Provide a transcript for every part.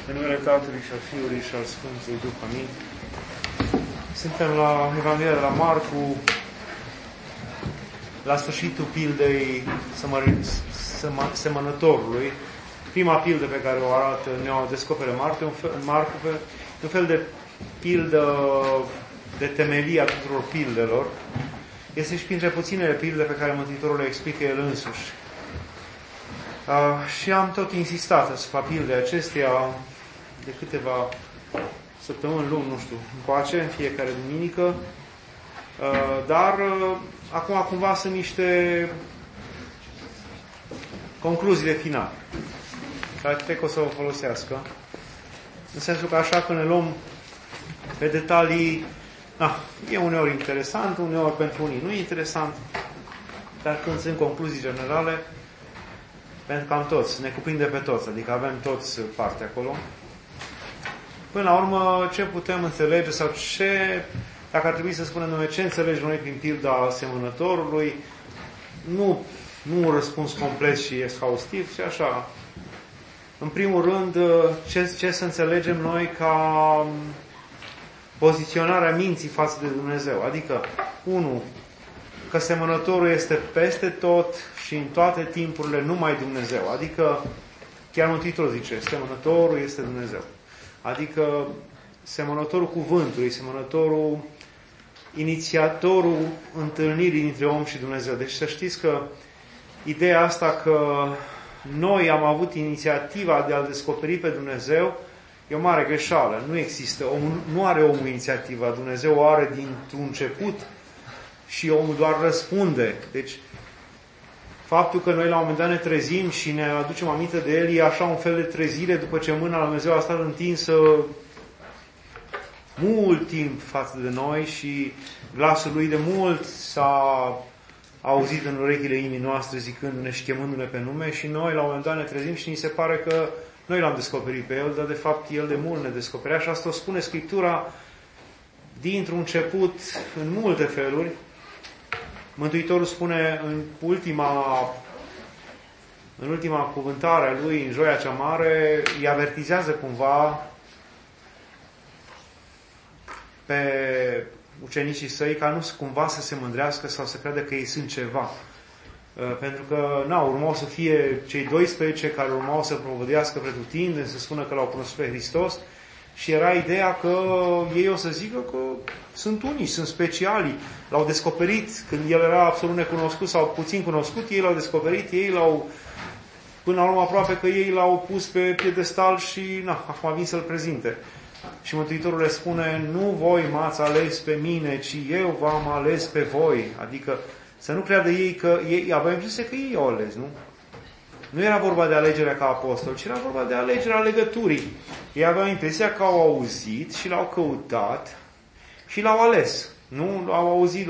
În numele Tatălui și al Fiului și al Sfântului Duh, amin. Suntem la Evanghelia de la Marcu, la sfârșitul pildei semănătorului. Prima pildă pe care o arată, ne-o descopere Marcu, un fel de pildă de temelie a tuturor pildelor. Este și printre puținele pilde pe care Mântuitorul le explică el însuși. Și am tot insistat asupra pildei acesteia de câteva săptămâni, luni, nu știu, încoace, în fiecare duminică. Dar acum cumva sunt niște concluziile finale care cred că o să o folosească. În sensul că așa când ne luăm pe detalii, e uneori interesant, uneori pentru unii nu e interesant, dar când sunt concluzii generale, pentru că am toți, ne cuprinde pe toți, adică avem toți parte acolo. Până la urmă, ce putem înțelege sau dacă ar trebui să spunem noi, ce înțelegem noi prin pilda semănătorului, nu un răspuns complet și exhaustiv, ci așa. În primul rând, ce să înțelegem noi ca poziționarea minții față de Dumnezeu. Adică, 1. Că semănătorul este peste tot și în toate timpurile numai Dumnezeu. Adică, chiar Mântuitorul zice, semănătorul este Dumnezeu. Adică, semănătorul cuvântului, semănătorul, inițiatorul întâlnirii dintre om și Dumnezeu. Deci să știți că ideea asta că noi am avut inițiativa de a-L descoperi pe Dumnezeu e o mare greșeală. Nu există. Nu are omul inițiativa. Dumnezeu o are dintr-un început și omul doar răspunde. Deci, faptul că noi la un moment dat ne trezim și ne aducem aminte de El e așa un fel de trezire după ce mâna lui Dumnezeu a stat întinsă mult timp față de noi și glasul Lui de mult s-a auzit în urechile inimii noastre zicându-ne și chemându-ne pe nume și noi la un moment dat ne trezim și ni se pare că noi L-am descoperit pe El, dar de fapt El de mult ne descoperea și asta o spune Scriptura dintr-un început în multe feluri. Mântuitorul spune în ultima cuvântare a Lui, în Joia cea Mare, îi avertizează cumva pe ucenicii săi ca nu cumva să se mândrească sau să creadă că ei sunt ceva. Pentru că, urmau să fie cei 12 care urmau să propovăduiască pretutindeni, să spună că L-au cunoscut pe Hristos și era ideea că ei o să zică că sunt unii, sunt speciali. L-au descoperit când El era absolut necunoscut sau puțin cunoscut, ei L-au descoperit, ei L-au, până la urmă aproape că ei L-au pus pe piedestal și acum vin să-L prezinte. Și Mântuitorul le spune, nu voi m-ați ales pe mine, ci eu v-am ales pe voi. Adică să nu creadă ei că aveam impresia că ei au ales, nu? Nu era vorba de alegerea ca apostol, ci era vorba de alegerea legăturii. Ei aveau impresia că au auzit și L-au căutat și L-au ales. Nu au auzit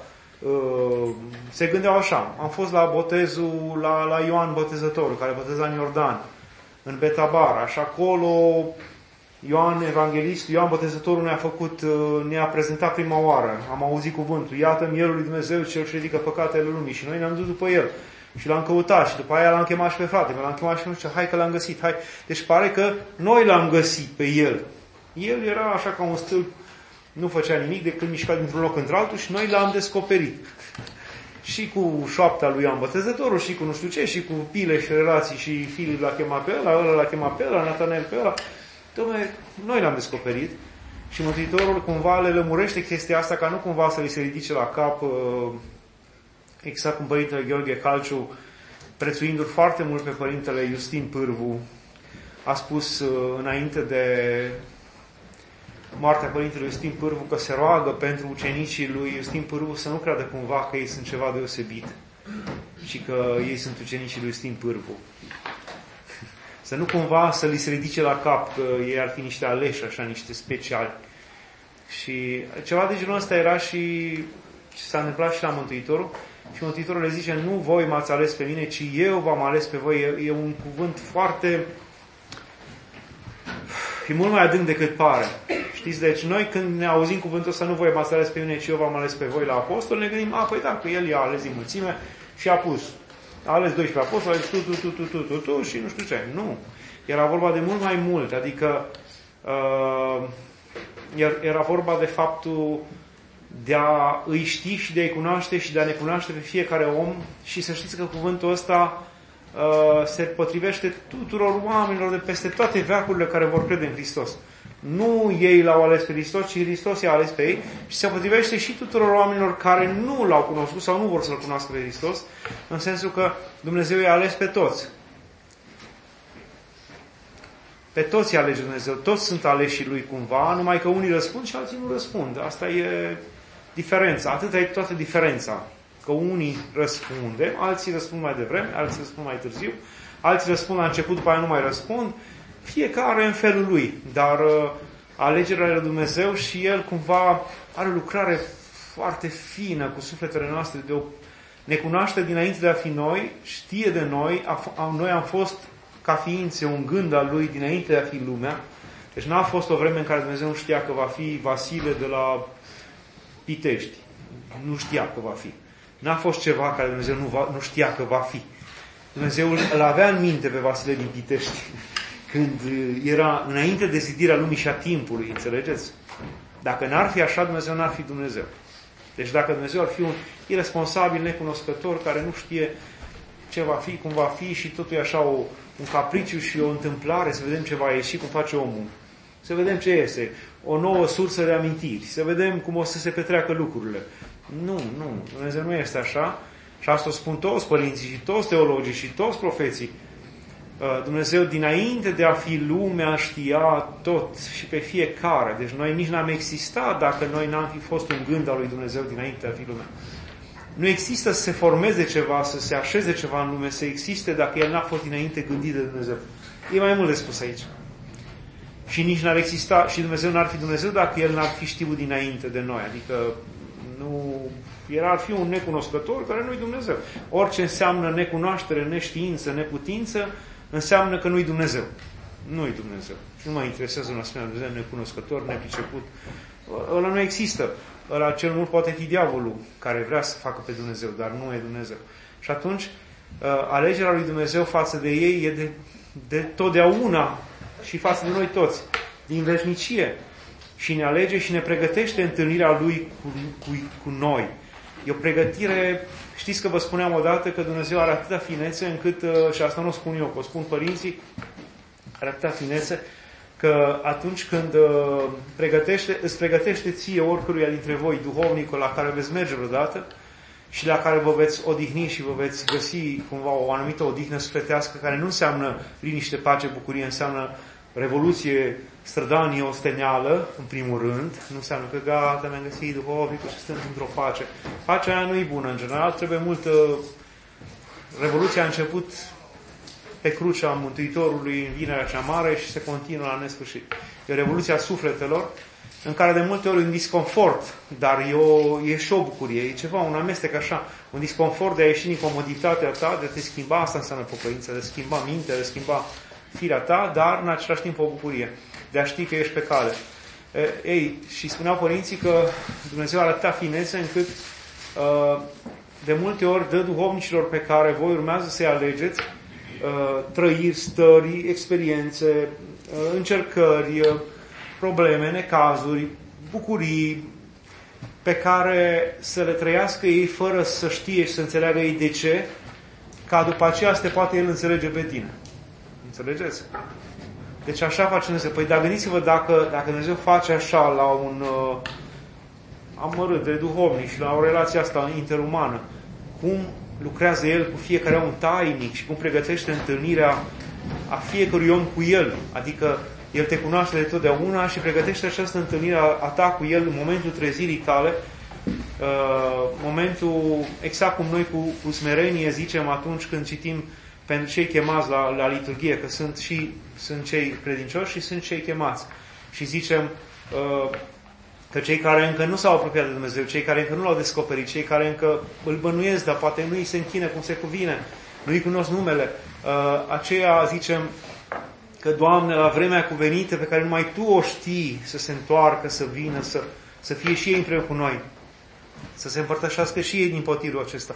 se gândeau așa. Am fost la botezul, la Ioan Botezătorul, care boteza în Iordan, în Betabara, și acolo Ioan Evanghelistul, Ioan Botezătorul ne-a prezentat prima oară. Am auzit cuvântul. Iată Mielul lui Dumnezeu, cel ce ridică păcatele lumii. Și noi ne-am dus după El. Și L-am căutat. Și după aia L-am chemat și pe frate. L-am chemat și pe nu știu, hai că L-am găsit. Hai. Deci pare că noi L-am găsit pe El. El era așa ca un stâlp. Nu făcea nimic decât mișca dintr-un loc într-altul și noi L-am descoperit. Și cu șoapta lui Ioan Botezătorul, și cu nu știu ce, și cu pile și relații, și Filip L-a chemat pe ăla L-a chemat pe ăla, Natanel pe ăla. Dom'le, noi L-am descoperit și Mântuitorul cumva le lămurește chestia asta ca nu cumva să li se ridice la cap, exact cum Părintele Gheorghe Calciu, prețuindu-l foarte mult pe Părintele Iustin Pârvu, a spus înainte de moartea Părintelui Iustin Pârvu că se roagă pentru ucenicii lui Iustin Pârvu să nu creadă cumva că ei sunt ceva deosebit și că ei sunt ucenicii lui Iustin Pârvu. Să nu cumva să li se ridice la cap că ei ar fi niște aleși, așa, niște speciali. Și ceva de genul ăsta era și ce s-a întâmplat și la Mântuitorul. Și Mântuitorul le zice, nu voi m-ați ales pe mine, ci eu v-am ales pe voi. E un cuvânt foarte... E mult mai adânc decât pare. Știți? Deci noi când ne auzim cuvântul ăsta, nu voi m-ați ales pe mine, ci eu v-am ales pe voi la apostol, ne gândim, păi da, că El i-a ales din mulțime și a pus. A ales 12 apostoli, a ales tu și nu știu ce. Nu. era vorba de mult mai mult, adică era vorba de faptul de a îi ști și de a-i cunoaște și de a ne cunoaște pe fiecare om și să știți că cuvântul ăsta se potrivește tuturor oamenilor de peste toate veacurile care vor crede în Hristos. Nu ei l-au ales pe Hristos, ci Hristos i-a ales pe ei și se potrivește și tuturor oamenilor care nu l-au cunoscut sau nu vor să-L cunoască pe Hristos, în sensul că Dumnezeu i-a ales pe toți. Pe toți alege Dumnezeu, toți sunt aleșii Lui cumva, numai că unii răspund și alții nu răspund. Asta e diferența, atâta e toată diferența. Că unii răspundem, alții răspund mai devreme, alții răspund mai târziu, alții răspund la început, după aia nu mai răspund, fiecare în felul lui, dar alegerea lui Dumnezeu și El cumva are o lucrare foarte fină cu sufletele noastre, ne cunoaște dinainte de a fi noi, știe de noi, noi am fost ca ființe un gând al Lui dinainte de a fi lumea, deci n-a fost o vreme în care Dumnezeu nu știa că va fi Vasile de la Pitești, nu știa că va fi. N-a fost ceva care Dumnezeu nu știa că va fi. Dumnezeu îl avea în minte pe Vasile din Pitești când era înainte de zidirea lumii și a timpului, înțelegeți? Dacă n-ar fi așa, Dumnezeu n-ar fi Dumnezeu. Deci dacă Dumnezeu ar fi un irresponsabil, necunoscător, care nu știe ce va fi, cum va fi și totul e așa un capriciu și o întâmplare, să vedem ce va ieși, cum face omul. Să vedem ce este. O nouă sursă de amintiri. Să vedem cum o să se petreacă lucrurile. Nu. Dumnezeu nu este așa. Și asta o spun toți părinții și toți teologii și toți profeții. Dumnezeu dinainte de a fi lumea știa tot și pe fiecare. Deci noi nici n-am existat dacă noi n-am fi fost un gând al lui Dumnezeu dinainte de a fi lumea. Nu există să se formeze ceva, să se așeze ceva în lume, să existe dacă El n-a fost dinainte gândit de Dumnezeu. E mai mult de spus aici. Și nici n-ar exista, și Dumnezeu n-ar fi Dumnezeu dacă El n-ar fi știut dinainte de noi. Adică El ar fi un necunoscător care nu-i Dumnezeu. Orice înseamnă necunoaștere, neștiință, neputință, înseamnă că nu-i Dumnezeu. Nu-i Dumnezeu. Și nu mă interesează un asemenea Dumnezeu necunoscător, nepriceput. Ăla nu există. Ăla cel mult poate fi diavolul care vrea să facă pe Dumnezeu, dar nu e Dumnezeu. Și atunci, alegerea lui Dumnezeu față de ei e de totdeauna și față de noi toți, din veșnicie. Și ne alege și ne pregătește întâlnirea Lui cu noi. E o pregătire, știți că vă spuneam odată că Dumnezeu are atâta finețe încât, și asta nu o spun eu, că o spun părinții, are atâta finețe, că atunci când îți pregătește ție oricăruia dintre voi duhovnicul la care veți merge vreodată și la care vă veți odihni și vă veți găsi cumva o anumită odihnă sufletească care nu înseamnă liniște, pace, bucurie, înseamnă revoluție, strădanie, osteneală, în primul rând. Nu înseamnă că gata, mi-am găsit duhovnicul și stând într-o pace. Pacea aia nu e bună, în general, trebuie multă... Revoluția a început pe crucea Mântuitorului în vinerea cea mare și se continuă la nesfârșit. E o revoluție a sufletelor, în care de multe ori un disconfort, dar e și o bucurie, e ceva, un amestec așa, un disconfort de a ieși din comoditatea ta, de a te schimba, asta înseamnă pocăință, de a schimba mintea, de a schimba firea ta, dar în același timp o bucurie, de a ști că ești pe cale. Și spuneau părinții că Dumnezeu are atâta finețe încât de multe ori dă duhovnicilor pe care voi urmează să-i alegeți trăiri, stări, experiențe, încercări, probleme, necazuri, bucurii pe care să le trăiască ei fără să știe și să înțeleagă ei de ce, ca după aceea să te poate El înțelege pe tine. Înțelegeți? Deci așa face Dumnezeu. Păi dar gândiți-vă dacă Dumnezeu face așa la un amărât de duhovnic și la o relație asta interumană, cum lucrează El cu fiecare om tainic și cum pregătește întâlnirea a fiecărui om cu El. Adică El te cunoaște de totdeauna și pregătește această întâlnire a ta cu El în momentul trezirii tale, momentul exact cum noi cu smerenie zicem atunci când citim pentru cei chemați la liturghie, că sunt cei credincioși și sunt cei chemați. Și zicem că cei care încă nu s-au apropiat de Dumnezeu, cei care încă nu l-au descoperit, cei care încă îl bănuiesc, dar poate nu îi se închină cum se cuvine, nu îi cunosc numele, aceea zicem că, Doamne, la vremea cuvenită pe care numai Tu o știi, să se întoarcă, să vină, să fie și ei împreună cu noi, să se împărtășească și ei din potirul acesta.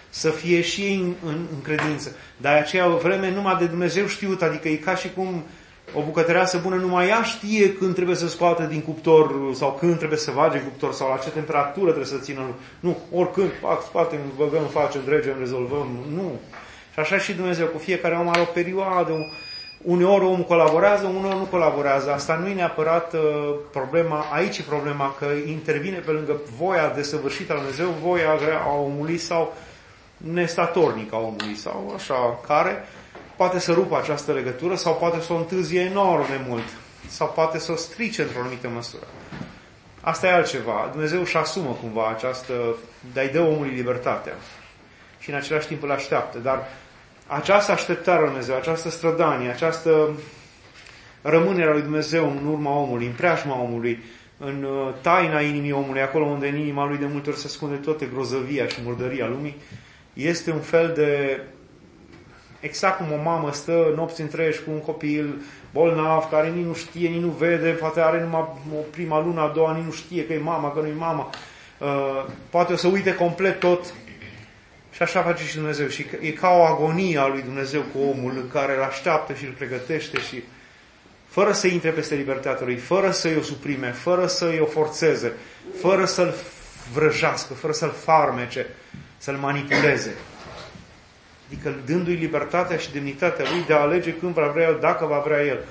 să fie și ei în credință. Dar aceea vreme numai de Dumnezeu știut, adică e ca și cum o bucătăreasă bună numai ea știe când trebuie să scoată din cuptor sau când trebuie să bage în cuptor sau la ce temperatură trebuie să țină. Nu, oricând, scoatem, băgăm, facem, dregem, rezolvăm. Nu. Și așa și Dumnezeu, cu fiecare om are o perioadă. Uneori omul colaborează, uneori nu colaborează. Asta nu e neapărat problema, aici e problema că intervine pe lângă voia desăvârșită a lui Dumnezeu, voia grea a omului sau nestatornic a omului sau așa, care poate să rupă această legătură sau poate să o întârzie enorm de mult sau poate să o strice într-o anumită măsură. Asta e altceva. Dumnezeu își asumă cumva această, de-a-i dă omului libertatea și în același timp îl așteaptă, dar această așteptare a lui Dumnezeu, această strădanie, această rămânere a lui Dumnezeu în urma omului, în preajma omului, în taina inimii omului, acolo unde în inima lui de multe ori se ascunde toată grozăvia și murdăria lumii, este un fel de, exact cum o mamă stă nopți întregi cu un copil bolnav, care nici nu știe, nici nu vede, poate are numai o prima lună, a doua, nici nu știe că e mama, că nu e mama, poate o să uite complet tot. Și așa face și Dumnezeu. Și e ca o agonie a lui Dumnezeu cu omul în care îl așteaptă și îl pregătește și fără să intre peste libertatea lui, fără să-i o suprime, fără să-i o forțeze, fără să-l vrăjească, fără să-l farmece, să-l manipuleze. Adică dându-i libertatea și demnitatea lui de a alege când va vrea el, dacă va vrea el.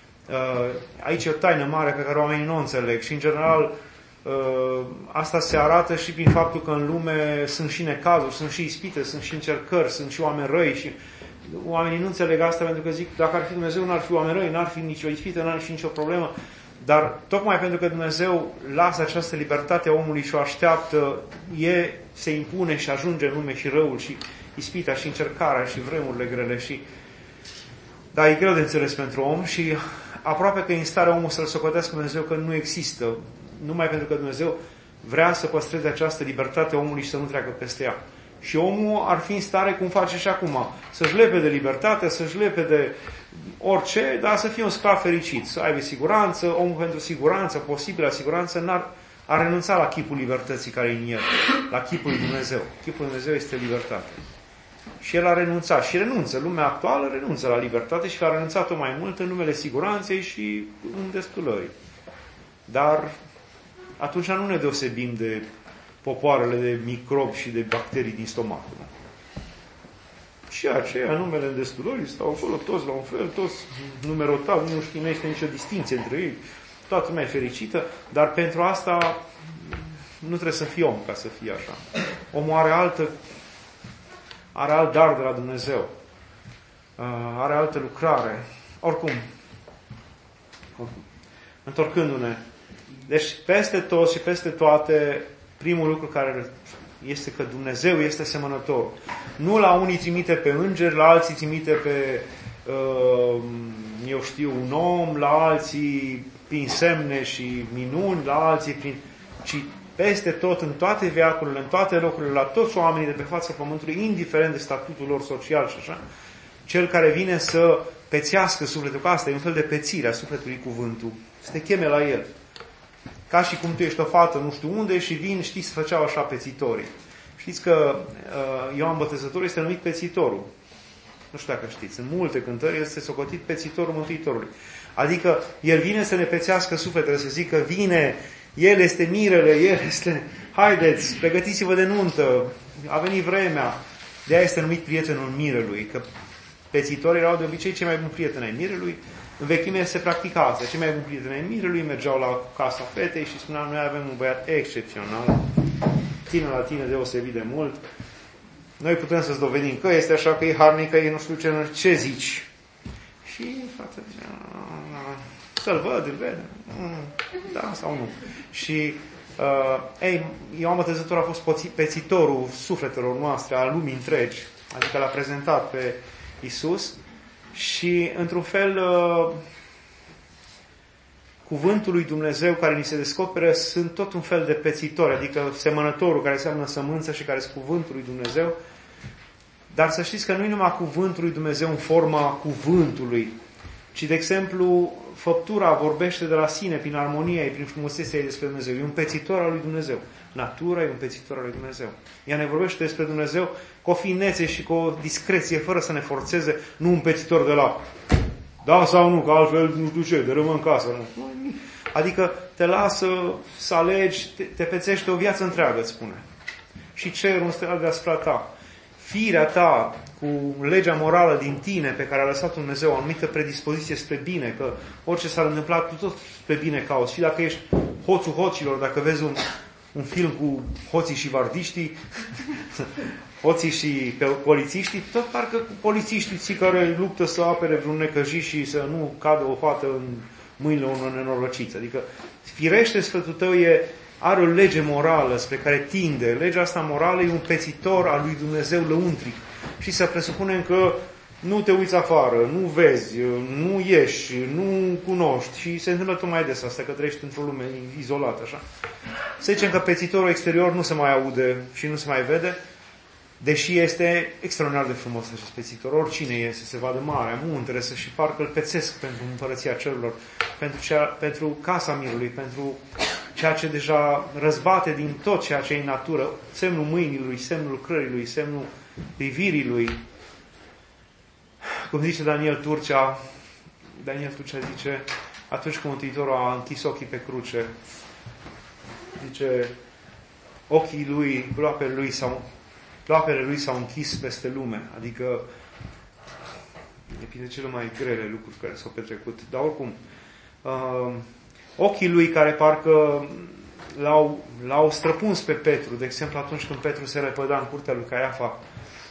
Aici e o taină mare pe care oamenii nu o înțeleg și în general asta se arată și prin faptul că în lume sunt și necazuri, sunt și ispite, sunt și încercări, sunt și oameni răi și oamenii nu înțeleg asta pentru că zic, dacă ar fi Dumnezeu, n-ar fi oameni răi, n-ar fi nicio ispită, n-ar fi nicio problemă. Dar tocmai pentru că Dumnezeu lasă această libertate a omului și o așteaptă, se impune și ajunge în lume și răul și ispita și încercarea și vremurile grele și... Dar e greu de înțeles pentru om și aproape că e în stare omul să-L socotească Dumnezeu că nu există, numai pentru că Dumnezeu vrea să păstreze această libertate a omului și să nu treacă peste ea. Și omul ar fi în stare, cum face și acum, să-și lepe de libertate, să-și lepe de orice, dar să fie un sclav fericit, să aibă siguranță. Omul pentru siguranță, posibilă siguranță, a renunțat la chipul libertății care e în el, la chipul lui Dumnezeu. Chipul lui Dumnezeu este libertate. Și el a renunțat și renunță. Lumea actuală renunță la libertate și a renunțat-o mai mult în numele siguranței și în destulării. Dar atunci nu ne deosebim de popoarele de microbi și de bacterii din stomacul. Și aceia, numele îndestulării, stau acolo toți la un fel, toți numerotați, nu știu, nu este nicio distinție între ei, toată lumea e fericită, dar pentru asta nu trebuie să fii om ca să fie așa. Omul are alt dar de la Dumnezeu, are altă lucrare. Oricum, întorcându-ne, deci peste tot și peste toate, primul lucru care este că Dumnezeu este semănătorul. Nu la unii trimite pe îngeri, la alții trimite pe, eu știu, un om, la alții prin semne și minuni, la alții prin... ci peste tot, în toate veacurile, în toate locurile, la toți oamenii de pe fața pământului, indiferent de statutul lor social și așa, cel care vine să pețească sufletul, că asta e un fel de pețire a sufletului cuvântul, să te cheme la el. Ca și cum tu ești o fată nu știu unde și vin, știți, se făceau așa pețitorii. Știți că Ioan Botezătorul este numit pețitorul. Nu știu dacă știți. În multe cântări este socotit pețitorul Mântuitorului. Adică el vine să ne pețească sufletele, să zică vine, el este mirele, el este... Haideți, pregătiți-vă de nuntă, a venit vremea. De aia este numit prietenul mirelui, că pețitorii erau de obicei cei mai buni prieteni ai mirelui. În vechime se practica asta. Cei mai buni prieteni ai mirelui mergeau la casa fetei și spuneau, noi avem un băiat excepțional, ține la tine deosebit de mult, noi putem să-ți dovedim că este așa, că e harnic, că e nu știu ce zici. Și frate, să-l văd, îl vede. Da sau nu. Și Ioan Botezătorul a fost pețitorul sufletelor noastre, a lumii întregi, adică l-a prezentat pe Iisus și într-un fel cuvântul lui Dumnezeu care ni se descoperă sunt tot un fel de pețitori, adică semănătorul care înseamnă sămânță și care este cuvântul lui Dumnezeu. Dar să știți că nu e numai cuvântul lui Dumnezeu în forma cuvântului, ci, de exemplu, făptura vorbește de la sine, prin armonia ei, prin frumusețea ei despre Dumnezeu. E un pețitor al lui Dumnezeu. Natura e un pețitor al lui Dumnezeu. Ea ne vorbește despre Dumnezeu cu o finețe și cu o discreție, fără să ne forțeze, nu un pețitor de la da sau nu, că altfel nu știu ce, de rămân în casă. Nu. Adică te lasă să alegi, te pețește o viață întreagă, îți spune. Și cerul stă deasupra ta. Firea ta, cu legea morală din tine, pe care a lăsat Dumnezeu, o anumită predispoziție spre bine, că orice s-ar întâmpla, tu tot spre bine cauți. Și dacă ești hoțul hoților, dacă vezi un film cu hoții și vardiștii, hoții și polițiștii, tot parcă cu polițiștii care luptă să apere vreun necăjit și să nu cadă o fată în mâinile unor nenorociți. Adică, firește sfătul tău are o lege morală spre care tinde. Legea asta morală e un pețitor al lui Dumnezeu lăuntric. Și să presupunem că nu te uiți afară, nu vezi, nu ieși, nu cunoști. Și se întâmplă tot mai des asta, că trăiești într-o lume izolată, așa. Să zicem că pețitorul exterior nu se mai aude și nu se mai vede, deși este extraordinar de frumos acest pețitor. Oricine iese, se vadă marea, muntele, și parcă îl pețesc pentru împărăția cerurilor, pentru casa mirului, pentru ceea ce deja răzbate din tot ceea ce e în natură, semnul mâinii lui, semnul lucrării lui, semnul privirii lui. Cum zice Daniel Turcea zice, atunci când Mântuitorul a închis ochii pe cruce, zice, ochii lui, ploapele lui s-au închis peste lume, adică e printre cele mai grele lucruri care s-au petrecut. Dar oricum, ochii lui care parcă l-au străpuns pe Petru, de exemplu atunci când Petru se repăda în curtea lui Caiafa,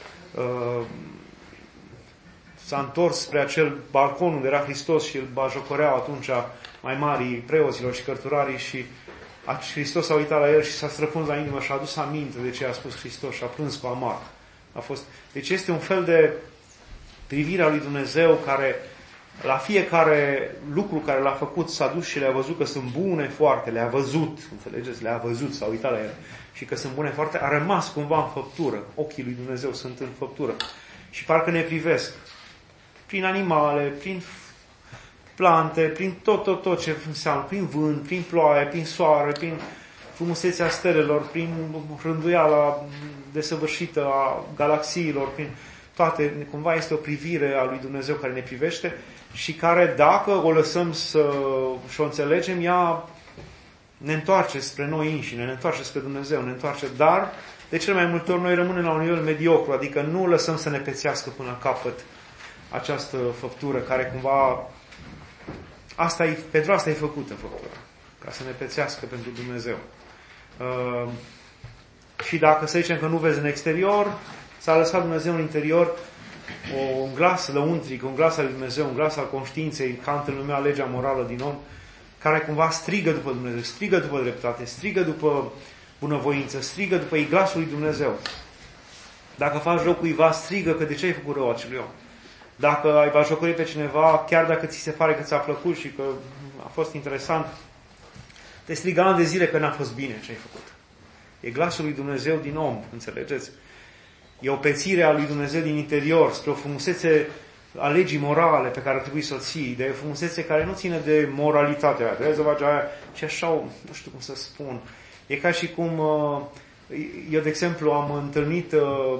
s-a întors spre acel balcon unde era Hristos și îl bajocoreau atunci mai marii preoților și cărturarii și Hristos s-a uitat la el și s-a străpuns la inimă și a adus aminte de ce a spus Hristos și a plâns cu amar. Deci este un fel de privire a lui Dumnezeu care la fiecare lucru care l-a făcut s-a dus și le-a văzut că sunt bune foarte, le-a văzut, înțelegeți? Le-a văzut, s-a uitat la el și că sunt bune foarte, a rămas cumva în făptură. Ochii lui Dumnezeu sunt în făptură. Și parcă ne privesc prin animale, prin plante, prin tot ce înseamnă, prin vânt, prin ploaie, prin soare, prin frumusețea stelelor, prin rânduiala desăvârșită a galaxiilor, prin toate, cumva este o privire a lui Dumnezeu care ne privește și care, dacă o lăsăm și o înțelegem, ea ne întoarce spre noi înșine, ne întoarce spre Dumnezeu, ne întoarce, dar de cel mai multe ori noi rămânem la un nivel mediocru, adică nu lăsăm să ne pețească până la capăt această făptură care cumva pentru asta e făcută făptura, ca să ne pețească pentru Dumnezeu. Și dacă să zicem că nu vezi în exterior, s-a lăsat Dumnezeu în interior un glas lăuntric, un glas al lui Dumnezeu, un glas al conștiinței, ca în lumea legea morală din om, care cumva strigă după Dumnezeu, strigă după dreptate, strigă după bunăvoință, strigă după glasul lui Dumnezeu. Dacă faci rău cuiva, strigă că de ce ai făcut rău acelui om. Dacă ai bajocorit pe cineva, chiar dacă ți se pare că ți-a plăcut și că a fost interesant, te strigă ani de zile că n-a fost bine ce ai făcut. E glasul lui Dumnezeu din om, înțelegeți? E o pețire a lui Dumnezeu din interior, spre o frumusețe a legii morale pe care ar trebui să o ții, de o frumusețe care nu ține de moralitatea aia, trebuie să faci aia, ci așa, nu știu cum să spun. E ca și cum, eu de exemplu am întâlnit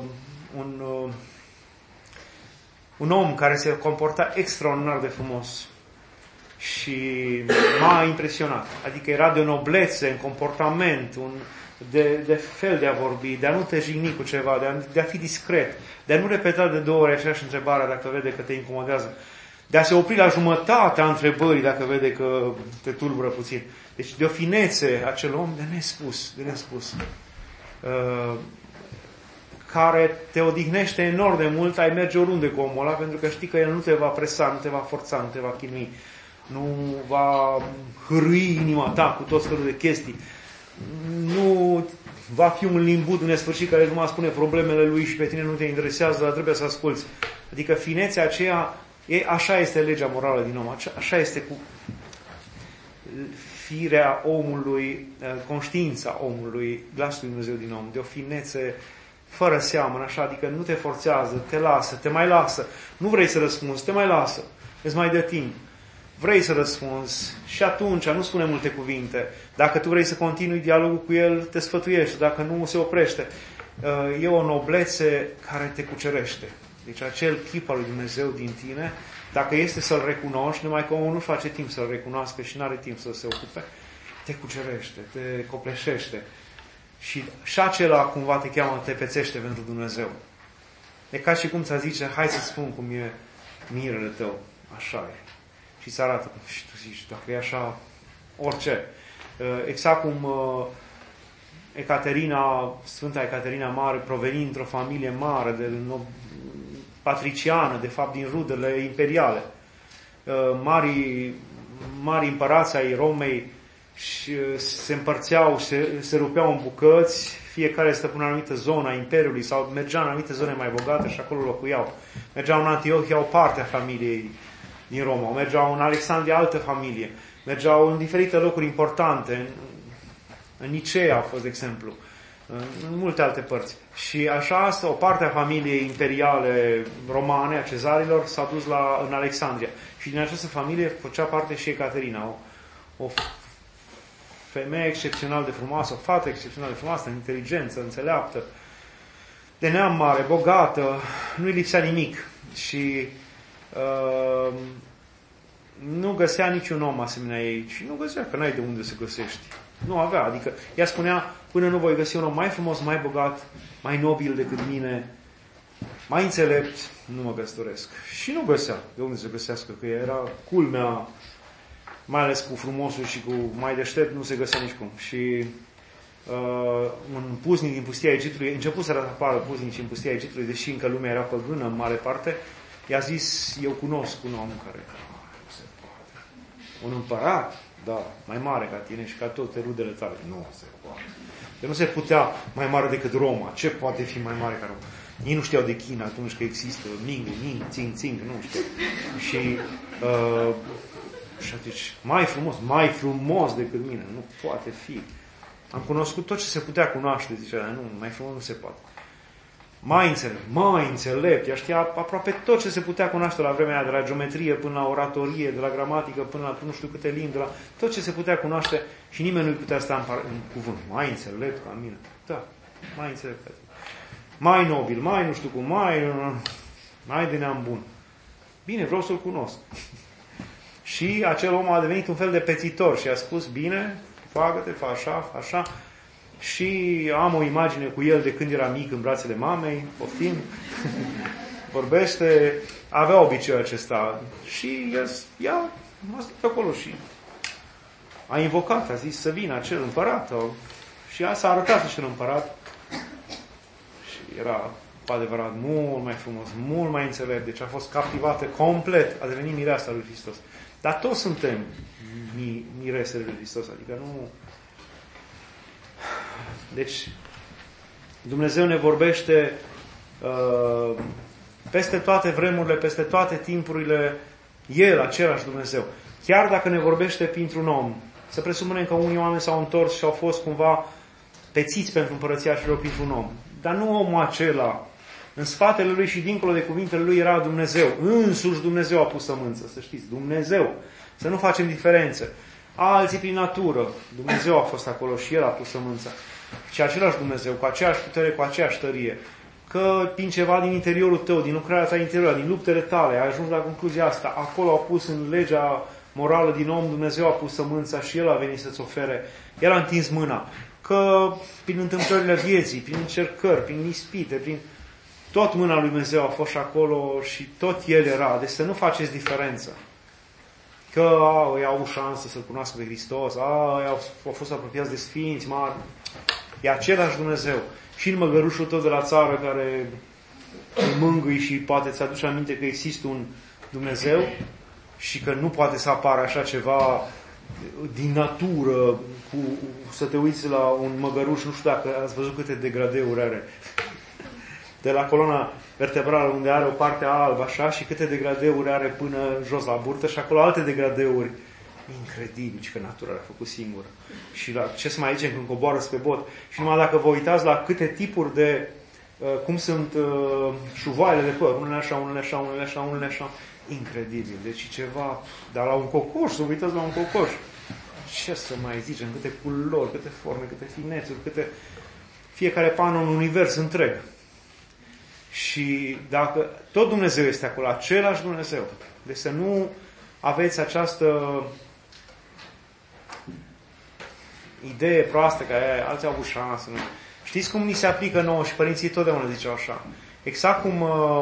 un om care se comporta extraordinar de frumos și m-a impresionat. Adică era de o noblețe în comportament, de fel de a vorbi, de a nu te jigni cu ceva, de a fi discret, de a nu repeta de 2 ori aceeași întrebare dacă vede că te incomodează, de a se opri la jumătatea întrebării dacă vede că te tulbură puțin. Deci de o finețe acel om de nespus. Care te odihnește enorm de mult, ai merge oriunde cu omul ăla, pentru că știi că el nu te va presa, nu te va forța, nu te va chinui, nu va hârâi inima ta cu tot felul de chestii, nu va fi un limbud nesfârșit care numai spune problemele lui și pe tine nu te interesează, dar trebuie să asculți. Adică finețea aceea, așa este legea morală din om, așa este cu firea omului, conștiința omului, glasul lui Dumnezeu din om, de o finețe fără seamăn, așa, adică nu te forțează, te lasă, te mai lasă. Nu vrei să răspunzi, te mai lasă. Îți mai dă timp. vrei să răspunzi și atunci nu spune multe cuvinte. Dacă tu vrei să continui dialogul cu el, te sfătuiești. Dacă nu, se oprește. E o noblețe care te cucerește. Deci acel chip al lui Dumnezeu din tine, dacă este să-l recunoști, numai că omul nu face timp să-l recunoască și nu are timp să se ocupe, te cucerește, te copleșește. Și acela cumva te cheamă, te pețește pentru Dumnezeu. E ca și cum ți-a zice, hai să spun cum e mirele tău. Așa e. Și îți arată. Și tu zici, dacă e așa, orice. Exact cum Sfânta Ecaterina Mare, provenind dintr-o familie mare, patriciană, de fapt din rudele imperiale. Mari împărați ai Romei și se împărțeau, se rupeau în bucăți, fiecare stăpânea în anumită zonă a Imperiului sau mergea în anumite zone mai bogate și acolo locuiau. Mergeau în Antiohia o parte a familiei din Roma, mergeau în Alexandria altă familie, mergeau în diferite locuri importante, în Nicea a fost de exemplu, în multe alte părți. Și așa o parte a familiei imperiale romane, a cezarilor, s-a dus în Alexandria. Și din această familie făcea parte și Ecaterina, o femeie excepțional de frumoasă, o fată excepțional de frumoasă, inteligență, înțeleaptă, de neam mare, bogată, nu-i lipsea nimic. Și nu găsea niciun om asemenea ei. Și nu găsea, că n-ai de unde să găsești. Nu avea, adică ea spunea, până nu voi găsi un om mai frumos, mai bogat, mai nobil decât mine, mai înțelept, nu mă căsătoresc. Și nu găsea de unde să găsească, că era culmea, mai ales cu frumosul și cu mai deștept, nu se găsea nici cum. Și un puznic din pustia Egiptului, început să apară puznici în pustia Egiptului, deși încă lumea era păgână în mare parte, i-a zis, eu cunosc un om care, nu se poate. Un împărat, da, mai mare ca tine și ca toate rudele tale. Nu se poate. Că nu se putea mai mare decât Roma. Ce poate fi mai mare ca Roma? Ei nu știau de China atunci că există Ming, Tsing, nu știu. Și deci, mai frumos decât mine. Nu poate fi. Am cunoscut tot ce se putea cunoaște, zicea, nu, mai frumos nu se poate. Mai înțelept, ea știa aproape tot ce se putea cunoaște la vremea aia, de la geometrie până la oratorie, de la gramatică până la nu știu câte limbi, de la tot ce se putea cunoaște și nimeni nu-i putea sta în cuvânt. Mai înțelept ca mine. Da, mai înțelept ca tine. Mai nobil, mai nu știu cum, mai de neam bun. Bine, vreau să-l cunosc. Și acel om a devenit un fel de pețitor și a spus, bine, facă-te, fă așa, așa. Și am o imagine cu el de când era mic în brațele mamei, poftim, vorbește, avea obiceiul acesta și ea m-a stat pe acolo și a invocat, a zis să vină acel împărat și ea s-a arătat acel împărat și era cu adevărat mult mai frumos, mult mai înțelept, deci a fost captivată complet, a devenit mireasa lui Hristos. Dar toți suntem miresele lui Hristos, adică nu... Deci, Dumnezeu ne vorbește peste toate vremurile, peste toate timpurile, El, același Dumnezeu. Chiar dacă ne vorbește printr-un om, să presupunem că unii oameni s-au întors și au fost cumva pețiți pentru împărăția celor printr-un om. Dar nu omul acela. În spatele lui și dincolo de cuvintele lui era Dumnezeu. Însuși Dumnezeu a pus sămânță, să știți. Dumnezeu. Să nu facem diferențe. Alții prin natură. Dumnezeu a fost acolo și El a pus sămânța. Și același Dumnezeu, cu aceeași putere, cu aceeași tărie. Că prin ceva din interiorul tău, din lucrarea ta interioră, din luptele tale, ai ajuns la concluzia asta. Acolo a pus în legea morală din om, Dumnezeu a pus sămânța și El a venit să-ți ofere. El a întins mâna. Că prin întâmplările vieții, prin încercări, prin ispite, prin... Tot mâna lui Dumnezeu a fost acolo și tot El era. Deci să nu faceți diferență. Că ei au șansă să-L cunoască pe Hristos, ei au fost apropiați de sfinți mari. E același Dumnezeu. Și în măgărușul tău de la țară care îl mângâi și poate ți aduce aminte că există un Dumnezeu și că nu poate să apară așa ceva din natură, să te uiți la un măgăruș, nu știu dacă ați văzut câte degradeuri are. De la coloana vertebrală unde are o parte albă așa și câte degradeuri are până jos la burtă și acolo alte degradeuri. Incredibil că natura l-a făcut singură. Și la ce să mai zicem când coboară spre bot. Și numai dacă vă uitați la câte tipuri de cum sunt șuvoaiele de păr, unele așa, unele așa, unele așa, unele așa. incredibil. Deci ceva, dar la un cocoș, să uitați la un cocoș. Ce să mai zicem, câte culori, câte forme, câte finețuri, câte... Fiecare pană în univers întreg. Și dacă tot Dumnezeu este acolo, același Dumnezeu, deci să nu aveți această idee proastă, că alții au avut șansă. Nu? Știți cum ni se aplică nouă și părinții totdeauna ziceau așa. Exact cum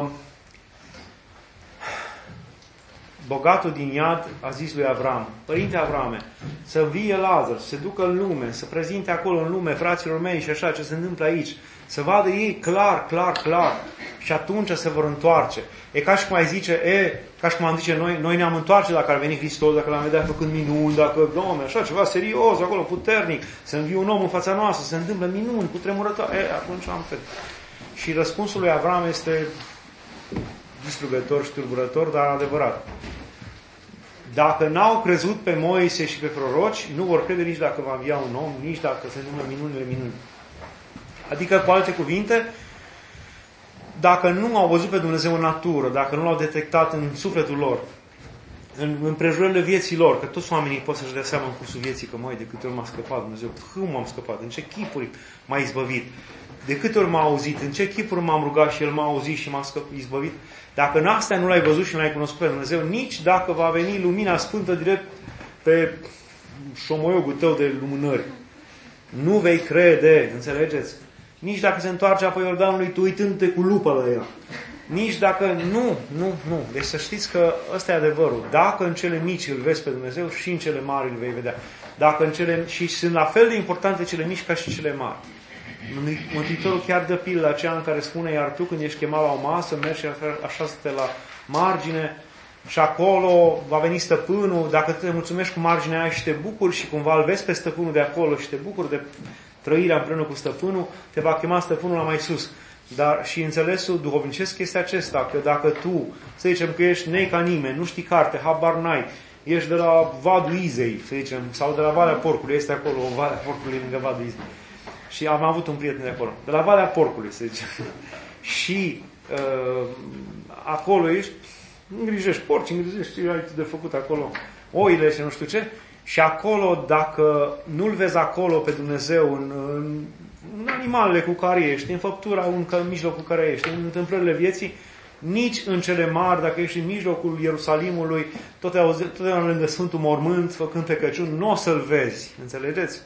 bogatul din iad a zis lui Avram, Părinte Avrame, să vie Lazar, să se ducă în lume, să prezinte acolo în lume fraților mei și așa ce se întâmplă aici, să vadă ei clar și atunci se vor întoarce. E ca și cum ai zice, ca și cum am zice, noi ne-am întoarce dacă ar veni Hristos, dacă l-am vedea făcând minuni, dacă, Doamne, așa, ceva serios, acolo, puternic, să învie un om în fața noastră, să se întâmplă minuni, cutremurătoare, atunci am cred. Și răspunsul lui Avram este distrugător și tulburător, dar adevărat. Dacă n-au crezut pe Moise și pe proroci, nu vor crede nici dacă va învia un om, nici dacă se întâmplă minuni. Adică, cu alte cuvinte, dacă nu au văzut pe Dumnezeu în natură, dacă nu l-au detectat în sufletul lor, în împrejurările vieții lor, că toți oamenii pot să-și dea seama în cursul vieții că, de câte ori m-a scăpat Dumnezeu, cum am scăpat, în ce chipuri m-a izbăvit, de câte ori m-a auzit, în ce chipuri m-am rugat și El m-a auzit și m-a izbăvit. Dacă în astea nu l-ai văzut și nu l-ai cunoscut pe Dumnezeu, nici dacă va veni lumina sfântă direct pe șomoiogul tău de lumânări, nu vei crede, înțelegeți? Nici dacă se întoarce apoi Iordanului, tu uitându-te cu lupă la ea. Nici dacă... Nu. Deci să știți că ăsta e adevărul. Dacă în cele mici îl vezi pe Dumnezeu, și în cele mari îl vei vedea. Dacă în cele... Și sunt la fel de importante cele mici ca și cele mari. Mântuitorul chiar dă pildă aceea în care spune, iar tu când ești chemat la o masă, mergi și așează-te la margine și acolo va veni stăpânul. Dacă te mulțumești cu marginea aia și te bucuri și cumva îl vezi pe stăpânul de acolo și te bucuri de trăirea împreună cu stăpânul, te va chema stăpânul la mai sus. Dar și înțelesul duhovnicesc este acesta, că dacă tu, să zicem că ești nei ca nimeni, nu știi carte, habar n-ai, ești de la Vadul Izei, să zicem, sau de la Valea Porcului, este acolo o Valea Porcului lângă Vadul Izei. Și am avut un prieten de acolo, de la Valea Porcului, să zicem. Și acolo ești, îngrijești porci, îngrijești ce ai de făcut acolo, oile și nu știu ce. Și acolo, dacă nu-L vezi acolo pe Dumnezeu în animalele cu care ești, în făptura, în mijlocul cu care ești, în întâmplările vieții, nici în cele mari, dacă ești în mijlocul Ierusalimului, totdeauna lângă Sfântul Mormânt, făcând pe Crăciun, nu o să-L vezi. Înțelegeți?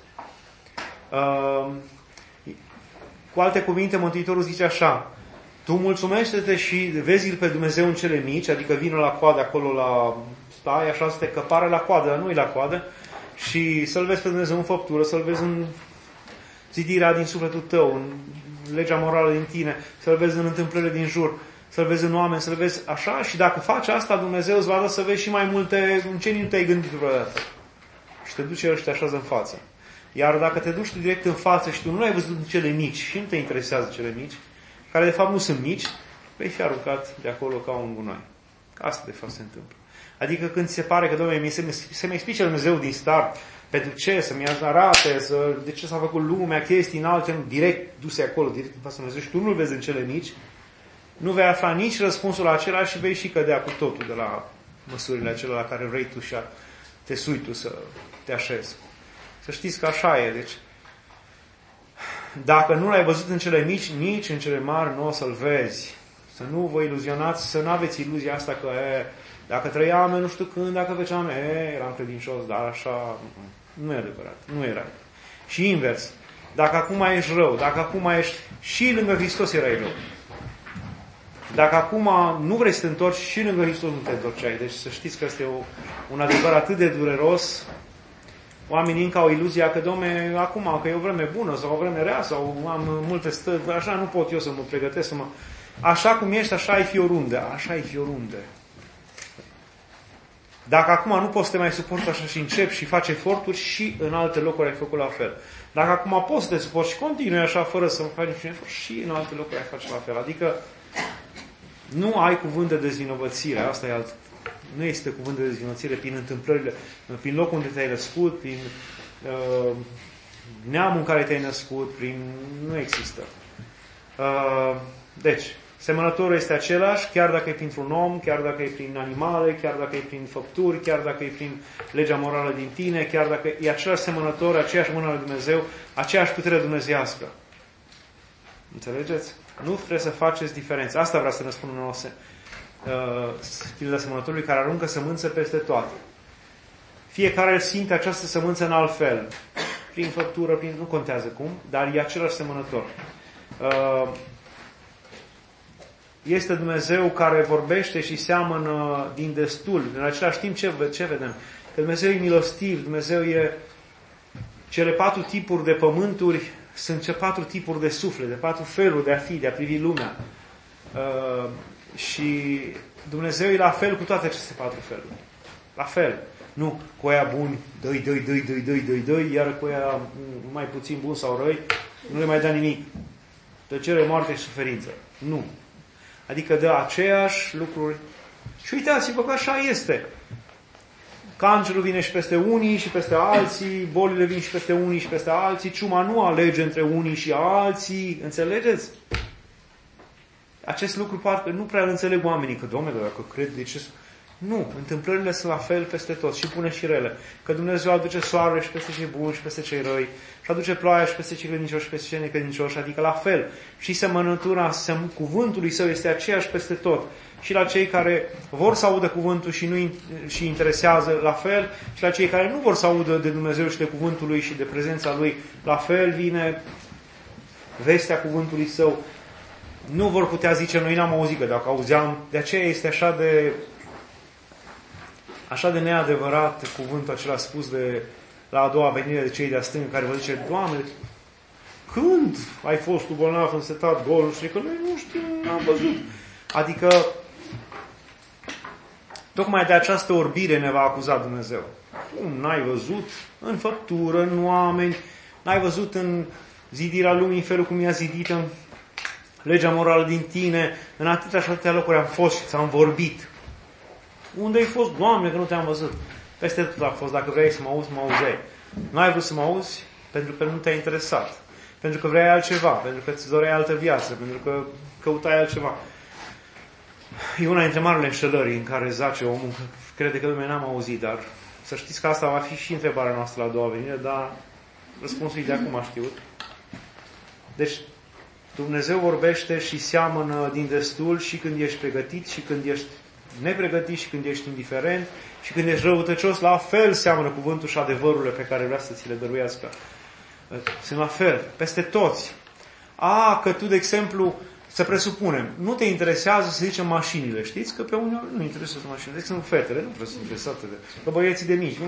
Cu alte cuvinte, Mântuitorul zice așa, tu mulțumește-te și vezi-L pe Dumnezeu în cele mici, adică vină la coadă acolo la... Stai așa să te căpare la coadă, dar nu-i la coadă, și să-L vezi pe Dumnezeu în făptură, să-L vezi în zidirea din sufletul tău, în legea morală din tine, să-L vezi în întâmplările din jur, să-L vezi în oameni, să-L vezi așa, și dacă faci asta, Dumnezeu îți va da să vezi și mai multe în ce nu te-ai gândit vreodată. Și te duce și te așează în față. Iar dacă te duci direct în față și tu nu l-ai văzut în cele mici și nu te interesează cele mici, care de fapt nu sunt mici, vei fi aruncat de acolo ca un gunoi. Asta de fapt se întâmplă. Adică când se pare că, Doamne, se-mi explice Dumnezeu din start pentru ce, să-mi arate, de ce s-a făcut lumea, chestii înalte, direct duse acolo, direct în fața Dumnezeu, și tu nu-L vezi în cele mici, nu vei afla nici răspunsul acela și vei și cădea cu totul de la măsurile acelea la care vrei tu și te sui tu să te așezi. Să știți că așa e, deci dacă nu l-ai văzut în cele mici, nici în cele mari nu o să-L vezi. Să nu vă iluzionați, să nu aveți iluzia asta că dacă trăiam nu știu când, dacă făceam, eram credincios, dar așa, nu e adevărat, nu era. Și invers, dacă acum ești rău, dacă acum ești și lângă Hristos erai rău. Dacă acum nu vrei să te întorci, și lângă Hristos nu te întorceai. Deci să știți că este un adevăr atât de dureros. Oamenii încă au iluzia că, Doamne, acum, că e o vreme bună sau o vreme rea sau am multe stări, așa nu pot eu să mă pregătesc, să mă... Așa cum ești, așa ai fi oriunde. Așa ai fi oriunde. Dacă acum nu poți să te mai suporți așa și începi și faci eforturi, și în alte locuri ai făcut la fel. Dacă acum poți să te suporți și continui așa fără să faci niciun efort, și în alte locuri ai face la fel. Adică nu ai cuvânt de dezvinovățire. Asta e nu este cuvânt de dezvinovățire prin întâmplările, prin locul unde te-ai născut, prin neamul în care te-ai născut, nu există. Deci, Semănătorul este același, chiar dacă e printr-un om, chiar dacă e prin animale, chiar dacă e prin făpturi, chiar dacă e prin legea morală din tine, chiar dacă e același semănător, aceeași mână lui Dumnezeu, aceeași putere dumnezeiască. Înțelegeți? Nu trebuie să faceți diferență. Asta vrea să ne spună nouă pilda semănătorului care aruncă sămânță peste toate. Fiecare simte această sămânță în alt fel. Prin făptură, nu contează cum, dar e același semănător. Este Dumnezeu care vorbește și seamănă din destul. În același timp, ce vedem? Că Dumnezeu e milostiv, Dumnezeu e... Cele 4 tipuri de pământuri sunt cele 4 tipuri de suflet, de 4 feluri de a fi, de a privi lumea. Și Dumnezeu e la fel cu toate aceste 4 feluri. La fel. Nu cu aia buni, dăi, iar cu aia mai puțin bun sau răi, nu le mai da nimic. Tăcere, moarte și suferință. Nu. Adică dă aceeași lucruri. Și uitați-vă că așa este. Cancerul vine și peste unii și peste alții, bolile vin și peste unii și peste alții, ciuma nu alege între unii și alții. Înțelegeți? Acest lucru parcă nu prea îl înțeleg oamenii, că, Doamne, dacă cred, de ce... Nu, întâmplările sunt la fel peste tot, și bune și rele. Că Dumnezeu aduce soarele și peste cei buni și peste cei răi, și aduce ploaia și peste cei credincioși și peste cei necredincioși, adică la fel. Și semănătura cuvântului Său este aceeași peste tot. Și la cei care vor să audă cuvântul și interesează, la fel. Și la cei care nu vor să audă de Dumnezeu și de cuvântul Lui și de prezența Lui, la fel vine vestea cuvântului Său. Nu vor putea zice, noi n-am auzit, că dacă auzeam, de aceea este așa de neadevărat cuvântul acela spus de la a doua venire de cei de-a stângă, care vă zice, Doamne, când ai fost tu bolnav, însetat, gol, și că noi nu știm, n-am văzut. Adică, tocmai de această orbire ne va acuza Dumnezeu. Cum n-ai văzut în făptură, în oameni, n-ai văzut în zidirea lumii, în felul cum i-a zidit, în legea morală din tine, în atâtea și atâtea locuri am fost și ți-am vorbit. Unde ai fost, Doamne, că nu te-am văzut? Peste tot a fost. Dacă vrei să mă auzi, mă auzeai. Nu ai vrut să mă auzi pentru că nu te-a interesat. Pentru că vrei altceva. Pentru că îți doreai altă viață. Pentru că căutai altceva. E una dintre marile înșelări în care zace omul. Crede că lumea n-am auzit, dar să știți că asta va fi și întrebarea noastră la a doua venire, dar răspunsul e de acum știut. Deci, Dumnezeu vorbește și seamănă din destul și când ești pregătit și când ești nepregătit și când ești indiferent și când ești răutăcios, la fel seamănă cuvântul și adevărurile pe care vrea să ți le dăruiască. Sunt la fel, peste toți. Că tu, de exemplu, să presupunem, nu te interesează, să zicem, mașinile. Știți că pe unii nu interesează mașinile. Deci sunt fetele, nu prea sunt interesate de... Că băieții de mici.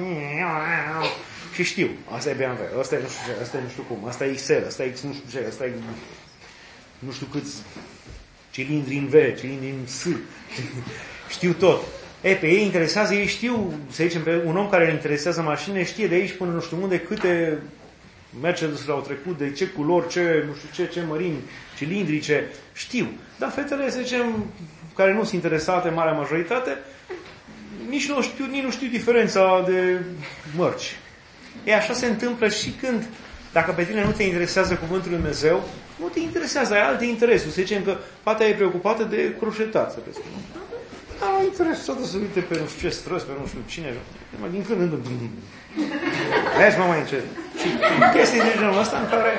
Și știu, asta e BMW, asta e nu știu ce, asta e nu știu cum, asta e XL, asta e X nu știu ce, asta e nu știu câți cilindri în V, cilindri în S. Știu tot. Pe ei interesează, ei știu, să zicem, pe un om care îl interesează mașinile, știe de aici până nu știu unde câte Mercedes au trecut, de ce culori, ce, nu știu ce mărimi, cilindrice, știu. Dar fetele, să zicem, care nu sunt interesate, marea majoritate, nici nu știu diferența de mărci. Așa se întâmplă și când, dacă pe tine nu te interesează cuvântul lui Dumnezeu, nu te interesează, ai alte interesuri. Să zicem că fata e preocupată de croșetat, să vezi. Nu interesată să uite pe nu știu ce străzi, pe nu știu cine. Din când în când. Vezi, mă, mai încet. Și chestii de genul ăsta în care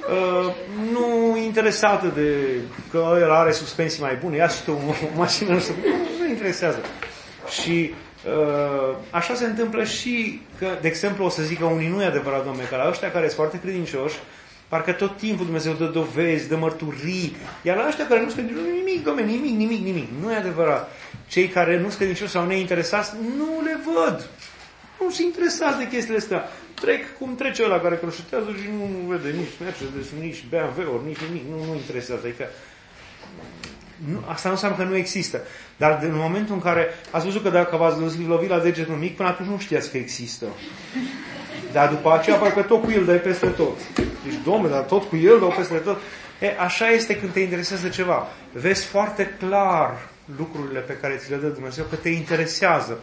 nu interesată de că el are suspensii mai bune, ia și tu o mașină, nu interesează. Și așa se întâmplă și că, de exemplu, o să zic că unii nu e adevărat, Doamne, că la ăștia care sunt foarte credincioși, parcă tot timpul Dumnezeu dă dovezi, dă mărturii, iar la ăștia care nu sunt credincioși, nimic, Doamne, nimic. Nu e adevărat. Cei care nu sunt credincioși sau neinteresați, nu le văd. Nu sunt interesați de chestiile astea. Trec cum trece ăla care croșetează și nu vede nici Mercedes, nici BMW-uri, nici nimic. Nu interesează. Adică, asta nu înseamnă că nu există. Dar în momentul în care ați văzut că dacă v-ați lovit la degetul mic, până atunci nu știați că există. Dar după aceea, parcă tot cu el dai peste tot. Deci, Domnule, dar tot cu el dau peste tot. Așa este când te interesează ceva. Vezi foarte clar lucrurile pe care ți le dă Dumnezeu, că te interesează.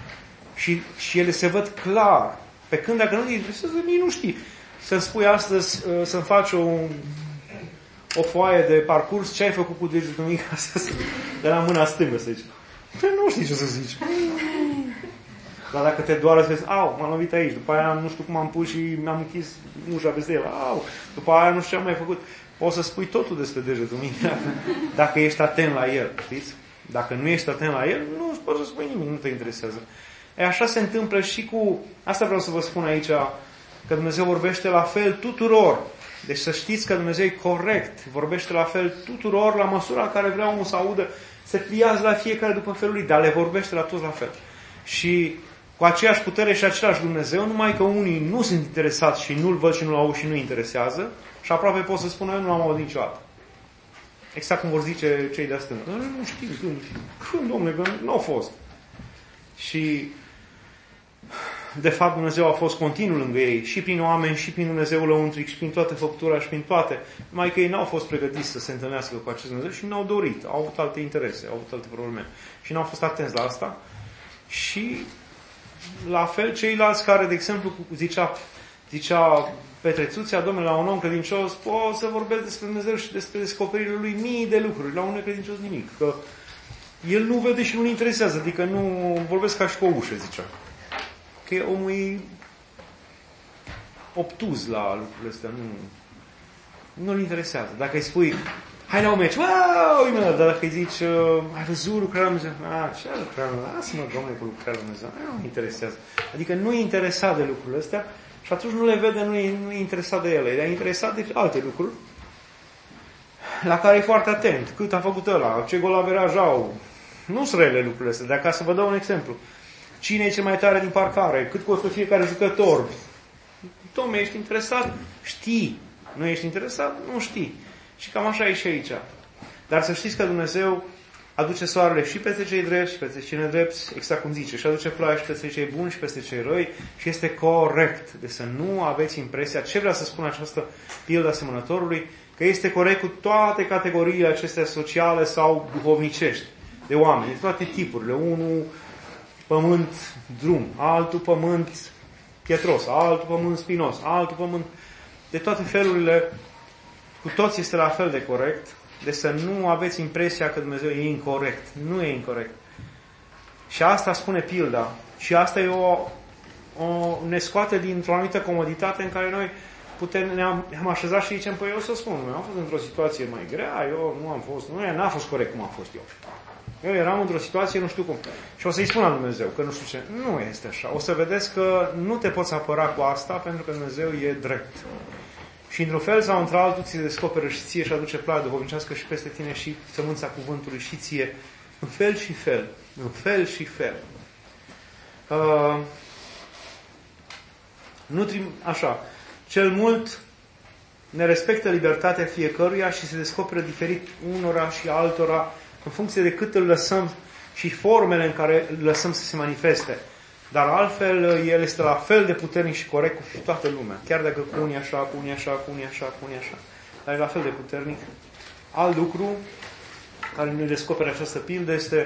Și ele se văd clar. Pe când dacă nu te interesează, nici nu știi. Să-mi spui astăzi, să-mi faci o foaie de parcurs, ce ai făcut cu degetul mic de la mâna stângă, să zici. Nu știi ce să zici. Dar dacă te doare, să zici, au, m-am lovit aici, după aia nu știu cum am pus și mi-am închis ușa peste el, au, după aia nu știu ce am mai făcut. Poți să spui totul despre degetul mic, dacă ești atent la el, știți? Dacă nu ești atent la el, nu poți să spui nimic, nu te interesează. E așa se întâmplă și cu, asta vreau să vă spun aici, că Dumnezeu vorbește la fel tuturor. Deci să știți că Dumnezeu e corect, vorbește la fel tuturor, la măsura în care vrea omul să audă, se pliază la fiecare după felul lui, dar le vorbește la toți la fel. Și cu aceeași putere și același Dumnezeu, numai că unii nu sunt interesați și nu-L văd și nu-L aud și nu interesează, și aproape pot să spun, eu nu l-am auzit niciodată. Exact cum vor zice cei de-a stânga. Nu știu când, domnule, că nu au fost. Și de fapt Dumnezeu a fost continuu lângă ei, și prin oameni, și prin Dumnezeu lăuntric, și prin toată făptura, și prin toate. Numai că ei n-au fost pregătiți să se întâlnească cu acest Dumnezeu și n-au dorit, au avut alte interese, au avut alte probleme. Și n-au fost atenți la asta. Și la fel ceilalți care, de exemplu, zicea Petre Țuțea, domnule, la un om credincios poți să vorbești despre Dumnezeu și despre descoperirile lui mii de lucruri, la un necredincios nimic. Că el nu vede și nu-l interesează, adică nu vorbesc ca și cu o ușă, zicea. Că omul e obtuz la lucrurile astea, nu-l interesează. Dacă îi spui, hai la un meci, wow, dar dacă îi zici, ai văzut lucrarea Lui Dumnezeu? Ce lucrarea Lui Dumnezeu? Lasă-mă, Doamne, cu lucrarea Lui Dumnezeu. Nu-i interesează. Adică nu-i interesat de lucrurile astea și atunci nu le vede, nu-i interesat de ele. E interesat de alte lucruri la care e foarte atent. Cât a făcut ăla, ce golaveraj au. Nu sunt rele lucrurile astea, dar ca să vă dau un exemplu. Cine e cel mai tare din parcare? Cât costă fiecare jucător? Dom'le, ești interesat? Știi. Nu ești interesat? Nu știi. Și cam așa e și aici. Dar să știți că Dumnezeu aduce soarele și peste cei drepți și peste cei nedrepți, exact cum zice, și aduce ploaia și peste cei buni și peste cei răi și este corect. Deci să nu aveți impresia, ce vrea să spună această pildă a semănătorului, că este corect cu toate categoriile acestea sociale sau duhovnicești de oameni, de toate tipurile. Unul pământ drum, altul pământ pietros, altul pământ spinos, altul pământ de toate felurile. Cu toți este la fel de corect, de să nu aveți impresia că Dumnezeu e incorect. Nu e incorect. Și asta spune pilda. Și asta e ne scoate dintr-o anumită comoditate în care noi ne-am așezat și zicem, păi eu să spun, eu am fost într-o situație mai grea, eu nu am fost, n-a fost corect cum am fost eu. Eu eram într-o situație, nu știu cum. Și o să-i spun la Dumnezeu, că nu știu ce. Nu este așa. O să vedeți că nu te poți apăra cu asta, pentru că Dumnezeu e drept. Și într-un fel sau într-altul ți se descoperă și ție și aduce ploaia duhovnicească și peste tine și sămânța cuvântului și ție. În fel și fel. În fel și fel. Așa. Cel mult ne respectă libertatea fiecăruia și se descoperă diferit unora și altora în funcție de cât îl lăsăm și formele în care îl lăsăm să se manifeste. Dar altfel, el este la fel de puternic și corect cu toată lumea. Chiar dacă cu unii așa, cu unii așa, cu unii așa, cu unii așa. Dar e la fel de puternic. Alt lucru care ne descoperă această pildă este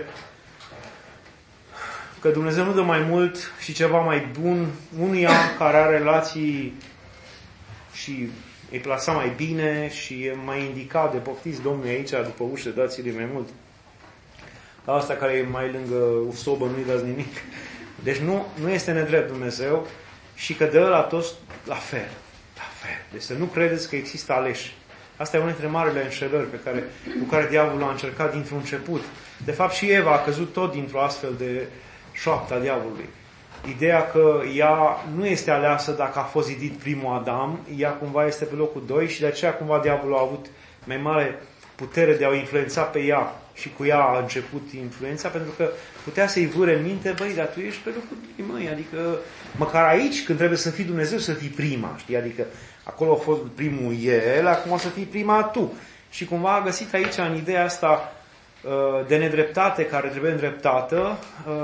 că Dumnezeu nu dă mai mult și ceva mai bun unuia care are relații și e plasat mai bine și e mai indicat de poftiți Domnului aici, după ușă, dați-le mai mult. La asta care e mai lângă usobă, nu-i dați nimic. Deci nu este nedrept Dumnezeu și că dă la toți la fel. La fel. Deci să nu credeți că există aleși. Asta e una dintre marile înșelări cu care diavolul a încercat dintr-un început. De fapt și Eva a căzut tot dintr-o astfel de șoaptă a diavolului. Ideea că ea nu este aleasă dacă a fost zidit primul Adam, ea cumva este pe locul 2 și de aceea cumva diavolul a avut mai mare putere de a o influența pe ea și cu ea a început influența, pentru că putea să-i vâre în minte, băi, dar tu ești pe locul 2, măi, adică măcar aici, când trebuie să fii Dumnezeu, să fii prima, știi? Adică acolo a fost primul el, acum o să fii prima tu. Și cumva a găsit aici, în ideea asta de nedreptate care trebuie îndreptată,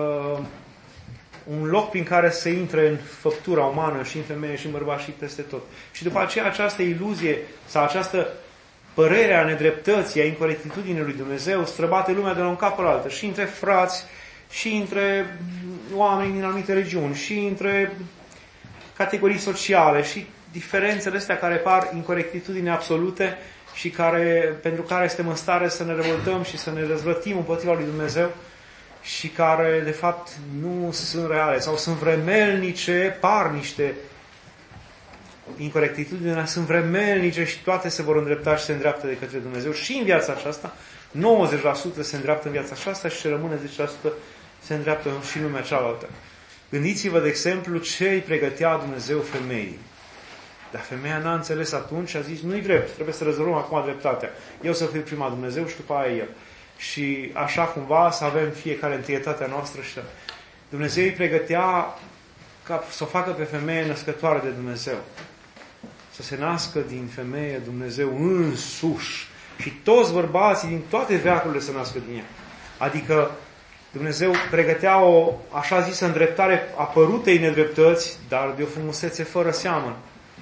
un loc prin care să intre în făptura umană și în femeie și în bărbat și peste tot. Și după aceea această iluzie sau această părere a nedreptății, a incorectitudinii lui Dumnezeu străbate lumea de la un cap la altă, și între frați, și între oameni din anumite regiuni, și între categorii sociale, și diferențele astea care par incorectitudine absolute și pentru care suntem în stare să ne revoltăm și să ne răzvrătim împotriva lui Dumnezeu și care, de fapt, nu sunt reale sau sunt vremelnice, par niște incorectitudini, dar sunt vremelnice și toate se vor îndrepta și se îndreaptă de către Dumnezeu și în viața aceasta. 90% se îndreaptă în viața aceasta și ce rămâne 10% se îndreaptă și în lumea cealaltă. Gândiți-vă, de exemplu, ce îi pregătea Dumnezeu femeii. Dar femeia n-a înțeles atunci și a zis, nu-i drept, trebuie să rezolvăm acum dreptatea. Eu să fiu prima Dumnezeu și după aia El. Și așa cumva să avem fiecare întâietatea noastră și Dumnezeu îi pregătea ca să o facă pe femeie născătoare de Dumnezeu. Să se nască din femeie Dumnezeu însuși. Și toți bărbații din toate veacurile să nască din ea. Adică Dumnezeu pregătea o așa zisă îndreptare a părutei nedreptăți, dar de o frumusețe fără seamăn.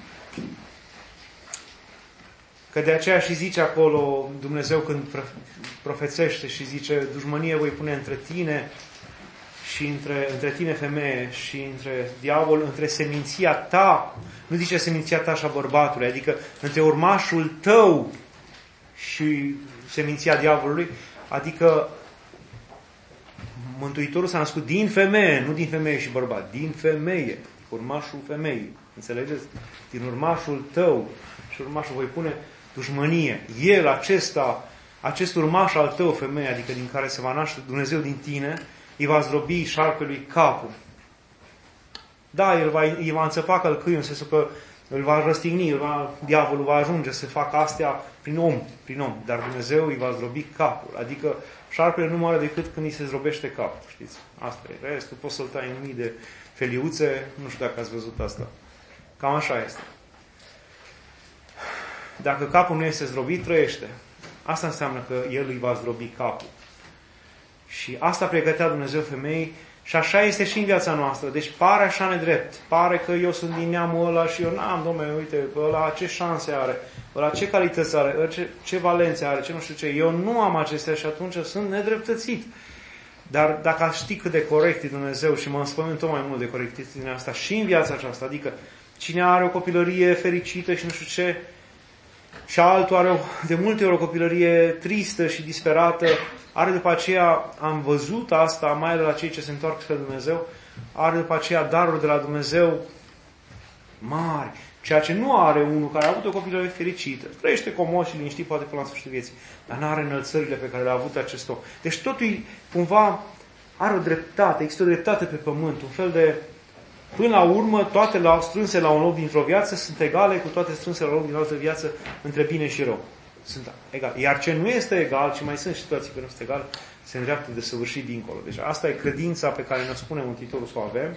Că de aceea și zice acolo Dumnezeu când profețește și zice, dușmănie voi pune între tine și între tine femeie și între diavol, între seminția ta, nu zice seminția ta și a bărbatului, adică între urmașul tău și seminția diavolului, adică Mântuitorul s-a născut din femeie, nu din femeie și bărbat, din femeie, urmașul femeii, înțelegeți? Din urmașul tău și urmașul voi pune dușmănie. El, acest urmaș al tău, femeie, adică din care se va naște Dumnezeu din tine, îi va zdrobi șarpelui capul. Da, îi va înțăpa călcâiul, în sensul că îl va răstigni, diavolul va ajunge să facă astea prin om, dar Dumnezeu îi va zdrobi capul. Adică șarpele nu moare decât când îi se zdrobește capul, știți? Asta e. Restul poți să-l tai în mii de feliuțe, nu știu dacă ați văzut asta. Cam așa este. Dacă capul nu este zdrobit, trăiește. Asta înseamnă că El îi va zdrobi capul. Și asta pregătea Dumnezeu femeii și așa este și în viața noastră. Deci pare așa nedrept. Pare că eu sunt din neamul ăla și eu n-am, dom'le, uite, ăla ce șanse are, ăla ce calități are, ăla ce valențe are, ce nu știu ce. Eu nu am acestea și atunci sunt nedreptățit. Dar dacă aș ști cât de corect e Dumnezeu și mă înspământ tot mai mult de corectitudinea asta și în viața aceasta, adică cine are o copilărie fericită și nu știu ce, și altul are de multe ori o copilărie tristă și disperată, are după aceea, am văzut asta, mai ales la cei ce se întoarcă spre Dumnezeu, are după aceea daruri de la Dumnezeu mari, ceea ce nu are unul care a avut o copilărie fericită. Trăiește comod și liniștit, poate până la sfârșitul vieții, dar nu are înălțările pe care le-a avut acest om. Deci totul cumva are o dreptate, există o dreptate pe pământ, un fel de... Până la urmă, toate strânse la un loc dintr-o viață sunt egale cu toate strânse la un loc din altă viață între bine și rău. Sunt egale. Iar ce nu este egal, și mai sunt situații care nu sunt egale, se îndreaptă de săvârșit dincolo. Deci asta e credința pe care ne spune Mântuitorul să o avem.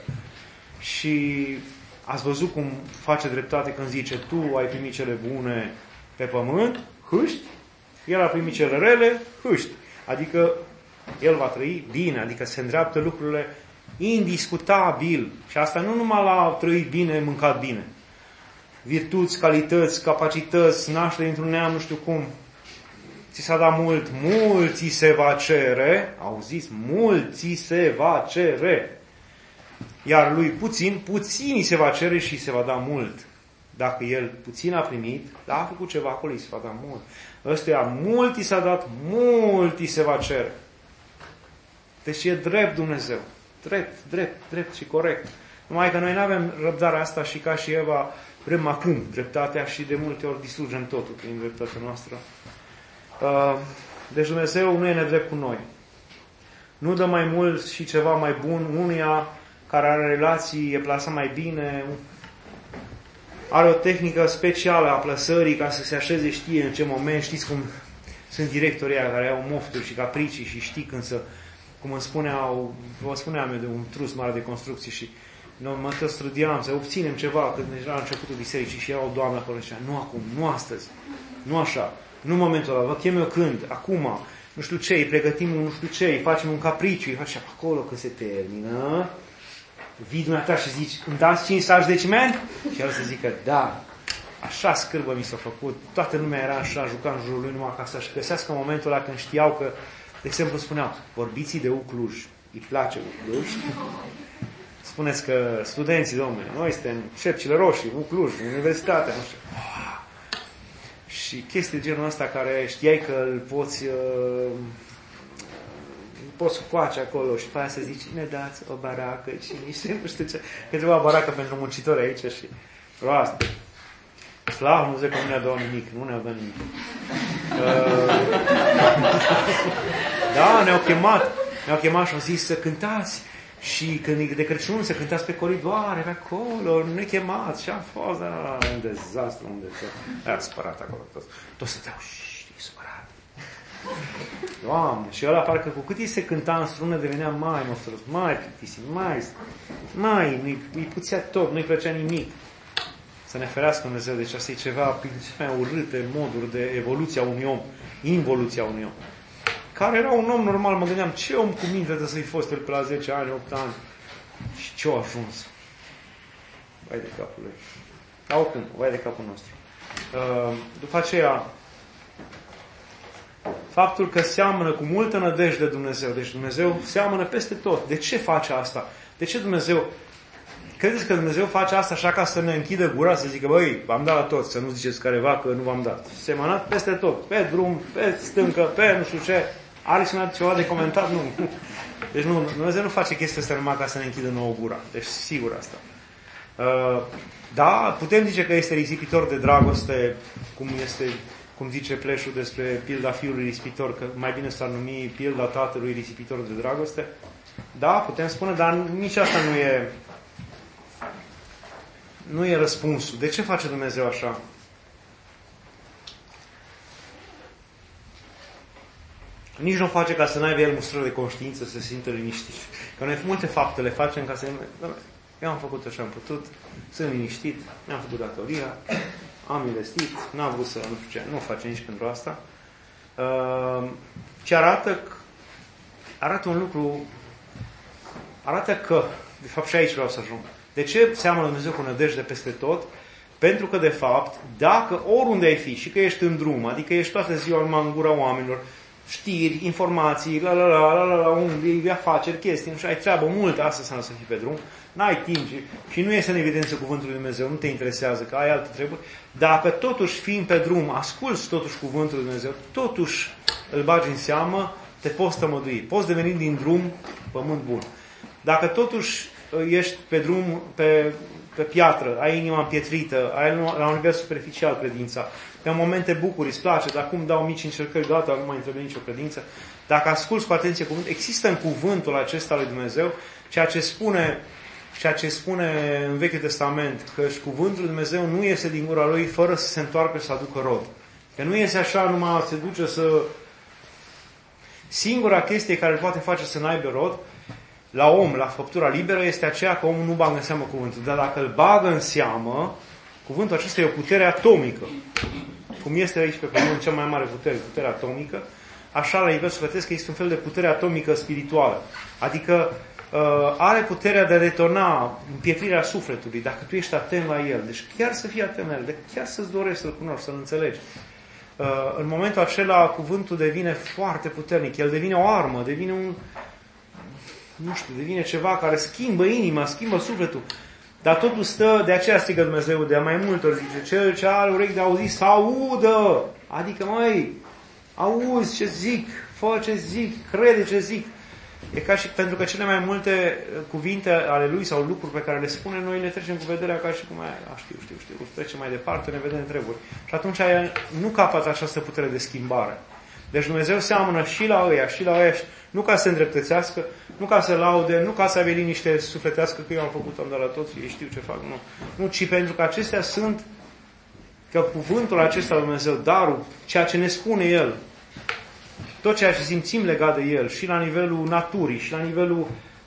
Și ați văzut cum face dreptate când zice tu ai primit cele bune pe pământ, hâști, el a primit cele rele, hâști. Adică el va trăi bine, adică se îndreaptă lucrurile indiscutabil. Și asta nu numai la trăit bine, mâncat bine. Virtuți, calități, capacități, naștere dintr-un neam, nu știu cum. Ți s-a dat mult, mult ți se va cere. Auziți? Mult ți se va cere. Iar lui puțin, puțin îi se va cere și îi se va da mult. Dacă el puțin a primit, dar a făcut ceva acolo, îi se va da mult. Ăstuia mult i s-a dat, mult îi se va cere. Deci e drept Dumnezeu. Drept și corect. Numai că noi nu avem răbdarea asta și ca și Eva vrem acum dreptatea și de multe ori distrugem totul prin dreptatea noastră. Deci Dumnezeu nu e nedrept cu noi. Nu dă mai mult și ceva mai bun unuia care are relații, e plasat mai bine, are o tehnică specială a plasării ca să se așeze, știe în ce moment, știți cum sunt directorii aia care au mofturi și capricii și știi când să... Cum vă spuneam eu de un trus mare de construcții și noi mă tot studiam să obținem ceva când era începutul bisericii și era o doamnă acolo și zicea, nu acum, nu astăzi, nu așa, nu în momentul ăla, vă chem eu când, acum, nu știu ce, îi pregătim un nu știu ce, îi facem un capriciu, îi facem acolo când se termină, vii dumneata și zici, îmi dați 5 saci de ciment? Și el să zică, da, așa scârbă mi s-a făcut, toată lumea era așa, juca în jurul lui numai ca să-și găsească momentul ăla când știau că, de exemplu, spuneau, vorbiții de Ucluj, îi place Ucluj. Spuneți că studenții, domnule, noi suntem șerpcile roșii, Ucluj, universitatea, nu știu. Și chestii de genul ăsta care știai că îl poți coace acolo și pe aia să zici, ne dați o baracă și niște, nu știu ce, câteva baracă pentru muncitori aici și asta. Slavă Dumnezeu că nu ne-a dat nimic, nu ne-a dat nimic. Da, ne-au chemat și au zis să cântați și când de Crăciun să cântați pe coridoare, pe acolo, nu ne chemați și am fost, un dezastru, Aia spărat acolo, toți stăteau și spărat. Doamne, și ăla parcă cu cât îi se cânta în strună devenea mai măsăros, mai plictisit, îi puțea tot, nu-i plăcea nimic. Să ne ferească Dumnezeu, deci asta e ceva printre cele mai urâte moduri de evoluția unui om, involuția unui om. Care era un om normal, mă gândeam, ce om cu minte de să-i fost el pe la 10 ani, 8 ani? Și ce-a ajuns? Vai de capul lui. Dar oricum, vai de capul nostru. După aceea, faptul că seamănă cu multă nădejde Dumnezeu. Deci Dumnezeu seamănă peste tot. De ce face asta? De ce Dumnezeu... Credeți că Dumnezeu face asta așa ca să ne închidă gura, să zică, băi, v-am dat la toți, să nu ziceți careva că nu v-am dat. Semănat peste tot, pe drum, pe stâncă, pe nu știu ce. Are și ceva de comentat? Nu. Deci nu, Dumnezeu nu face chestia asta numai ca să ne închidă nouă gura. Deci sigur asta. Da, putem zice că este risipitor de dragoste, cum zice Pleșul despre pilda fiului risipitor, că mai bine s-ar numi pilda tatălui risipitor de dragoste. Da, putem spune, dar nici asta nu e răspunsul. De ce face Dumnezeu așa? Nici nu face ca să n-aibă el mustrări de conștiință, să se simtă liniștit. Că noi multe fapte le facem ca să... Eu am făcut așa am putut, sunt liniștit, mi-am făcut datoria, am investit, n-am vrut să nu știu ce, nu face nici pentru asta. Ce arată un lucru, arată că, de fapt și aici vreau să ajung. De ce seamănă Dumnezeu cu nădejde peste tot? Pentru că, de fapt, dacă oriunde ai fi și că ești în drum, adică ești toată ziua numai în gura oamenilor, știri, informații, umbli, afaceri, chestii, nu știu, ai treabă multă, asta înseamnă să fii pe drum, n-ai timp și nu iese în evidență cuvântul lui Dumnezeu, nu te interesează, că ai alte treburi. Dacă totuși fiind pe drum, asculți totuși cuvântul lui Dumnezeu, totuși îl bagi în seamă, te poți tămădui. Poți deveni din drum pământ bun. Dacă totuși ești pe drum, pe piatră, ai inima împietrită, ai la un nivel superficial credința, pe momente bucuri, îți place, dar acum dau mici încercări, gata, nu mai trebuie nicio credință. Dacă asculți cu atenție cuvântul, există în cuvântul acesta lui Dumnezeu ceea ce spune în Vechiul Testament, că și cuvântul lui Dumnezeu nu iese din gura lui fără să se întoarcă și să aducă rod. Că nu iese așa, numai se duce să... Singura chestie care îl poate face să n-aibă rod la om, la făptura liberă, este aceea că omul nu bagă în seamă cuvântul. Dar dacă îl bagă în seamă, cuvântul acesta e o putere atomică. Cum este aici pe pământ cea mai mare putere, puterea atomică, așa la nivel sufletesc este un fel de putere atomică spirituală. Adică are puterea de a detona împietrirea sufletului, dacă tu ești atent la el. Deci chiar să fii atent la el, chiar să-ți dorești să-l cunoști, să-l înțelegi. În momentul acela cuvântul devine foarte puternic. El devine o armă, devine devine ceva care schimbă inima, schimbă sufletul. Dar totul stă, de aceea strigă Dumnezeu, de mai multe ori zice, cel ce are urechi de auzit să audă. Adică, auzi ce zic, fă ce zic, crede ce zic. E ca și pentru că cele mai multe cuvinte ale lui sau lucruri pe care le spune, noi le trecem cu vederea ca și cum știu, trecem mai departe, ne vedem treburi. Și atunci nu capătă această putere de schimbare. Deci Dumnezeu seamănă și la ăia, nu ca să se îndreptățească, nu ca să laude, nu ca să avea liniște sufletească că eu am făcut, am dat la toți, ei știu ce fac, nu, ci pentru că acestea sunt, că cuvântul acesta lui Dumnezeu, darul, ceea ce ne spune El, tot ceea ce simțim legat de El, și la nivelul naturii, și la nivelul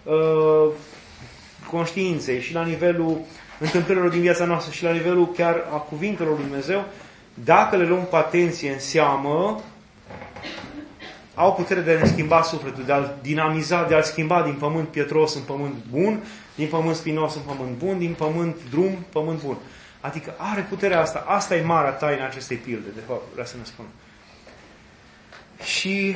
conștiinței, și la nivelul întâmplărilor din viața noastră, și la nivelul chiar a cuvintelor lui Dumnezeu, dacă le luăm cu atenție în seamă, au putere de a ne schimba sufletul, de a-l dinamiza, de a-l schimba din pământ pietros în pământ bun, din pământ spinos în pământ bun, din pământ drum, pământ bun. Adică are puterea asta. Asta e marea taină acestei pilde, de fapt, vreau să ne spun. Și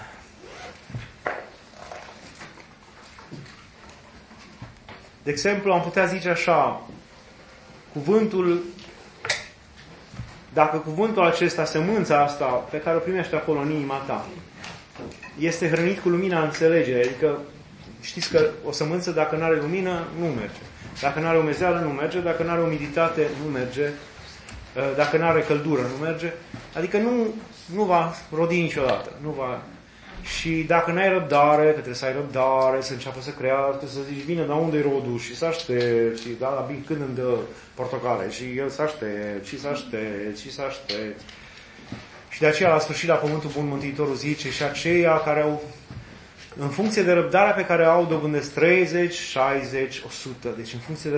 de exemplu, am putea zice așa, cuvântul dacă cuvântul acesta, sămânța asta pe care o primești acolo în inima ta, este hrănit cu lumina înțelegerii, adică știți că o sămânță dacă nu are lumină, nu merge. Dacă nu are umezeală, nu merge. Dacă nu are umiditate, nu merge. Dacă nu are căldură, nu merge. Adică nu va rodi niciodată. Nu va... Și dacă nu ai răbdare, că trebuie să ai răbdare, să înceapă să crească, să zici, bine, dar unde-i rodul? Și să aștept, și da, bine, când îmi dă portocale? Și el să aștept, și să aștept, și să aștept. Și de aceea, la sfârșit, la Pământul Bun, Mântuitorul zice, și aceia care au, în funcție de răbdarea pe care au, dobândesc 30, 60, 100. Deci în funcție de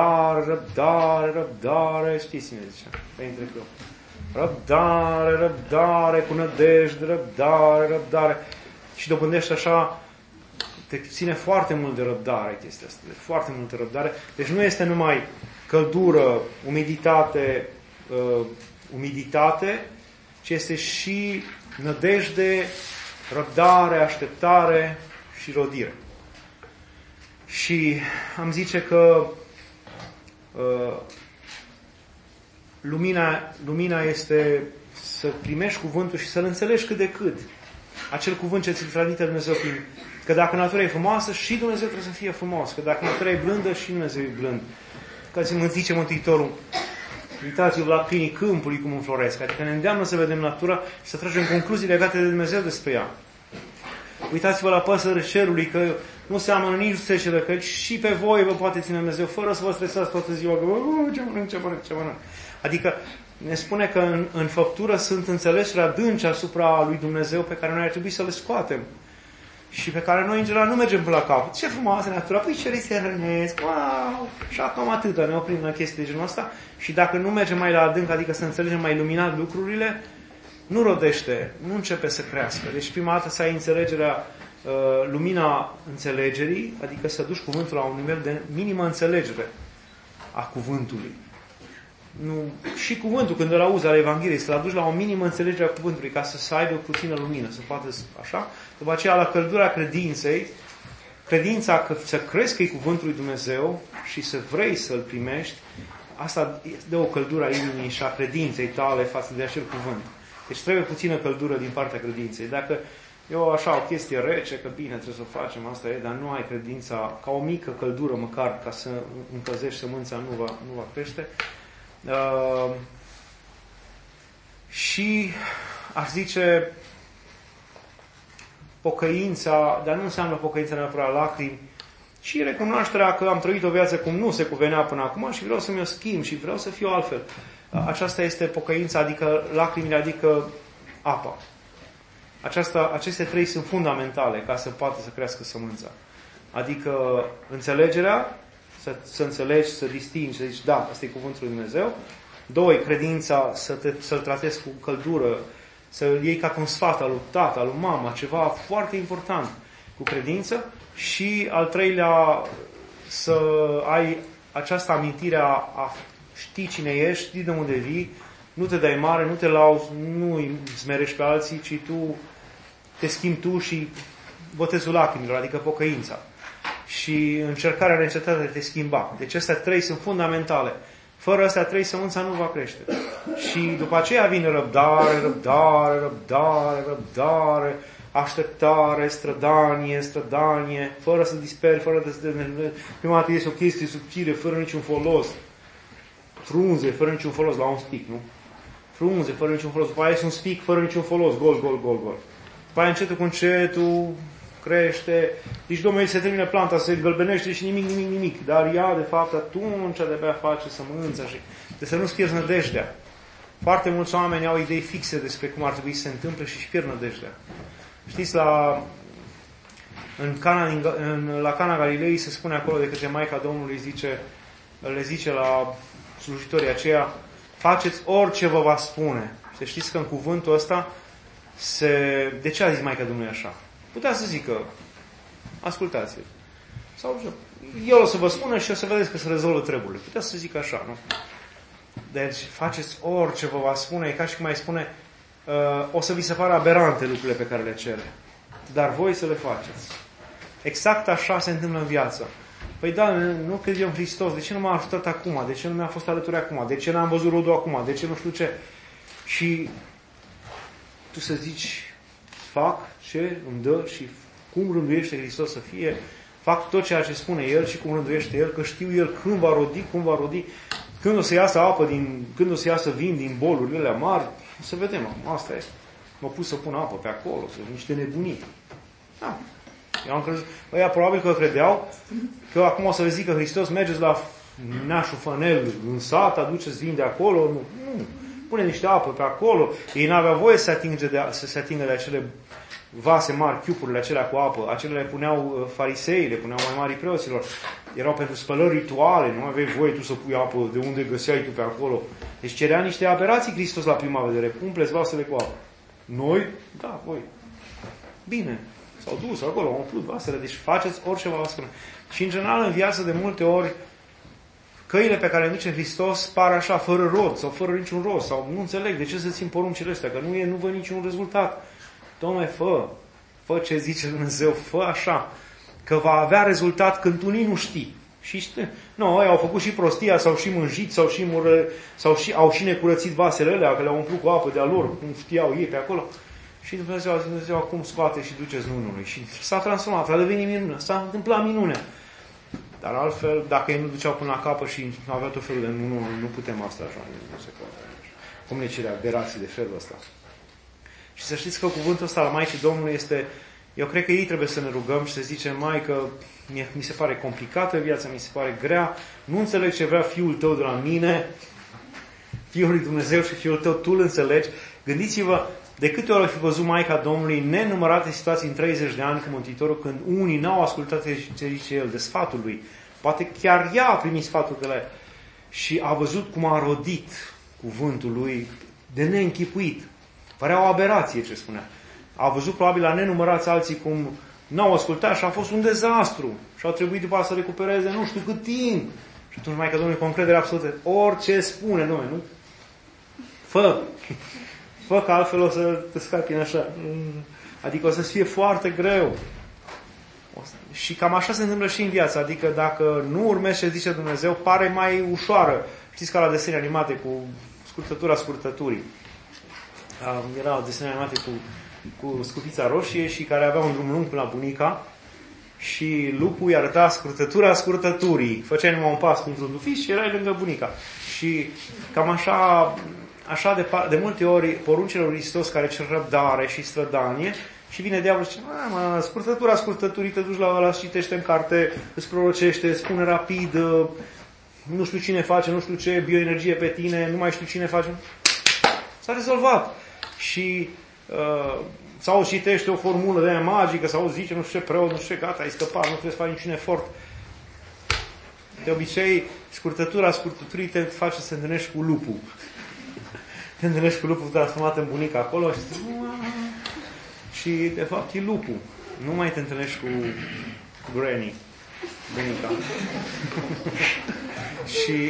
răbdare, știți cine zice? Pentru că răbdare, cu nădejde, răbdare. Și dobândește așa, te ține foarte mult de răbdare chestia asta, de foarte multă răbdare. Deci nu este numai căldură, umiditate, ci este și nădejde, răbdare, așteptare și rodire. Și am zice că lumina este să primești cuvântul și să-l înțelegi cât de cât. Acel cuvânt ce ți-l transmite Dumnezeu prin... Că dacă natura e frumoasă, și Dumnezeu trebuie să fie frumos. Că dacă natura e blândă, și Dumnezeu e blând. Că îmi zice Mântuitorul, uitați-vă la pinii câmpului cum înfloresc. Adică ne îndeamnă să vedem natura și să tragem concluzii legate de Dumnezeu despre ea. Uitați-vă la păsările cerului, că nu seamănă nici secere, că și pe voi vă poate ține Dumnezeu, fără să vă stresați toată ziua, că ce mănânc. Adică ne spune că în făptură sunt înțelegeri adânci asupra lui Dumnezeu pe care noi ar trebui să le scoatem. Și pe care noi, în general, nu mergem până la capăt. Ce frumoasă natura, păi ce se hrănesc, wow! Și acum atâta, ne oprim la chestii de genul ăsta. Și dacă nu mergem mai la adânc, adică să înțelegem mai iluminat lucrurile, nu rodește, nu începe să crească. Deci prima dată să ai înțelegerea, lumina înțelegerii, adică să duci cuvântul la un nivel de minimă înțelegere a cuvântului. Nu, și cuvântul, când îl auzi al Evangheliei, să-l aduci la o minimă înțelegere a cuvântului, ca să aibă puțină lumină, să poată așa. După aceea, la căldura credinței, credința că să crezi că e cuvântul lui Dumnezeu și să vrei să-l primești, asta dă o căldură a inimii și a credinței tale față de acel cuvânt. Deci trebuie puțină căldură din partea credinței. Dacă eu așa o chestie rece, că bine, trebuie să o facem, asta e, dar nu ai credința, ca o mică căldură măcar, ca să încălzești sămânța, nu va crește. Și aș zice pocăința, dar nu înseamnă pocăința neapărat lacrimi, ci recunoașterea că am trăit o viață cum nu se cuvenea până acum și vreau să mi-o schimb și vreau să fiu altfel. Aceasta este pocăința, adică lacrimile, adică apa. Aceste trei sunt fundamentale ca să poată să crească sămânța. Adică înțelegerea, să înțelegi, să distingi, să zici, da, ăsta e cuvântul lui Dumnezeu. 2, credința, să-l tratezi cu căldură, să-l iei ca un sfat al lui tata, al lui mama, ceva foarte important cu credință. Și al treilea, să ai această amintire a știi cine ești, știi de unde vii, nu te dai mare, nu te lauzi, nu îi smerești pe alții, ci tu te schimbi tu și botezul lacrimilor, adică pocăința. Și încercarea neîncetată de te schimba. Deci astea trei sunt fundamentale. Fără astea trei, sămânța nu va crește. Și după aceea vine răbdare, așteptare, strădanie, fără să disperi, fără să... Prima dată este o chestie subțire, fără niciun folos. Frunze, fără niciun folos, la un spic, nu? Frunze, fără niciun folos. După aia este un spic, fără niciun folos, gol. După aia încetul cu încetul crește. Deci, Domnul, se termină planta, se gălbenește și nimic. Dar ea, de fapt, atunci de-abia face sămânța și... De să nu-ți pierzi nădejdea. Foarte mulți oameni au idei fixe despre cum ar trebui să se întâmple și își pierd nădejdea. Știți, la Cana Galilei se spune acolo de către Maica Domnului, le zice la slujitorii aceia, faceți orice vă va spune. Să știți că în cuvântul ăsta de ce a zis Maica Domnului așa? Putea să zică, ascultați-l. Sau el o să vă spună și o să vedeți că se rezolvă treburile. Putea să zică așa, nu? Deci faceți orice vă va spune, e ca și cum mai spune, o să vi se pară aberante lucrurile pe care le cere. Dar voi să le faceți. Exact așa se întâmplă în viață. Păi da, nu cred eu în Hristos, de ce nu m-a ajutat acum? De ce nu mi-a fost alături acum? De ce n-am văzut rodul acum? De ce nu știu ce? Și tu să zici, fac ce îmi dă și cum rânduiește Hristos să fie, fac tot ceea ce spune El și cum rânduiește El, că știu El când va rodi, cum va rodi, când o să iasă apă, când o să iasă vin din bolurile alea mari, să vedem, asta este. M-a pus să pun apă pe acolo, sunt niște nebunii. Da. Eu am crezut, ăia probabil că credeau că acum o să le zic că Hristos mergeți la Neașul Fănel în sat, aduceți vin de acolo, nu. Pune niște apă pe acolo, ei n-aveau voie să se atingă de acele vase mari, chiupurile acelea cu apă, acelea le puneau farisei, le puneau mai mari preoților, erau pentru spălări rituale, nu aveai voie tu să pui apă de unde găseai tu pe acolo. Deci cerea niște aberații Hristos la prima vedere, umpleți vasele cu apă. Noi? Da, voi. Bine, s-au dus acolo, au umplut vasele, deci faceți orice vă spune. Și în general în viață de multe ori căile pe care le duce Hristos par așa, fără rod sau fără niciun rost, sau nu înțeleg de ce să țin poruncile astea, că nu văd niciun rezultat. Dom'le, fă ce zice Dumnezeu, fă așa, că va avea rezultat când tu nici nu știi. Și ăia au făcut și prostia, sau și mânjit, sau și au și necurățit vasele alea, că le-au umplut cu apă de-a lor, cum știau ei pe acolo. Și Dumnezeu acum scoate și duceți minunului. Și s-a transformat, a devenit minunea, s-a întâmplat minunea. Dar altfel, dacă ei nu duceau până la capăt și aveau tot felul de nu putem asta așa, nu se poate. Cum ne cere aberații de felul ăsta. Și să știți că cuvântul ăsta al Maicii Domnului este, eu cred că ei trebuie să ne rugăm și să zicem, Maică, mi se pare complicată viața, mi se pare grea, nu înțeleg ce vrea Fiul Tău de la mine, Fiul lui Dumnezeu și Fiul Tău, Tu îl înțelegi. Gândiți-vă, de câte ori au fi văzut Maica Domnului nenumărate situații în 30 de ani cu Mântuitorul, când unii n-au ascultat ce zice El, de sfatul Lui. Poate chiar ea a primit sfatul de la El. Și a văzut cum a rodit cuvântul Lui de neînchipuit. Părea o aberație ce spunea. A văzut probabil la nenumărați alții cum n-au ascultat și a fost un dezastru. Și au trebuit după asta să recupereze nu știu cât timp. Și atunci Maica Domnului, cu încredere absolută, orice spune, nu? Fă că altfel o să te scapi în așa. Adică o să-ți fie foarte greu. Și cam așa se întâmplă și în viață. Adică dacă nu urmezi ce zice Dumnezeu, pare mai ușoară. Știți ca la desene animate cu scurtătura scurtăturii. Erau desene animate cu scufița roșie și care avea un drum lung până la bunica și lupul îi arăta scurtătura scurtăturii. Făceai numai un pas printr-un dufiș și erai lângă bunica. Și cam așa de multe ori poruncile lui Hristos care cer răbdare și strădanie și vine diavolul și zice, scurtătura scurtăturii, te duci la ăla, citește în carte, îți prorocește, spune rapid, nu știu cine face, nu știu ce, bioenergie pe tine, nu mai știu cine face. S-a rezolvat. Și sau citește o formulă de aia magică, sau zice nu știu ce preot, nu știu ce, gata, ai scăpat, nu trebuie să faci niciun efort. De obicei, scurtătura scurtăturii te face să te întâlnești cu lupul. Te întâlnești cu lupul transformat în bunica acolo și de fapt e lupul. Nu mai te întâlnești cu Granny, bunica. Și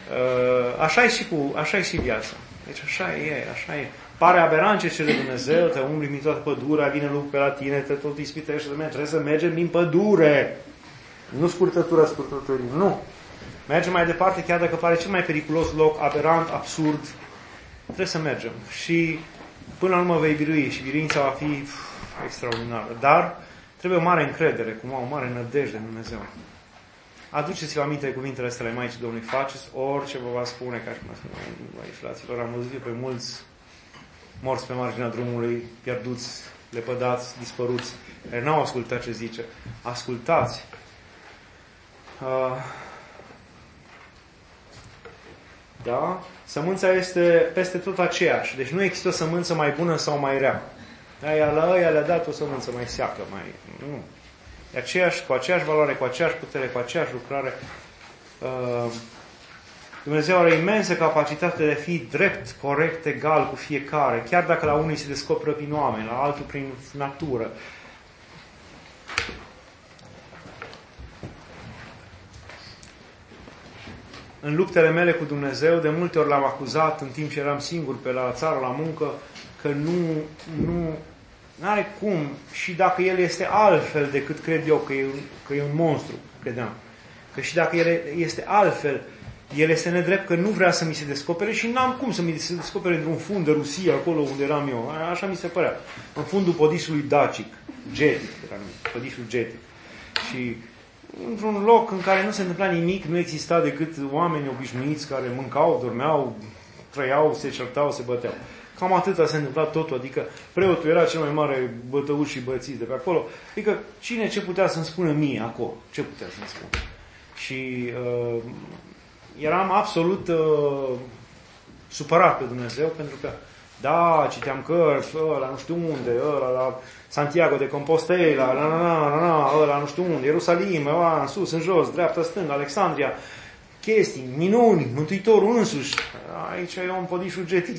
așa e și viața. Deci așa e. Pare aberant ce cere Dumnezeu, te umbli din toată pădurea, vine lupul pe la tine, te tot ispitește de mine, trebuie să mergem din pădure. Nu scurtătura scurtăturii, nu. Mergem mai departe, chiar dacă pare cel mai periculos loc, aberant, absurd, trebuie să mergem. Și până la urmă vei birui și biruința va fi extraordinară. Dar trebuie o mare încredere, o mare nădejde în Dumnezeu. Aduceți-vă aminte cuvintele astea ale Maicii Domnului, faceți orice vă va spune, ca și cum spune, fraților, am văzut pe mulți morți pe marginea drumului, pierduți, lepădați, dispăruți, care n-au ascultat ce zice. Ascultați! Da? Sămânța este peste tot aceeași. Deci nu există o sămânță mai bună sau mai rea. La ăia le-a dat o sămânță mai seacă, nu. E aceeași, cu aceeași valoare, cu aceeași putere, cu aceeași lucrare. Dumnezeu are imensă capacitate de a fi drept, corect, egal cu fiecare, chiar dacă la unii se descoperă prin oameni, la altul prin natură. În luptele mele cu Dumnezeu, de multe ori l-am acuzat în timp ce eram singur pe la țară, la muncă, că nu are cum, și dacă el este altfel decât cred eu că e un monstru, credeam. Că și dacă el este altfel, El este nedrept că nu vrea să mi se descopere și n-am cum să mi se descopere într-un fund de Rusia, acolo unde eram eu. Așa mi se părea. În fundul podisului dacic, getic, podisul getic. Și într-un loc în care nu se întâmpla nimic, nu exista decât oameni obișnuiți care mâncau, dormeau, trăiau, se certau, se băteau. Cam atâta se întâmpla totul, adică preotul era cel mai mare bătăuș și bățit de pe acolo. Adică cine ce putea să-mi spună mie acolo? Ce putea să-mi spună? Și eram absolut supărat pe Dumnezeu, pentru că, da, citeam cărți, ăla nu știu unde, ăla la Santiago de Compostela, ăla nu știu unde, Ierusalim, ăla în sus, în jos, dreapta, stânga, Alexandria, chestii, minuni, Mântuitorul însuși. Aici eu în podișul getic,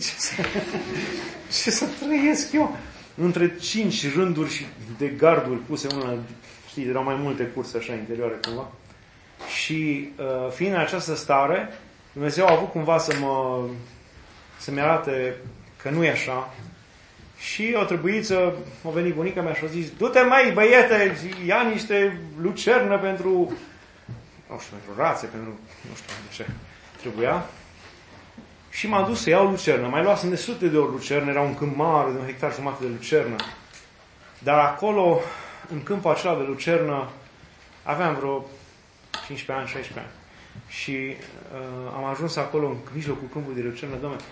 ce să trăiesc eu? Între 5 rânduri de garduri puse una, știi, erau mai multe curse așa interioare cumva. Și fiind în această stare, Dumnezeu a avut cumva să-mi arate că nu e așa. Și a trebuit a venit bunica mea și a zis, du-te mai băiete, ia niște lucernă pentru, nu știu, pentru rațe, pentru, nu știu de ce trebuia. Și m-am dus să iau lucernă. Mai luasem de sute de ori lucernă, era un câmp mare de 1,5 hectare de lucernă. Dar acolo, în câmpul acela de lucernă, aveam vreo 15 ani, 16 ani. Și am ajuns acolo, în mijlocul câmpului de lucernă, Doamne,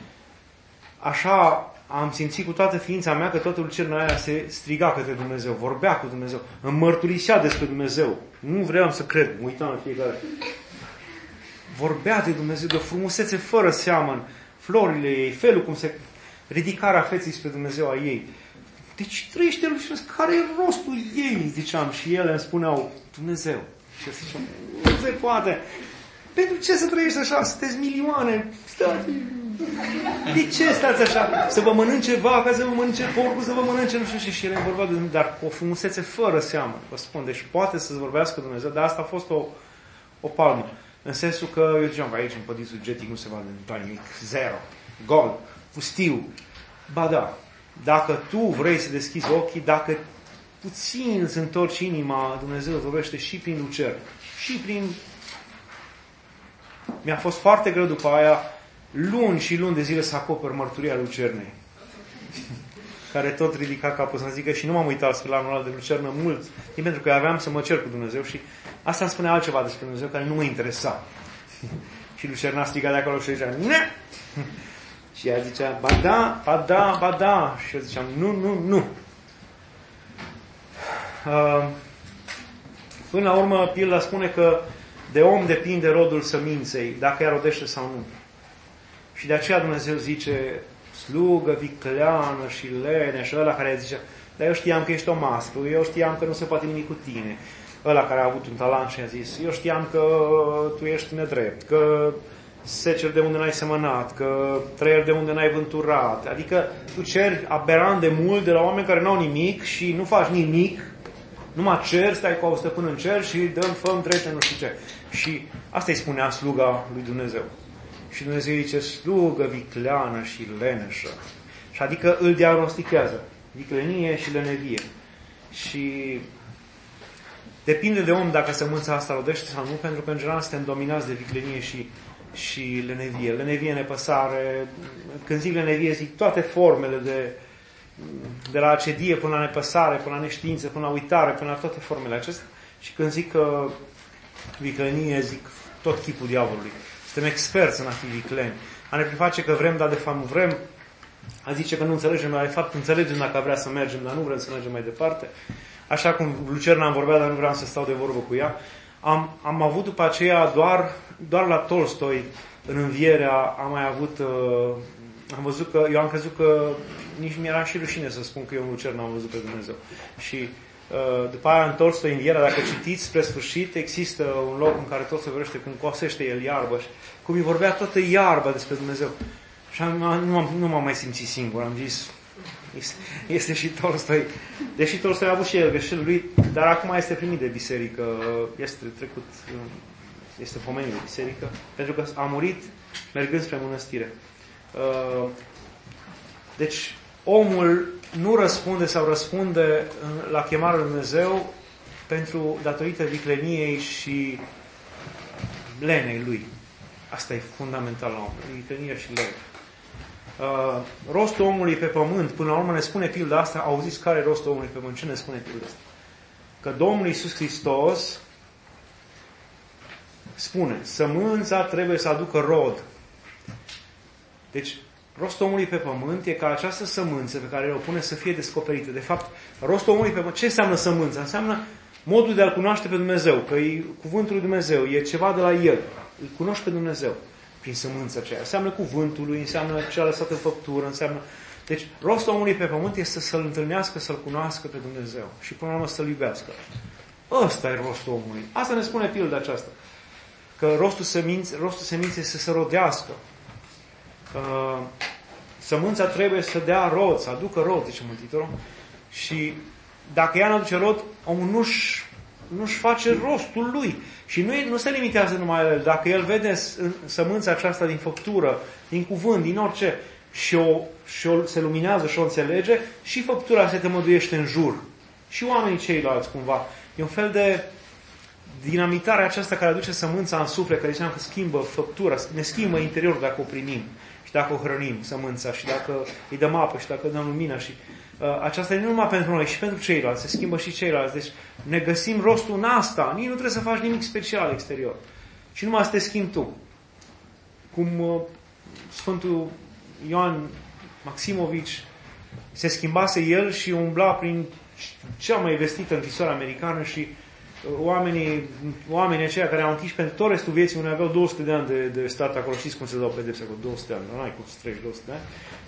așa am simțit cu toată ființa mea că toată lucerna aia se striga către Dumnezeu, vorbea cu Dumnezeu, îmi mărturisea despre Dumnezeu. Nu vreau să cred, mă uitam la fiecare. Vorbea de Dumnezeu, de o frumusețe fără seamăn, florile ei, felul cum se ridicarea feței spre Dumnezeu a ei. Deci trăiește lucrul, care e rostul ei, ziceam, și ele îmi spuneau, Dumnezeu. Și ziceam, nu se poate. Pentru ce să trăiești așa? Sunteți milioane. Stați. De ce stați așa? Să vă mănânce vaca, să vă mănânce porcul, să vă mănânce nu știu ce. Și ele îmi vorbeau de Dumnezeu, dar cu o frumusețe fără seamă. Vă spun, deci poate să-ți vorbească Dumnezeu, dar asta a fost o palmă. În sensul că, eu ziceam că aici în pădisul getic nu se va întâmpla nimic. Zero. Gol. Pustiu. Ba da. Dacă tu vrei să deschizi ochii, dacă puțin îți întorci inima, Dumnezeu vorbește și prin lucer. Și prin... Mi-a fost foarte greu după aia, luni și luni de zile să acopăr mărturia lucernei. Care tot ridica capul să-mi zică și nu m-am uitat spre lanul ăla de lucernă mult. E pentru că aveam să mă cer cu Dumnezeu și asta îmi spunea altceva despre Dumnezeu care nu mă interesa. Și lucerna striga de acolo și zicea, ne! Și ea zicea, ba da, ba da, ba da. Și eu ziceam, nu. Până la urmă, pilda spune că de om depinde rodul săminței, dacă ea rodește sau nu. Și de aceea Dumnezeu zice, slugă, vicleană și lene, și ăla care zice, dar eu știam că ești o maspă, eu știam că nu se poate nimic cu tine. Ăla care a avut un talent și a zis, eu știam că tu ești nedrept, că seceri de unde n-ai semănat, că trăieri de unde n-ai vânturat. Adică tu ceri aberant de mult de la oameni care n-au nimic și nu faci nimic, numai cer, stai cu o stăpân în cer și dăm, făm, trece, nu știu ce. Și asta îi spunea sluga lui Dumnezeu. Și Dumnezeu îi zice, slugă vicleană și leneșă. Și adică îl diagnostichează. Viclenie și lenevie. Și depinde de om dacă sămânța asta rodește sau nu, pentru că în general suntem dominați de viclenie și lenevie. Lenevie, nepăsare. Când zic lenevie, zic toate formele de la acedie până la nepăsare, până la neștiință, până la uitare, până la toate formele acestea. Și când zic viclenie, zic tot chipul diavolului. Suntem experți în a fi vicleni. A ne preface că vrem, dar de fapt nu vrem. A zice că nu înțelegem, dar de fapt înțelegem dacă vrea să mergem, dar nu vrem să mergem mai departe. Așa cum Lucerna am vorbea, dar nu vreau să stau de vorbă cu ea. Am avut după aceea doar la Tolstoi, în Învierea, am mai avut... am văzut că... Eu am crezut că nici mi-era și rușine să spun că eu în Lucerna am văzut pe Dumnezeu. Și după aia în Tolstoi, Învierea, dacă citiți spre sfârșit, există un loc în care tot se vorbește cum cosește el iarbă și cum îi vorbea toată iarba despre Dumnezeu. Și nu m-am mai simțit singur. Am zis, este și Tolstoi. Deși Tolstoi a avut și el greșelile lui, dar acum este primit de biserică, este trecut, este pomenit de biserică, pentru că a murit mergând spre mănăstire. Deci, omul nu răspunde sau răspunde la chemarea lui Dumnezeu datorită vicleniei și lenei lui. Asta e fundamental la om, întâlnire și lege. Rostul omului pe pământ, până la urmă ne spune pilda asta, auziți care e rostul omului pe pământ? Ce ne spune pilda asta? Că Domnul Iisus Hristos spune, sămânța trebuie să aducă rod. Deci, rostul omului pe pământ e ca această sămânță pe care o pune să fie descoperită. De fapt, rostul omului pe pământ, ce înseamnă sămânța? Înseamnă modul de a-L cunoaște pe Dumnezeu, că e cuvântul lui Dumnezeu, e ceva de la El. Îl cunoști pe Dumnezeu prin sămânța aceea. Înseamnă cuvântul lui, înseamnă ce a lăsat în făptură, înseamnă... Deci, rostul omului pe pământ este să-L întâlnească, să-L cunoască pe Dumnezeu și până la urmă să-L iubească. Ăsta e rostul omului. Asta ne spune pilda aceasta. Că rostul seminței să se rodească. Sămânța trebuie să dea rod, să aducă rod, zice Mântuitorul. Și dacă ea nu aduce rod, omul nu-și face rostul lui. Și nu se limitează numai la el. Dacă el vede sămânța aceasta din făptură, din cuvânt, din orice, se luminează și o înțelege, și făptura se tămăduiește în jur. Și oamenii ceilalți, cumva. E un fel de dinamitare aceasta care aduce sămânța în suflet, care ziceam că schimbă făptura, ne schimbă interiorul dacă o primim și dacă o hrănim, sămânța, și dacă îi dăm apă și dacă îi dăm lumină. Și aceasta e nu numai pentru noi, și pentru ceilalți, se schimbă și ceilalți. Deci ne găsim rostul în asta. Nici nu trebuie să faci nimic special exterior. Și numai să te schimbi tu. Cum Sfântul Ioan Maximovici se schimbase el și umbla prin cea mai vestită închisoare americană și oamenii aceia care au închis pentru tot restul vieții, unii aveau 200 de ani de stat acolo, știți cum se dau pedepse cu 200 de ani, nu ai cum să treci 200 de ani,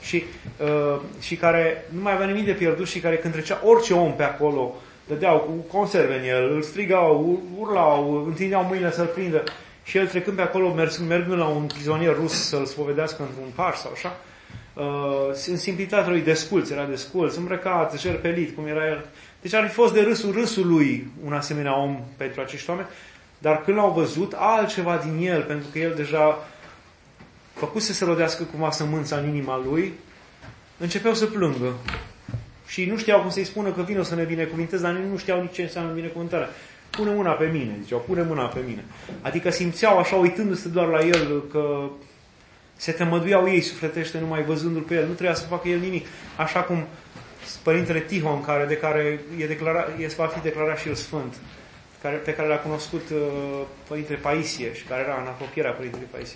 și care nu mai avea nimic de pierdut și care când trecea orice om pe acolo, dădeau cu conserve în el, îl strigau, urlau, întindeau mâinile să-l prindă și el trecând pe acolo, mergând la un prizonier rus să-l spovedească într-un paș sau așa, în simplitatea lui era desculț, îmbrăcat, jerpelit, cum era el. Deci ar fi fost de râsul lui un asemenea om pentru acești oameni, dar când l-au văzut, altceva din el, pentru că el deja făcut să se rodească cumva sămânța în inima lui, începeau să plângă. Și nu știau cum să-i spună că vine o să ne binecuvinteze, dar nu știau nici ce înseamnă binecuvântarea. Pune mâna pe mine, ziceau, pune mâna pe mine. Adică simțeau așa, uitându-se doar la el, că se tămăduiau ei sufletește numai văzându-l pe el. Nu trebuia să facă el nimic. Așa cum Părintele Tihon, de care va fi declarat și el sfânt, pe care l-a cunoscut Părintele Paisie și care era în apropierea Părintele Paisie.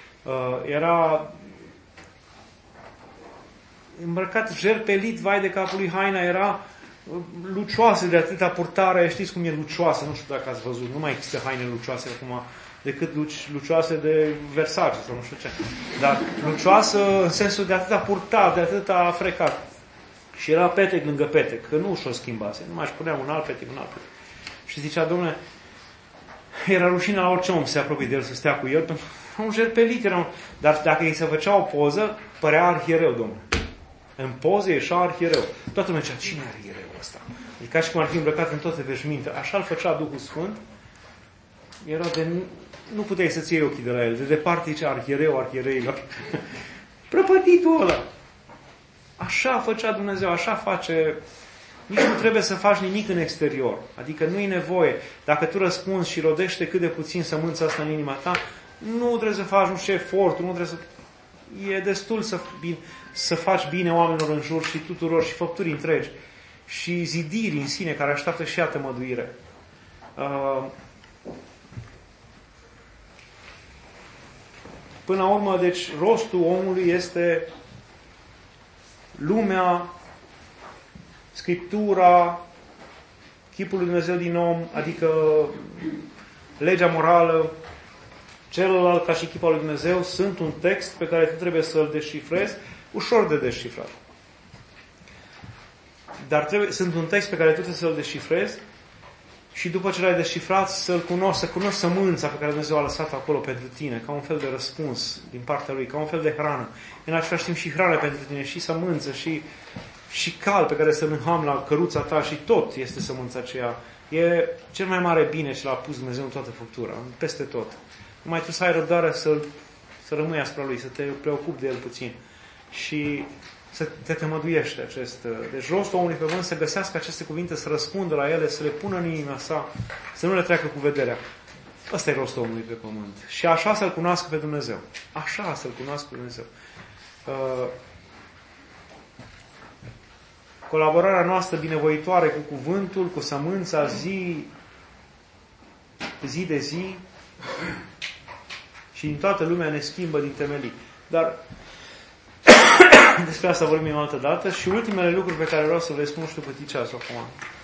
Era îmbrăcat jerpelit, vai de capul lui, haina era lucioasă de atâta purtare. Știți cum e lucioasă? Nu știu dacă ați văzut. Nu mai există haine lucioase acum decât lucioase de Versace sau nu știu ce. Dar lucioasă în sensul de atâta purtat, de atâta frecat. Și era petec lângă petec, că nu și-o schimbase. Nu mai își punea un alt petec. Și zicea, domnule, era rușine la orice om să se apropie de el, să stea cu el, pentru un jerpelit era. Dar dacă îi se făcea o poză, părea arhiereu, domnule. În poză ieșea arhiereu. Toată lumea zicea, cine e arhiereu ăsta? E ca și cum ar fi îmbrăcat în toate veșminte. Așa îl făcea Duhul Sfânt. Era de... Nu puteai să-ți iei ochii de la el. De departe zicea arhiereilor. Prăpătitul ăla. Așa făcea Dumnezeu, așa face. Nici nu trebuie să faci nimic în exterior. Adică nu e nevoie. Dacă tu răspunzi și rodește cât de puțin sămânța asta în inima ta, nu trebuie să faci nu știu ce efort, nu trebuie să... E destul să faci bine oamenilor în jur și tuturor și făpturi întregi. Și zidiri în sine care așteaptă și ea tămăduire. Până la urmă, deci, rostul omului este lumea, Scriptura, chipul lui Dumnezeu din om, adică legea morală, celălalt ca și chipul lui Dumnezeu, sunt un text pe care tu trebuie să-l descifrezi, ușor de descifrat. Dar sunt un text pe care tu trebuie să-l descifrezi și după ce l-ai descifrat să cunoști sămânța pe care Dumnezeu a lăsat acolo pentru tine, ca un fel de răspuns din partea Lui, ca un fel de hrană. În același timp și hrană pentru tine, și sămânță, și cal pe care să-l înham la căruța ta și tot este sămânța aceea. E cel mai mare bine ce l-a pus Dumnezeu în toată făptura, peste tot. Numai tu să ai răbdare să rămâi asupra Lui, să te preocupi de El puțin. Și să te tămăduiește deci rostul omului pe pământ să găsească aceste cuvinte, să răspundă la ele, să le pună în inima sa, să nu le treacă cu vederea. Ăsta e rostul omului pe pământ. Și așa să-L cunoască pe Dumnezeu. Așa să-L cunoască pe Dumnezeu. Colaborarea noastră binevoitoare cu cuvântul, cu sămânța, zi de zi, și în toată lumea ne schimbă din temelii. Dar despre asta vorbim o altă dată. Și ultimele lucruri pe care vreau să le spun, știu cât e ceasul acum.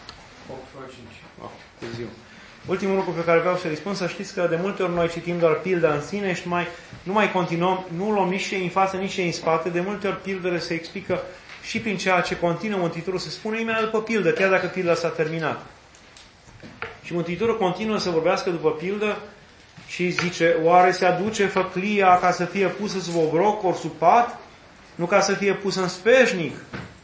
8:05. Târziu. Ultimul lucru pe care vreau să-l spun, să știți că de multe ori noi citim doar pilda în sine și nu mai continuăm, nu luăm nici ce în față, nici ce în spate. De multe ori pildele se explică și prin ceea ce continuă Mântuitorul se spune imediat după pildă, chiar dacă pilda s-a terminat. Și Mântuitorul continuă să vorbească după pildă și zice, oare se aduce făclia ca să fie pusă sub obroc ori sub pat, nu ca să fie pusă în sfeșnic?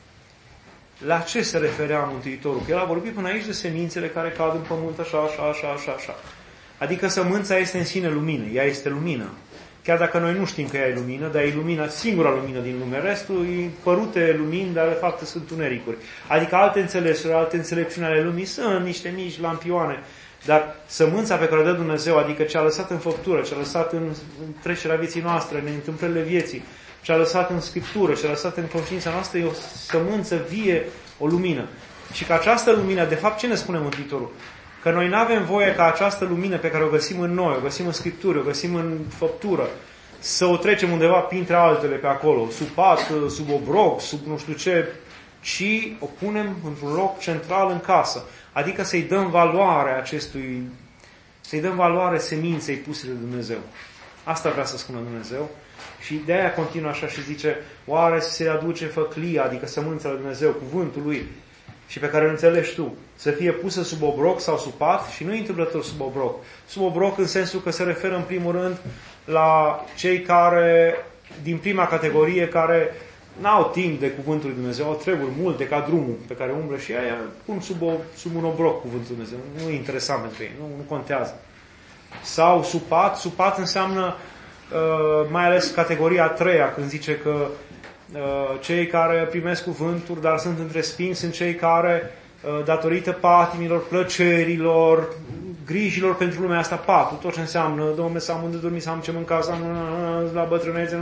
La ce se referea Mântuitorul? Că el a vorbit până aici de semințele care cad în pământ așa. Adică sămânța este în sine lumină, ea este lumină. Chiar dacă noi nu știm că ea e lumină, dar e lumina, singura lumină din lume. Restul e părute lumini, dar de fapt sunt tunericuri. Adică alte înțelesuri, alte înțelepciuni ale lumii sunt niște mici lampioane. Dar sămânța pe care o dă Dumnezeu, adică ce a lăsat în făptură, ce a lăsat în trecerea vieții noastre, în întâmplările vieții, ce a lăsat în Scriptură, ce a lăsat în conștiința noastră, e o sămânță vie, o lumină. Și că această lumină, de fapt, ce ne spune Mântuitorul? Că noi nu avem voie ca această lumină pe care o găsim în noi, o găsim în Scriptură, o găsim în făptură, să o trecem undeva printre altele pe acolo, sub pat, sub obroc, sub nu știu ce, ci o punem într-un loc central în casă. Adică să-i dăm valoare să-i dăm valoare seminței puse de Dumnezeu. Asta vrea să spună Dumnezeu. Și de aia continuă așa și zice, oare se aduce făclia, adică sămânța lui Dumnezeu, cuvântul lui, și pe care îl înțelegi tu, să fie pusă sub obroc sau sub pat, și nu întâmplător sub obroc. Sub obroc în sensul că se referă în primul rând la cei care, din prima categorie, care n-au timp de cuvântul lui Dumnezeu, au treburi multe, ca drumul pe care umblă și aia pun sub un obroc cuvântul lui Dumnezeu. Nu e interesant pentru ei, nu contează. Sau sub pat. Sub pat înseamnă mai ales categoria a treia, când zice că cei care primesc cuvânturi, dar sunt între spini, sunt cei care, datorită patimilor, plăcerilor, grijilor pentru lumea asta, patul, tot ce înseamnă, Dom'le, să am unde dormi, să am ce mânca, să am la bătrânețe,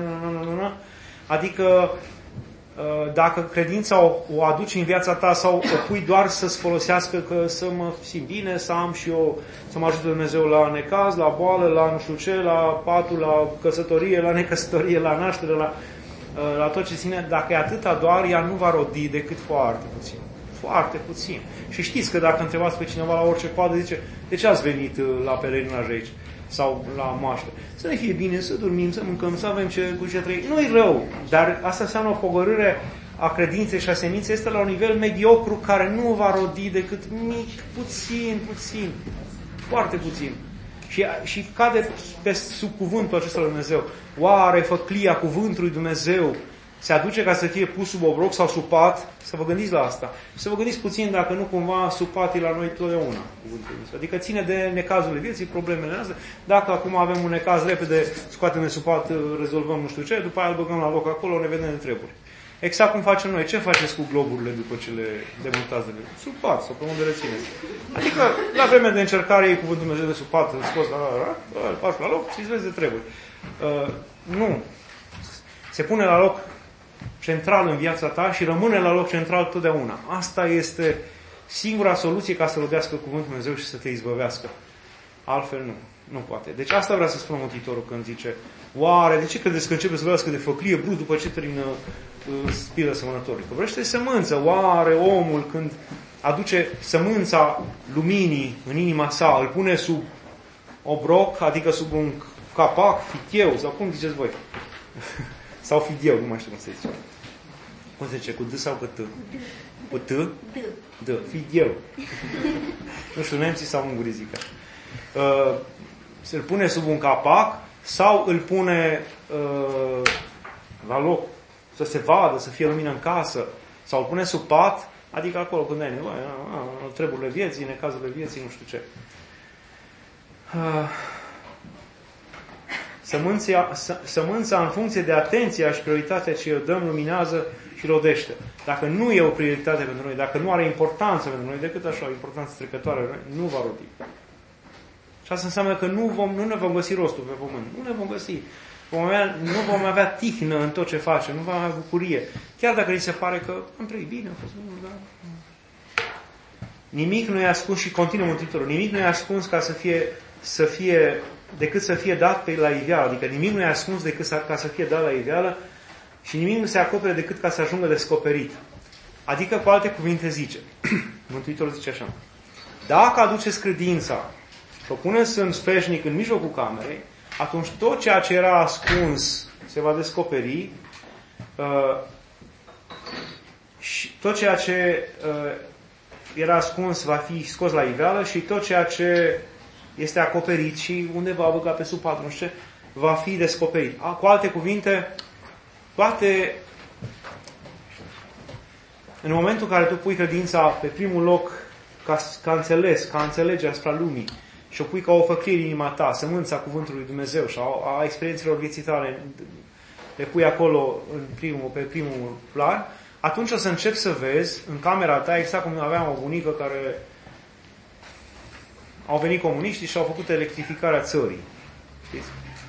adică dacă credința o aduci în viața ta sau o pui doar să-ți folosească că să mă simt bine, să am și eu, să mă ajute Dumnezeu la necaz, la boală, la nu știu ce, la patul, la căsătorie, la necăsătorie, la naștere, la tot ce ține, dacă e atâta doar, ea nu va rodi decât foarte puțin. Foarte puțin. Și știți că dacă întrebați pe cineva la orice coadă, zice, de ce ați venit la pelerinaj aici? Sau la moaște? Să ne fie bine, să dormim, să mâncăm, să avem cu ce trăi. Nu-i rău, dar asta înseamnă o pogorâre a credinței și a seminței. Este la un nivel mediocru care nu va rodi decât puțin, foarte puțin. Și cade sub cuvântul acesta lui Dumnezeu. Oare făclia cuvântului Dumnezeu se aduce ca să fie pus sub obroc sau sub pat? Să vă gândiți la asta. Și să vă gândiți puțin dacă nu cumva sub pat e la noi totdeauna cuvântul Dumnezeu. Adică ține de necazurile vieții, problemele noastre. Dacă acum avem un necaz, repede scoatem de sub pat, rezolvăm nu știu ce, după aia îl băgăm la loc acolo, ne vedem de treburi. Exact cum facem noi. Ce faceți cu globurile după ce le demontați de sub pat sau pe unde le țineți? Adică, la vremea de încercare, e cuvântul Dumnezeu de sub pat, îl scoți îl faci la loc și îți vezi de treburi. Nu. Se pune la loc central în viața ta și rămâne la loc central totdeauna. Asta este singura soluție ca să rodească cuvântul Dumnezeu și să te izbăvească. Altfel nu. Nu poate. Deci asta vrea să spună Mântuitorul când zice, oare, de ce credeți că începe să vorbească de făclie brusc după ce termină spiră sămănătorii? Că vorbește de sămânță. Oare omul când aduce sămânța luminii în inima sa, îl pune sub obroc, adică sub un capac, fitiu, sau cum ziceți voi? Sau fidieu, nu mai știu cum se zice. Cum se zice? Cu D sau cu T? Cu T? D. Fidieu. Nu știu, nemții sau ungurii zic. Îl pune sub un capac sau îl pune la loc să se vadă, să fie lumină în casă, sau îl pune sub pat, adică acolo când ai nevoie, treburile vieții, necazurile vieții, nu știu ce. Sămânța în funcție de atenția și prioritatea ce îi dăm luminează și rodește. Dacă nu e o prioritate pentru noi, dacă nu are importanță pentru noi, decât așa, o importanță trecătoare, nu va rodi. Și asta înseamnă că nu ne vom găsi rostul pe pământ. Nu ne vom găsi. Nu vom avea tihnă în tot ce facem, nu vom avea bucurie. Chiar dacă îi se pare că am trăit bine, a fost bine, da. Nimic nu e ascuns și continuă Mântuitorul. Nimic nu e ascuns decât să fie dat pe la iveală. Adică nimic nu e ascuns decât ca să fie dat la iveală și nimic nu se acopere decât ca să ajungă descoperit. Adică, cu alte cuvinte, zice, Mântuitorul zice așa: dacă aduceți credința și o puneți în sfeșnic în mijlocul camerei, atunci tot ceea ce era ascuns se va descoperi și tot ceea ce era ascuns va fi scos la iveală și tot ceea ce este acoperit și undeva băgat pe sub pat, nu știu ce, va fi descoperit. Cu alte cuvinte, toate, în momentul în care tu pui credința pe primul loc ca înțelege asupra lumii și o pui ca o făclie în inima ta, sămânța cuvântului lui Dumnezeu și a experiențelor vieții tale, le pui acolo pe primul plan, atunci o să începi să vezi în camera ta, exact cum aveam o bunică care au venit comuniștii și au făcut electrificarea țării. Știți?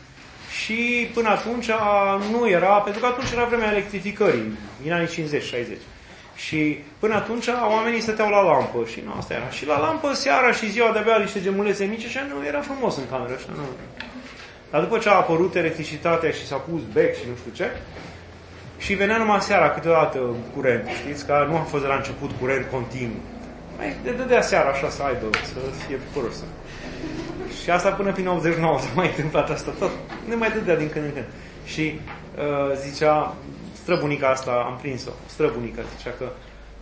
Și până atunci nu era, pentru că atunci era vremea electrificării, în anii 50-60. Și până atunci oamenii stăteau la lampă și nu, asta era. Și la lampă seara și ziua de-abia niște gemulețe mici, așa nu era frumos în cameră, așa nu. Dar după ce a apărut electricitatea și s-a pus bec și nu știu ce, și venea numai seara câteodată curent, știți, că nu a fost de la început curent continuu. Mai dădea seara așa să aibă, să fie bucuros. Și asta până prin 89 s-a mai întâmplat asta tot. Ne mai dădea din când în când. Și zicea, străbunica asta, am prins-o, străbunica, zicea că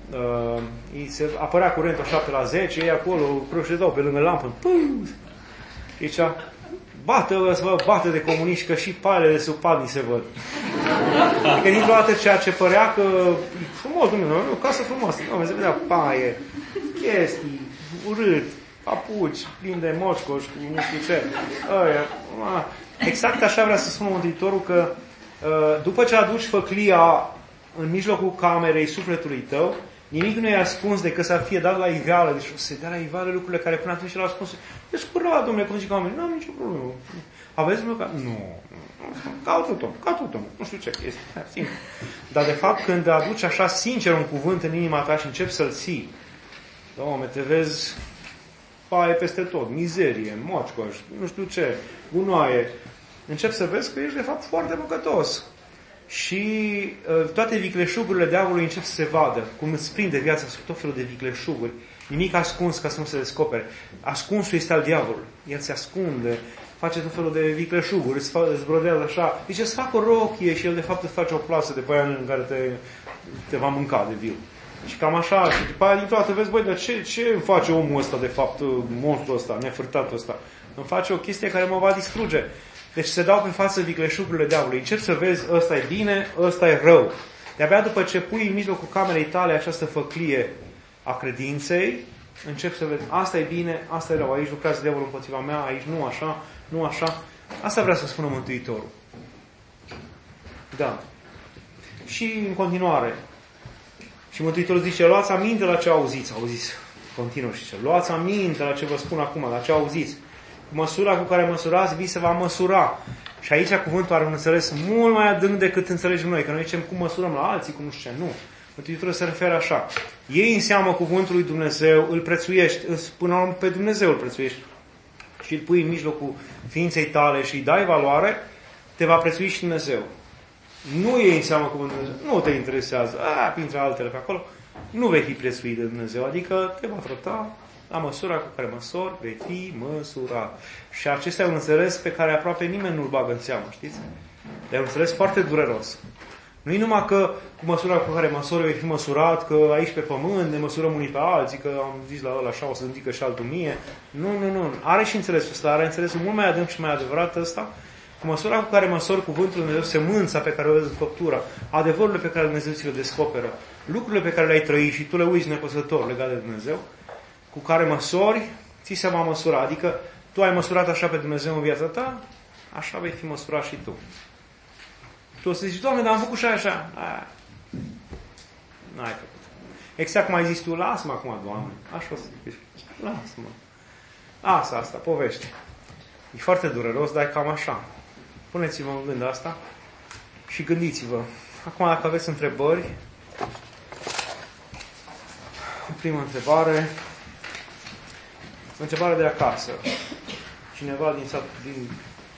se apărea curentul 7 la 10, ei acolo croșetau pe lângă lampă. Zicea, bată de comuniști, că și palele de sub pat ni se văd. Adică dintr-o dată ceea ce părea că e frumos, Dumnezeu, o casă frumoasă, Doamne, se vedea paie, chestii, urât, papuci, plin de moșcoși, cu nu știu ce. Exact așa vrea să spună Mântuitorul, că după ce aduci făclia în mijlocul camerei sufletului tău, nimic nu e ascuns decât să fie dat la iveală. Deci să dea la iveală lucrurile care până atunci erau ascunse. Deci curva, domnule, cum zic oamenii, nu am nicio problemă. Aveți lucruri? Nu. Ca tot om. Nu știu ce este. Simplu. Dar de fapt, când aduci așa sincer un cuvânt în inima ta și începi să-l ții, Doamne, te vezi paie peste tot, mizerie, moșcoș, nu știu ce, gunoaie, începi să vezi că ești de fapt foarte păcătos. Și toate vicleșugurile diavolului încep să se vadă, cum îți prinde viața sub tot felul de vicleșuguri. Nimic ascuns ca să nu se descopere. Ascunsul este al diavolului. El se ascunde, face tot felul de vicleșuguri, îți brodează așa. Zice, îți fac o rochie și el de fapt îți face o plasă de pe aia în care te va mânca de viu. Și cam așa, și după aia din toată vezi, băi, dar ce îmi face omul ăsta, de fapt, monstrul ăsta, nefârtatul ăsta? Îmi face o chestie care mă va distruge. Deci se dau pe față vicleșugurile diavolului. Începi să vezi, ăsta e bine, ăsta e rău. De-abia după ce pui în mijlocul camerei tale această făclie a credinței, începi să vezi, asta e bine, asta e rău, aici lucrează diavolul împotriva mea, aici nu așa, nu așa. Asta vrea să spună Mântuitorul. Da. Și în continuare, și Mântuitorul zice, luați aminte la ce auziți. Auziți, continuă și ce. Luați aminte la ce vă spun acum, la ce auziți. Cu măsura cu care măsurați, vi se va măsura. Și aici cuvântul are un înțeles mult mai adânc decât înțelegem noi. Că noi zicem cum măsurăm la alții, cum nu știu ce. Nu. Mântuitorul se referă așa. Iei în seamă cuvântul lui Dumnezeu, îl prețuiești, până la urmă pe Dumnezeu îl prețuiești și îl pui în mijlocul ființei tale și îi dai valoare, te va prețui și Dumnezeu. Nu iei în seamă cuvântul Dumnezeu, nu te interesează, printre altele pe acolo, nu vei fi prețuit de Dumnezeu, adică te va trata la măsura cu care măsori, vei fi măsurat. Și acesta e un înțeles pe care aproape nimeni nu-l bagă în seamă, știți? E un înțeles foarte dureros. Nu e numai că cu măsura cu care măsori vei fi măsurat, că aici pe pământ ne măsurăm unii pe alții, că am zis la ăla așa, o să zică și altul mie. Nu. Are și înțelesul ăsta, are înțelesul mult mai adânc și mai adevărat ăsta. Cu măsura cu care măsori cuvântul Dumnezeu, semânța pe care o vezi în făptura, adevărurile pe care Dumnezeu ți le descoperă, lucrurile pe care le-ai trăit și tu le uiți nepăsător legate de Dumnezeu, cu care măsori, ți se va măsura. Adică tu ai măsurat așa pe Dumnezeu în viața ta, așa vei fi măsurat și tu. Tu o să zici, Doamne, dar am făcut și așa. N-ai făcut. Exact cum ai zis tu, lasă-mă acum, Doamne. Așa o să zici. Lasă-mă. Asta, povește. E foarte dureros, dar e cam așa. Puneți-vă în gând asta și gândiți-vă. Acum, dacă aveți întrebări, prima întrebare, o întrebare de acasă. Cineva din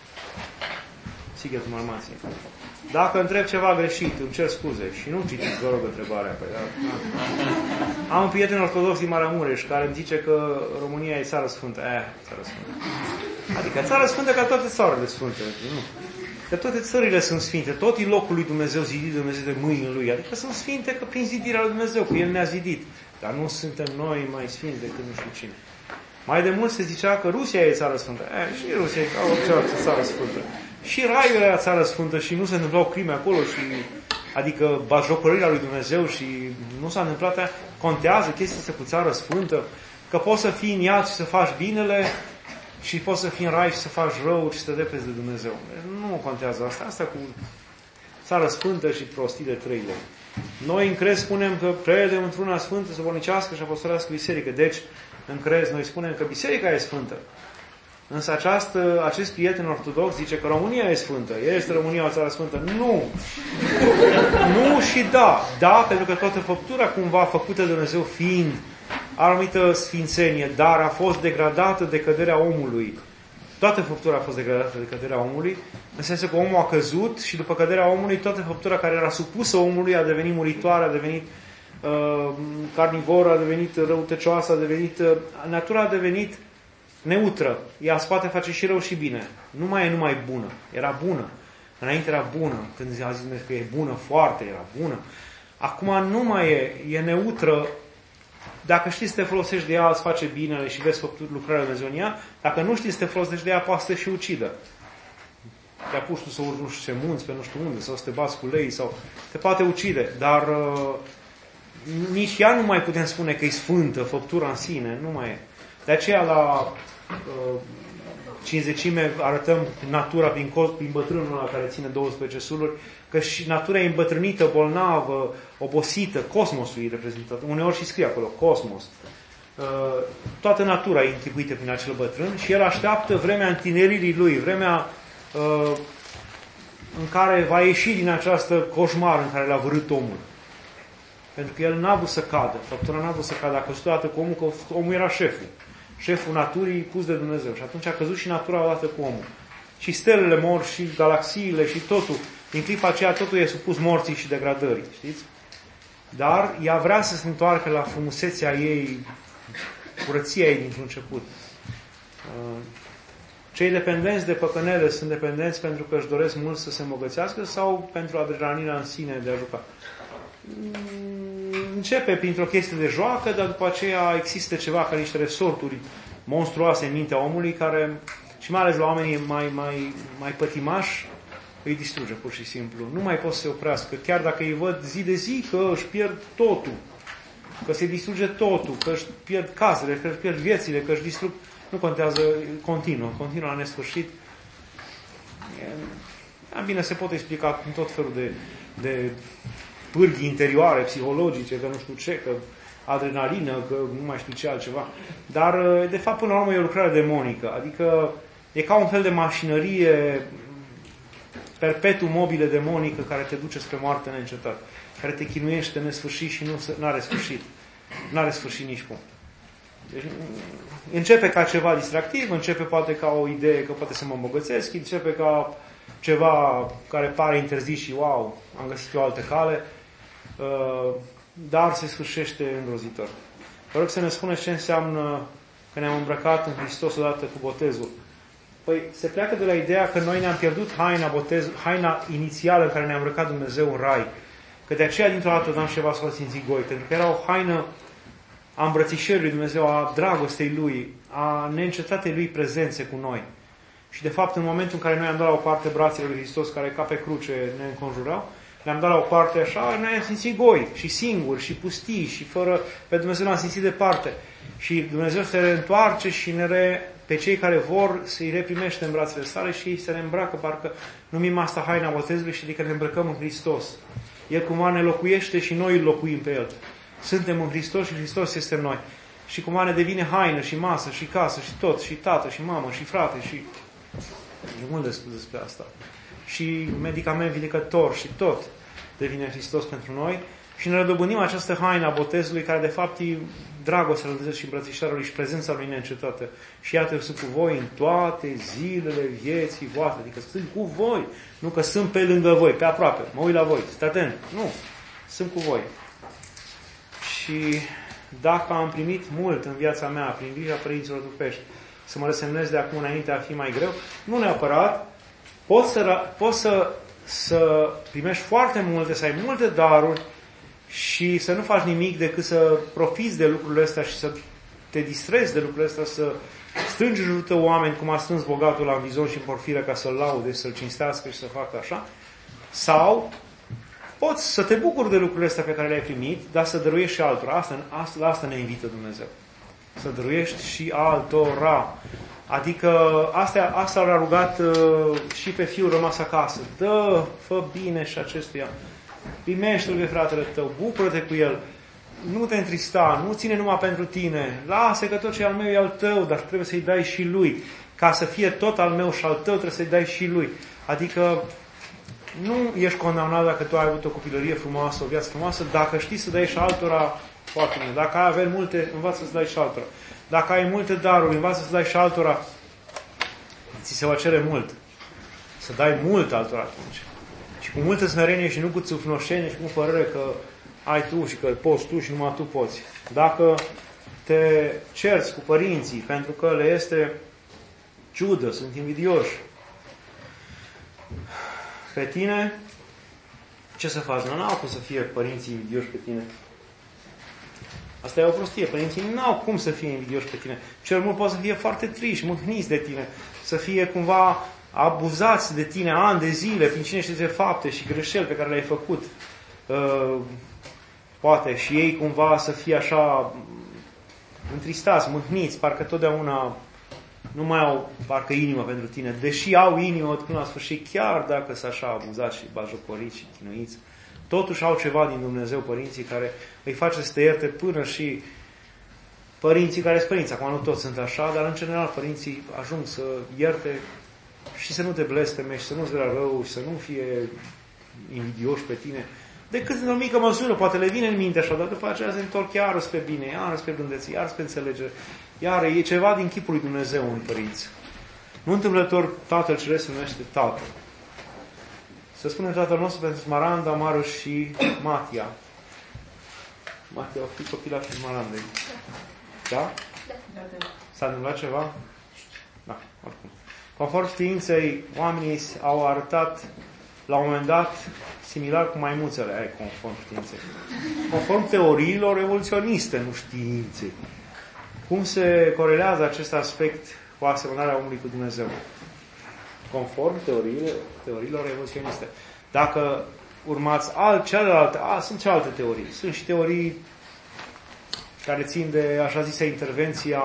Sighetul Marmației. Dacă întreb ceva greșit, îmi cer scuze și nu citiți, vă rog, întrebarea. Am un prieten ortodox din Maramureș care îmi zice că România e țară sfântă. Țară sfântă. Adică țară sfântă ca toate țările sfânte. Nu. Că toate țările sunt sfinte. Tot e locul lui Dumnezeu zidit de Dumnezeu de mâinile lui. Adică sunt sfinte că prin zidirea lui Dumnezeu, că El ne-a zidit. Dar nu suntem noi mai sfinți decât nu știu cine. Mai de mult se zicea că Rusia e țară sfântă. Și Rusia e ca orice altă țară sfântă. Și Raiul era țară sfântă și nu se întâmplau crime acolo și adică batjocorirea lui Dumnezeu și nu s-a întâmplat aia. Contează chestia asta cu țară sfântă, că poți să fii în iad și să faci binele și poți să fii în rai și să faci rău și să te depezi de Dumnezeu. Nu contează asta. Asta cu țară sfântă și prostile trăile. Noi în crez spunem că credem într-una sfântă, săvârnicească și apostolească biserică. Deci, în crez noi spunem că biserica e sfântă. Însă acest prieten ortodox zice că România e sfântă. Este România o țară sfântă? Nu! Nu și da. Da, pentru că toată făptura cumva făcută de Dumnezeu fiind anumită sfințenie, dar a fost degradată de căderea omului. Toată făptura a fost degradată de căderea omului, în sensul că omul a căzut și după căderea omului, toată făptura care era supusă omului a devenit muritoare, a devenit carnivoră, a devenit răutăcioasă, natura a devenit neutră. Ea poate face și rău și bine. Nu mai e numai bună. Era bună. Înainte era bună. Când a zis că e bună, foarte era bună. Acum nu mai e neutră. Dacă știi să te folosești de ea, îți face binele și vezi lucrarea Dumnezeu în ea. Dacă nu știi să te folosești de ea, poate să te și ucidă. Te apuci tu să urci nu știu ce munți, pe nu știu unde, sau să te bați cu lei, sau te poate ucide. Dar nici ea nu mai putem spune că e sfântă, făptura în sine. Nu mai e. De aceea la cinzecime arătăm natura prin bătrânul ăla care ține 12 suluri, că și natura e îmbătrânită, bolnavă, obosită, cosmosul e reprezentat. Uneori și scrie acolo, cosmos. Toată natura e închipuită prin acel bătrân și el așteaptă vremea întineririi lui, vremea în care va ieși din această coșmar în care l-a vărât omul. Pentru că el n-a vrut să cadă, făptura n-a vrut să cadă, a căzut odată cu omul, că omul era șeful naturii pus de Dumnezeu. Și atunci a căzut și natura odată cu omul. Și stelele mor, și galaxiile, și totul. Din clipa aceea totul e supus morții și degradării, știți? Dar ea vrea să se întoarcă la frumusețea ei, curăția ei dintr-un început. Cei dependenți de păcănele sunt dependenți pentru că își doresc mult să se îmbogățească sau pentru adrenalina în sine de a juca? Începe printr-o chestie de joacă, dar după aceea există ceva ca niște resorturi monstruoase în mintea omului care, și mai ales la oamenii mai pătimași, îi distruge pur și simplu. Nu mai pot să se oprească, chiar dacă îi văd zi de zi că își pierd totul, că se distruge totul, că își pierd casele, că își pierd viețile, că își distrug. Nu contează, continuă la nesfârșit. Bine, se pot explica în tot felul de pârghii interioare, psihologice, că nu știu ce, că adrenalină, că nu mai știu ce altceva. Dar, de fapt, până la urmă, e o lucrare demonică. Adică e ca un fel de mașinărie perpetuum mobile demonică care te duce spre moarte neîncetat, care te chinuiește nesfârșit și nu are sfârșit. Nu are sfârșit nici punct. Deci, începe ca ceva distractiv, începe poate ca o idee că poate să mă îmbogățesc, începe ca ceva care pare interzis și wow, am găsit o altă cale, dar se sfârșește îngrozitor. Vă rog să ne spuneți ce înseamnă că ne-am îmbrăcat în Hristos odată cu botezul. Păi se pleacă de la ideea că noi ne-am pierdut haina inițială în care ne-a îmbrăcat Dumnezeu în rai. Că de aceea dintr-o dată dăm ceva sfinții goi, pentru că era o haină a îmbrățișării lui Dumnezeu, a dragostei Lui, a neîncetatei Lui prezențe cu noi. Și de fapt, în momentul în care noi am dat la o parte brațele lui Hristos, care ca pe cruce ne înconjurau, le-am dat la o parte așa, noi am simțit goi și singuri și pustii și fără, pe Dumnezeu l-am simțit departe. Și Dumnezeu se reîntoarce și pe cei care vor să-i reprimește în brațele sale și ei se reîmbracă, parcă numim asta haina botezului și adică ne îmbrăcăm în Hristos. El cumva ne locuiește și noi îl locuim pe El. Suntem în Hristos și Hristos este în noi. Și cumva ne devine haină și masă și casă și tot, și tată și mamă și frate și E mult de spus despre asta. Și medicament vindecător și tot devine Hristos pentru noi. Și ne rădobândim această haină a botezului, care de fapt e dragostea lui Dumnezeu și îmbrățișarea lui și prezența lui neîncetată. Și iată, eu sunt cu voi în toate zilele vieții voastre. Adică sunt cu voi. Nu că sunt pe lângă voi, pe aproape. Mă uit la voi. Stai atent. Nu. Sunt cu voi. Și dacă am primit mult în viața mea prin grija părinților trupești, să mă resemnez de acum înainte a fi mai greu, nu neapărat. Poți să primești foarte multe, să ai multe daruri și să nu faci nimic decât să profiți de lucrurile astea și să te distrezi de lucrurile astea, să strângi în jurul tău oameni, cum a strâns bogatul la Vizon și în Porfiră, ca să-l laude, să-l cinstească și să facă așa. Sau poți să te bucuri de lucrurile astea pe care le-ai primit, dar să dăruiești și altora. La asta ne invită Dumnezeu. Să dăruiești și altora. Adică asta l-a rugat și pe fiul rămas acasă. Dă, fă bine și acestuia. Primește-l pe fratele tău, bucură-te cu el. Nu te întrista, nu ține numai pentru tine. Lasă că tot ce e al meu e al tău, dar trebuie să-i dai și lui. Ca să fie tot al meu și al tău, trebuie să-i dai și lui. Adică nu ești condamnat dacă tu ai avut o copilărie frumoasă, o viață frumoasă, dacă știi să dai și altora, foarte bine. Dacă ai averi multe, învață să dai și altora. Dacă ai multe daruri, învață să dai și altora. Ți se va cere mult. Să dai mult altora atunci. Și cu multă smerenie și nu cu țufnoșenie și cu părere că ai tu și că poți tu și numai tu poți. Dacă te cerți cu părinții pentru că le este ciudă, sunt invidioși pe tine, ce să faci? Nu au cum să fie părinții invidioși pe tine. Asta e o prostie. Părinții nu au cum să fie invidioși pe tine. Cel mult pot să fie foarte triști, mâhniți de tine, să fie cumva abuzați de tine ani de zile prin cine știe ce fapte și greșeli pe care le-ai făcut. Poate și ei cumva să fie așa întristați, mâhniți, parcă totdeauna nu mai au parcă inimă pentru tine, deși au inimă până la sfârșit, chiar dacă sunt așa abuzați și bajocoriți și chinuiți, totuși au ceva din Dumnezeu, părinții care îi face să te ierte, până și părinții care sunt părinți. Acum nu toți sunt așa, dar în general părinții ajung să ierte și să nu te blesteme și să nu-ți vrea rău și să nu fie invidioși pe tine. Decât în o mică măsură, poate le vine în minte așa, dar după aceea se întorc iară spre bine, iară spre blândețe, iară spre înțelegere. Iară, e ceva din chipul lui Dumnezeu în părinți. Nu întâmplător Tatăl Ceresc se numește Tatăl. Să spunem Tatăl nostru pentru Smaranda, Marius și Matia. Matia, o fi copilașul Smarandei. Da? Da. S-a întâmplat ceva? Da, oricum. Conform științei, oamenii au arătat la un moment dat similar cu maimuțele, conform științei. Conform teoriilor evoluționiste, nu științe. Cum se corelează acest aspect cu asemănarea omului cu Dumnezeu? Conform teoriilor evoluționiste. Dacă urmați celelalte, sunt și alte teorii. Sunt și teorii care țin de, așa zisă, intervenția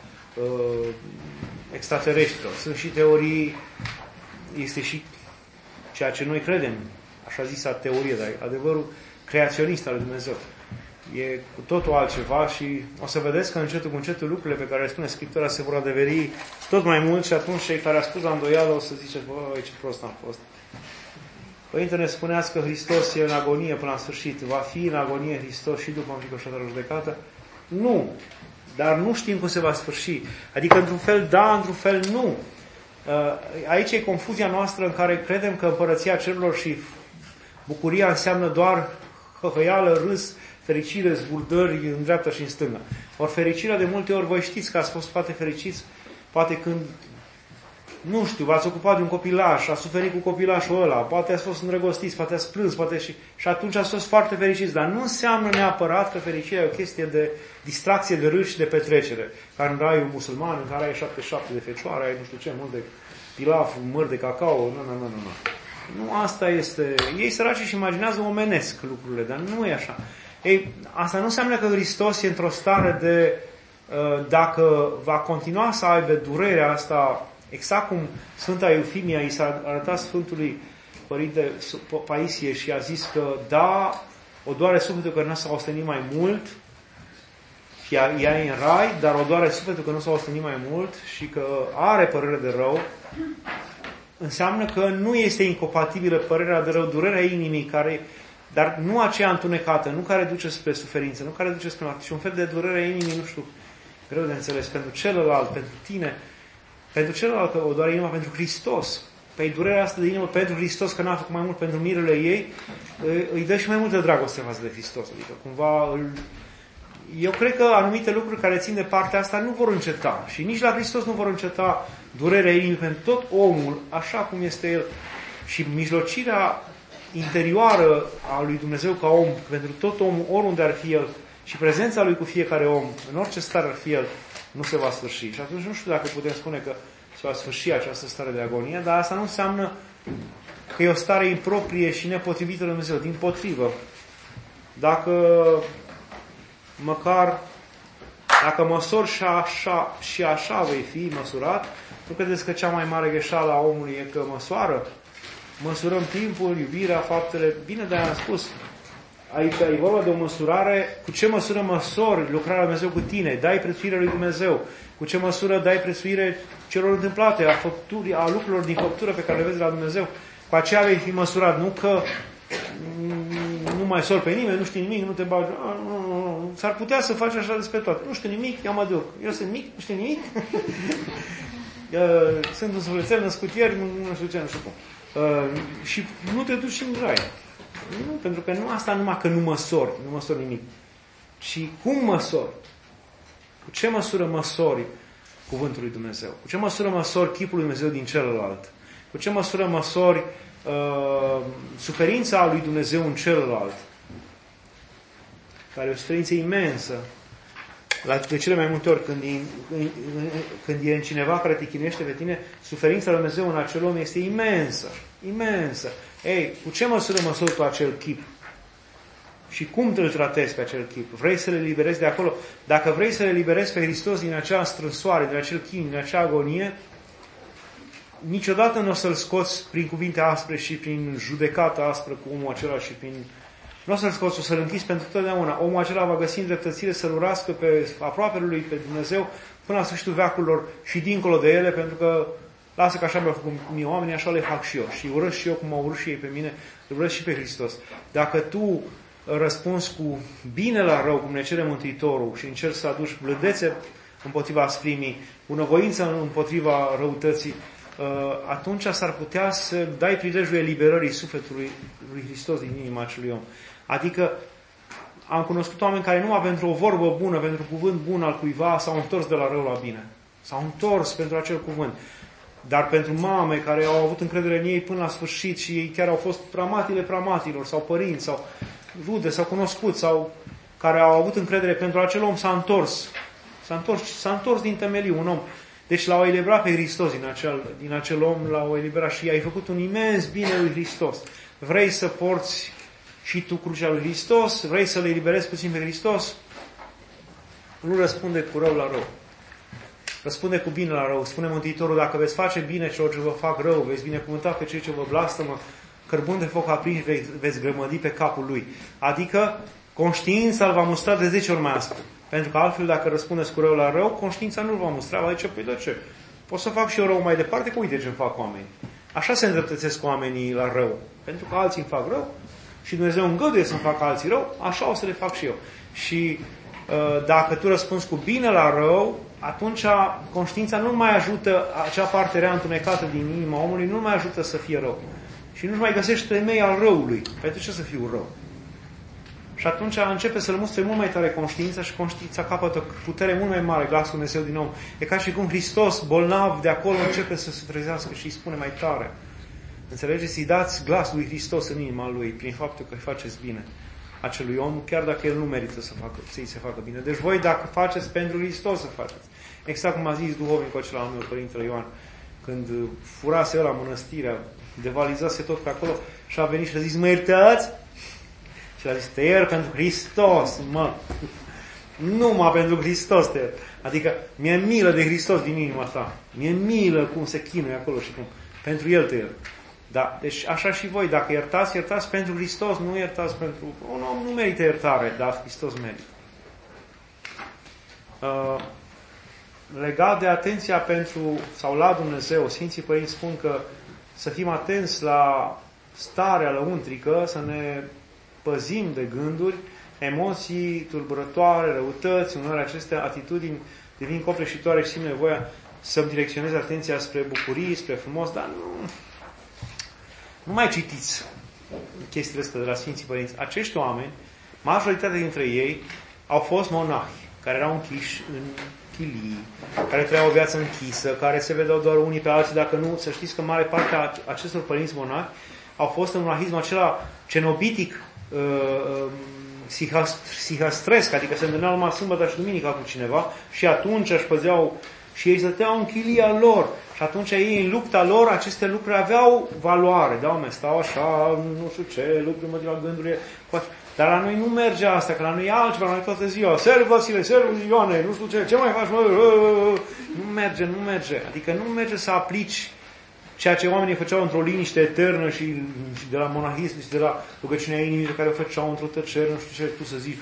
extraterestrilor. Sunt și teorii, este și ceea ce noi credem, așa zisa teorie, dar adevărul creaționist al lui Dumnezeu. E cu totul altceva și o să vedeți că încetul cu încetul lucrurile pe care le spune Scriptura se vor adeveri tot mai mult și atunci cei care a spus la îndoială o să zice, băi, ce prost am fost. Părintele, spuneați că Hristos e în agonie până la sfârșit. Va fi în agonie Hristos și după înfricoșătoarea judecată? Nu. Dar nu știm cum se va sfârși. Adică, într-un fel, da, într-un fel, nu. Aici e confuzia noastră în care credem că împărăția cerurilor și bucuria înseamnă doar hăhăială, râs, fericire, zburdări în dreapta și în stânga. Ori fericirea de multe ori, voi știți că ați fost poate fericiți, poate când, nu știu, v-ați ocupat de un copilaș, ați suferit cu copilașul ăla, poate ați fost îndrăgostiți, poate ați plâns, poate și atunci ați fost foarte fericiți. Dar nu înseamnă neapărat că fericirea e o chestie de distracție, de râs și de petrecere. Ca în raiul musulman, în care ai 77 de fecioare, ai nu știu ce, mult de pilaf, măr de cacao, nu. Nu, asta este. Ei săraci și imaginează omenesc lucrurile, dar nu e așa. Ei, asta nu înseamnă că Hristos e într-o stare de, dacă va continua să aibă durerea asta, exact cum Sfânta Eufimia i s-a arătat Sfântului Părinte Paisie și a zis că da, o doare sufletul că n-a s-a ostenit mai mult ea e în rai, dar o doare sufletul că nu s-a ostenit mai mult și că are părere de rău, înseamnă că nu este incompatibilă părerea de rău, durerea inimii, dar nu aceea întunecată, nu care duce spre suferință, nu care duce spre moarte, ci un fel de durere a inimii, nu știu, greu de înțeles, pentru celălalt, pentru tine, pentru celălalt o doare inima pentru Hristos. Păi durerea asta de inimă pentru Hristos, că n-a făcut mai mult pentru mirele ei, îi dă și mai multă dragoste față de Hristos. Adică cumva eu cred că anumite lucruri care țin de partea asta nu vor înceta. Și nici la Hristos nu vor înceta durerea inimii pentru tot omul, așa cum este El. Și mijlocirea interioară a lui Dumnezeu ca om, pentru tot omul, oriunde ar fi El, și prezența Lui cu fiecare om, în orice stare ar fi El, nu se va sfârși. Și atunci nu știu dacă putem spune că se va sfârși această stare de agonie, dar asta nu înseamnă că e o stare improprie și nepotrivită lui Dumnezeu. Dimpotrivă. Dacă măsori și așa vei fi măsurat, nu credeți că cea mai mare greșeală a omului e că măsoară? Măsurăm timpul, iubirea, faptele. Bine, dar am spus, aici e vorba de o măsurare. Cu ce măsură măsori lucrarea lui Dumnezeu cu tine? Dai prețuire lui Dumnezeu. Cu ce măsură dai prețuire celor întâmplate, a lucrurilor din făptură pe care le vezi la Dumnezeu? Cu aceea vei fi măsurat. Nu că nu mai sori pe nimeni, nu știi nimic, nu te bagi. Nu. S-ar putea să faci așa despre toate. Nu știu nimic, eu mă duc. Eu sunt mic, nu știu nimic. Sunt un sufletel născut ieri, nu știu ce, nu știu cum. Și nu te duci în rai. Nu, pentru că nu asta numai că nu măsori nimic. Ci cum măsori? Cu ce măsură măsori cuvântul lui Dumnezeu? Cu ce măsură măsori chipul lui Dumnezeu din celălalt? Cu ce măsură măsori suferința lui Dumnezeu în celălalt? Care e o suferință imensă. De cele mai multe ori, când e în cineva care te chinuiește pe tine, suferința lui Dumnezeu în acel om este imensă. Imensă. Ei, cu ce măsură măsori tu acel chip? Și cum te-l tratezi pe acel chip? Vrei să le liberezi de acolo? Dacă vrei să le liberezi pe Hristos din acea strânsoare, din acel chin, din acea agonie, niciodată nu o să-l scoți prin cuvinte aspre și prin judecată aspră cu omul acela și prin... Nu o să-l scoți, o să-l închizi pentru totdeauna. Omul acela va găsi îndreptățire să-l urască pe aproapele lui, pe Dumnezeu, până la sfârșitul veacurilor și dincolo de ele, pentru că lasă că așa mi-au făcut mie oamenii, așa le fac și eu. Și urăsc și eu cum au urât și ei pe mine, îl urăsc și pe Hristos. Dacă tu răspunzi cu bine la rău, cum ne cere Mântuitorul, și încerci să aduci blândețe împotriva asprimii, bunăvoință împotriva răutății, atunci s-ar putea să dai prilejul eliberării sufletului lui Hristos din inima acelui om. Adică am cunoscut oameni care numai pentru o vorbă bună, pentru un cuvânt bun al cuiva, s-au întors de la rău la bine. S-au întors pentru acel cuvânt. Dar pentru mame care au avut încredere în ei până la sfârșit și ei chiar au fost pramatile pramatilor, sau părinți, sau rude, sau cunoscuți, sau care au avut încredere pentru acel om, s-a întors. S-a întors din temeliu un om. Deci l-au eliberat pe Hristos din acel om, l-au eliberat și i-ai făcut un imens bine lui Hristos. Vrei să porți și tu crucea lui Hristos? Vrei să le eliberezi puțin pe Hristos? Nu răspunde cu rău la rău. Răspunde cu bine la rău. Spune Mântuitorul, dacă veți face bine celor ce vă fac rău, veți binecuvânta pe cei ce vă blastămă, cărbuni de foc aprinși veți grămădi pe capul lui. Adică conștiința îl va mustra de 10 ori mai aspru. Pentru că altfel, dacă răspundeți cu rău la rău, conștiința nu îl va mustra. Va zice, păi de ce? Pot să fac și eu rău mai departe, că uite ce îmi fac oamenii. Așa se îndreptățesc oamenii la rău. Pentru că alții îmi fac rău și Dumnezeu îngăduie să-mi fac alții rău, așa o să le fac și eu. Și dacă tu răspunzi cu bine la rău, atunci conștiința nu mai ajută, acea parte rea întunecată din inima omului, nu mai ajută să fie rău. Și nu mai găsești temei al răului. Pentru ce să fiu rău? Și atunci începe să-l mustre mult mai tare conștiința și conștiința capătă putere mult mai mare, glasul Dumnezeu din nou. E ca și cum Hristos, bolnav, de acolo începe să se trezească și îi spune mai tare. Înțelegeți? Îi dați glasul lui Hristos în inima lui, prin faptul că îi faceți bine acelui om, chiar dacă el nu merită să-i se facă bine. Deci voi, dacă faceți pentru Hristos, să faceți. Exact cum a zis duhovnicul acela al meu, Părintele Ioan, când furase ăla mănăstirea, devalizase tot pe acolo și a venit și a zis, mă iertați? Și a zis, te iert pentru Hristos, mă. Numai pentru Hristos te iert. Adică mi-e milă de Hristos din inima ta. Mi-e milă cum se chinuie acolo și cum. Pentru El te iert. Da, deci așa și voi, dacă iertați pentru Hristos, nu iertați pentru... Un om nu merită iertare, dar Hristos merită. legat de atenția pentru, sau la Dumnezeu, Sfinții Părinți spun că să fim atenți la starea lăuntrică, să ne păzim de gânduri, emoții tulburătoare, răutăți, uneori aceste atitudini devin copleșitoare și simt nevoia să-mi direcționez atenția spre bucurii, spre frumos, dar nu mai citiți chestiile astea de la Sfinții Părinți. Acești oameni, majoritatea dintre ei, au fost monahi, care erau închiși în chilii, care trăiau o viață închisă, care se vedeau doar unii pe alții, dacă nu, să știți că mare parte a acestor părinți monahi au fost în monahismul acela cenobitic, sihastresc, adică se întâlneau numai sâmbătă și duminica cu cineva și atunci își păzeau și ei stăteau în chilia lor și atunci ei în lupta lor aceste lucruri aveau valoare, da, stau așa, nu știu ce, lucruri mă la gândurile, dar la noi nu merge asta, că la noi e altceva, la noi toată ziua, serv Vasile, serv Ioane, nu știu ce mai faci, mă? Nu merge, adică nu merge să aplici ceea ce oamenii făceau într-o liniște eternă și de la monahism și de la rugăciunea inimii pe care o făceau într-o tăcere, nu știu ce, tu să zici,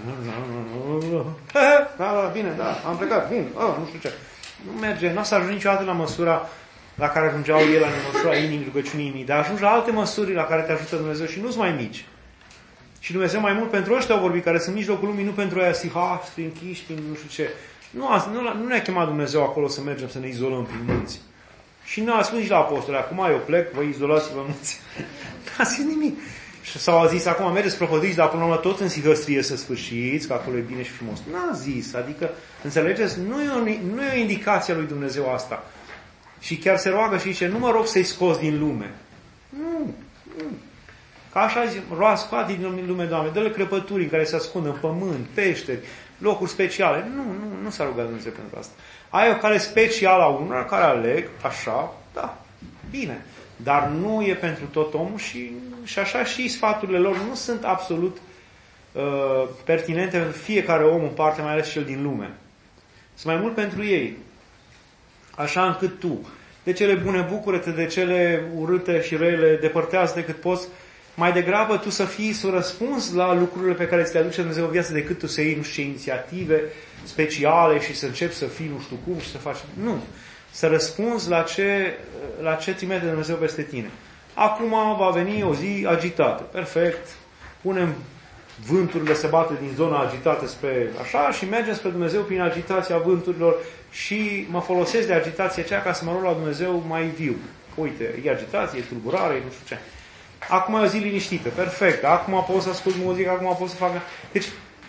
da, bine, da, am plecat, bine, nu știu ce. Nu merge, nu o să ajungi niciodată la măsura la care ajungeau el, la măsura inimii, rugăciunii inimii, dar ajungi la alte măsuri la care te ajută Dumnezeu și nu-s mai mici. Și Dumnezeu mai mult pentru ăștia au vorbit, care sunt în mijlocul lumii, nu pentru aia sihastri, închiși, prin nu știu ce. Nu ne-a chemat Dumnezeu acolo să mergem să ne izolăm prin munți. Și nu a spus nici la apostoli, acum eu plec, vă izolați-vă munți. N-a zis nimic. Și s-au zis, acum mergeți propovăduiți, dar până la urmă tot în sihăstrie să sfârșiți, că acolo e bine și frumos. N-a zis, adică, înțelegeți, nu e o indicație a lui Dumnezeu asta. Și chiar se roagă și zice, nu mă rog să-i scos din lume. Nu. Ca așa zice, scoate din lume, Doamne, dă-le crăpături în care se ascund în pământ, peșteri, locuri speciale. Nu s-a rugat Dumnezeu pentru asta. Ai o cale specială a unora care aleg, așa, da, bine. Dar nu e pentru tot omul și așa și sfaturile lor nu sunt absolut pertinente pentru fiecare om în parte, mai ales cel din lume. Sunt mai mult pentru ei. Așa încât tu, de cele bune bucură-te, de cele urâte și rele depărtează-te cât poți, mai degrabă tu să răspunzi la lucrurile pe care ți le aduce Dumnezeu în viață decât tu să iei nu știu ce inițiative speciale și să începi să fii nu știu cum și să faci. Nu. Să răspunzi la ce trimite Dumnezeu peste tine. Acum va veni o zi agitată. Perfect. Punem vânturile să bată din zona agitată spre așa și mergem spre Dumnezeu prin agitația vânturilor și mă folosesc de agitația aceea ca să mă rog la Dumnezeu mai viu. Uite, e agitație, e tulburare, e nu știu ce. Acum e o zi liniștită, perfect. Acum pot să ascult muzică, acum pot să fac... Deci,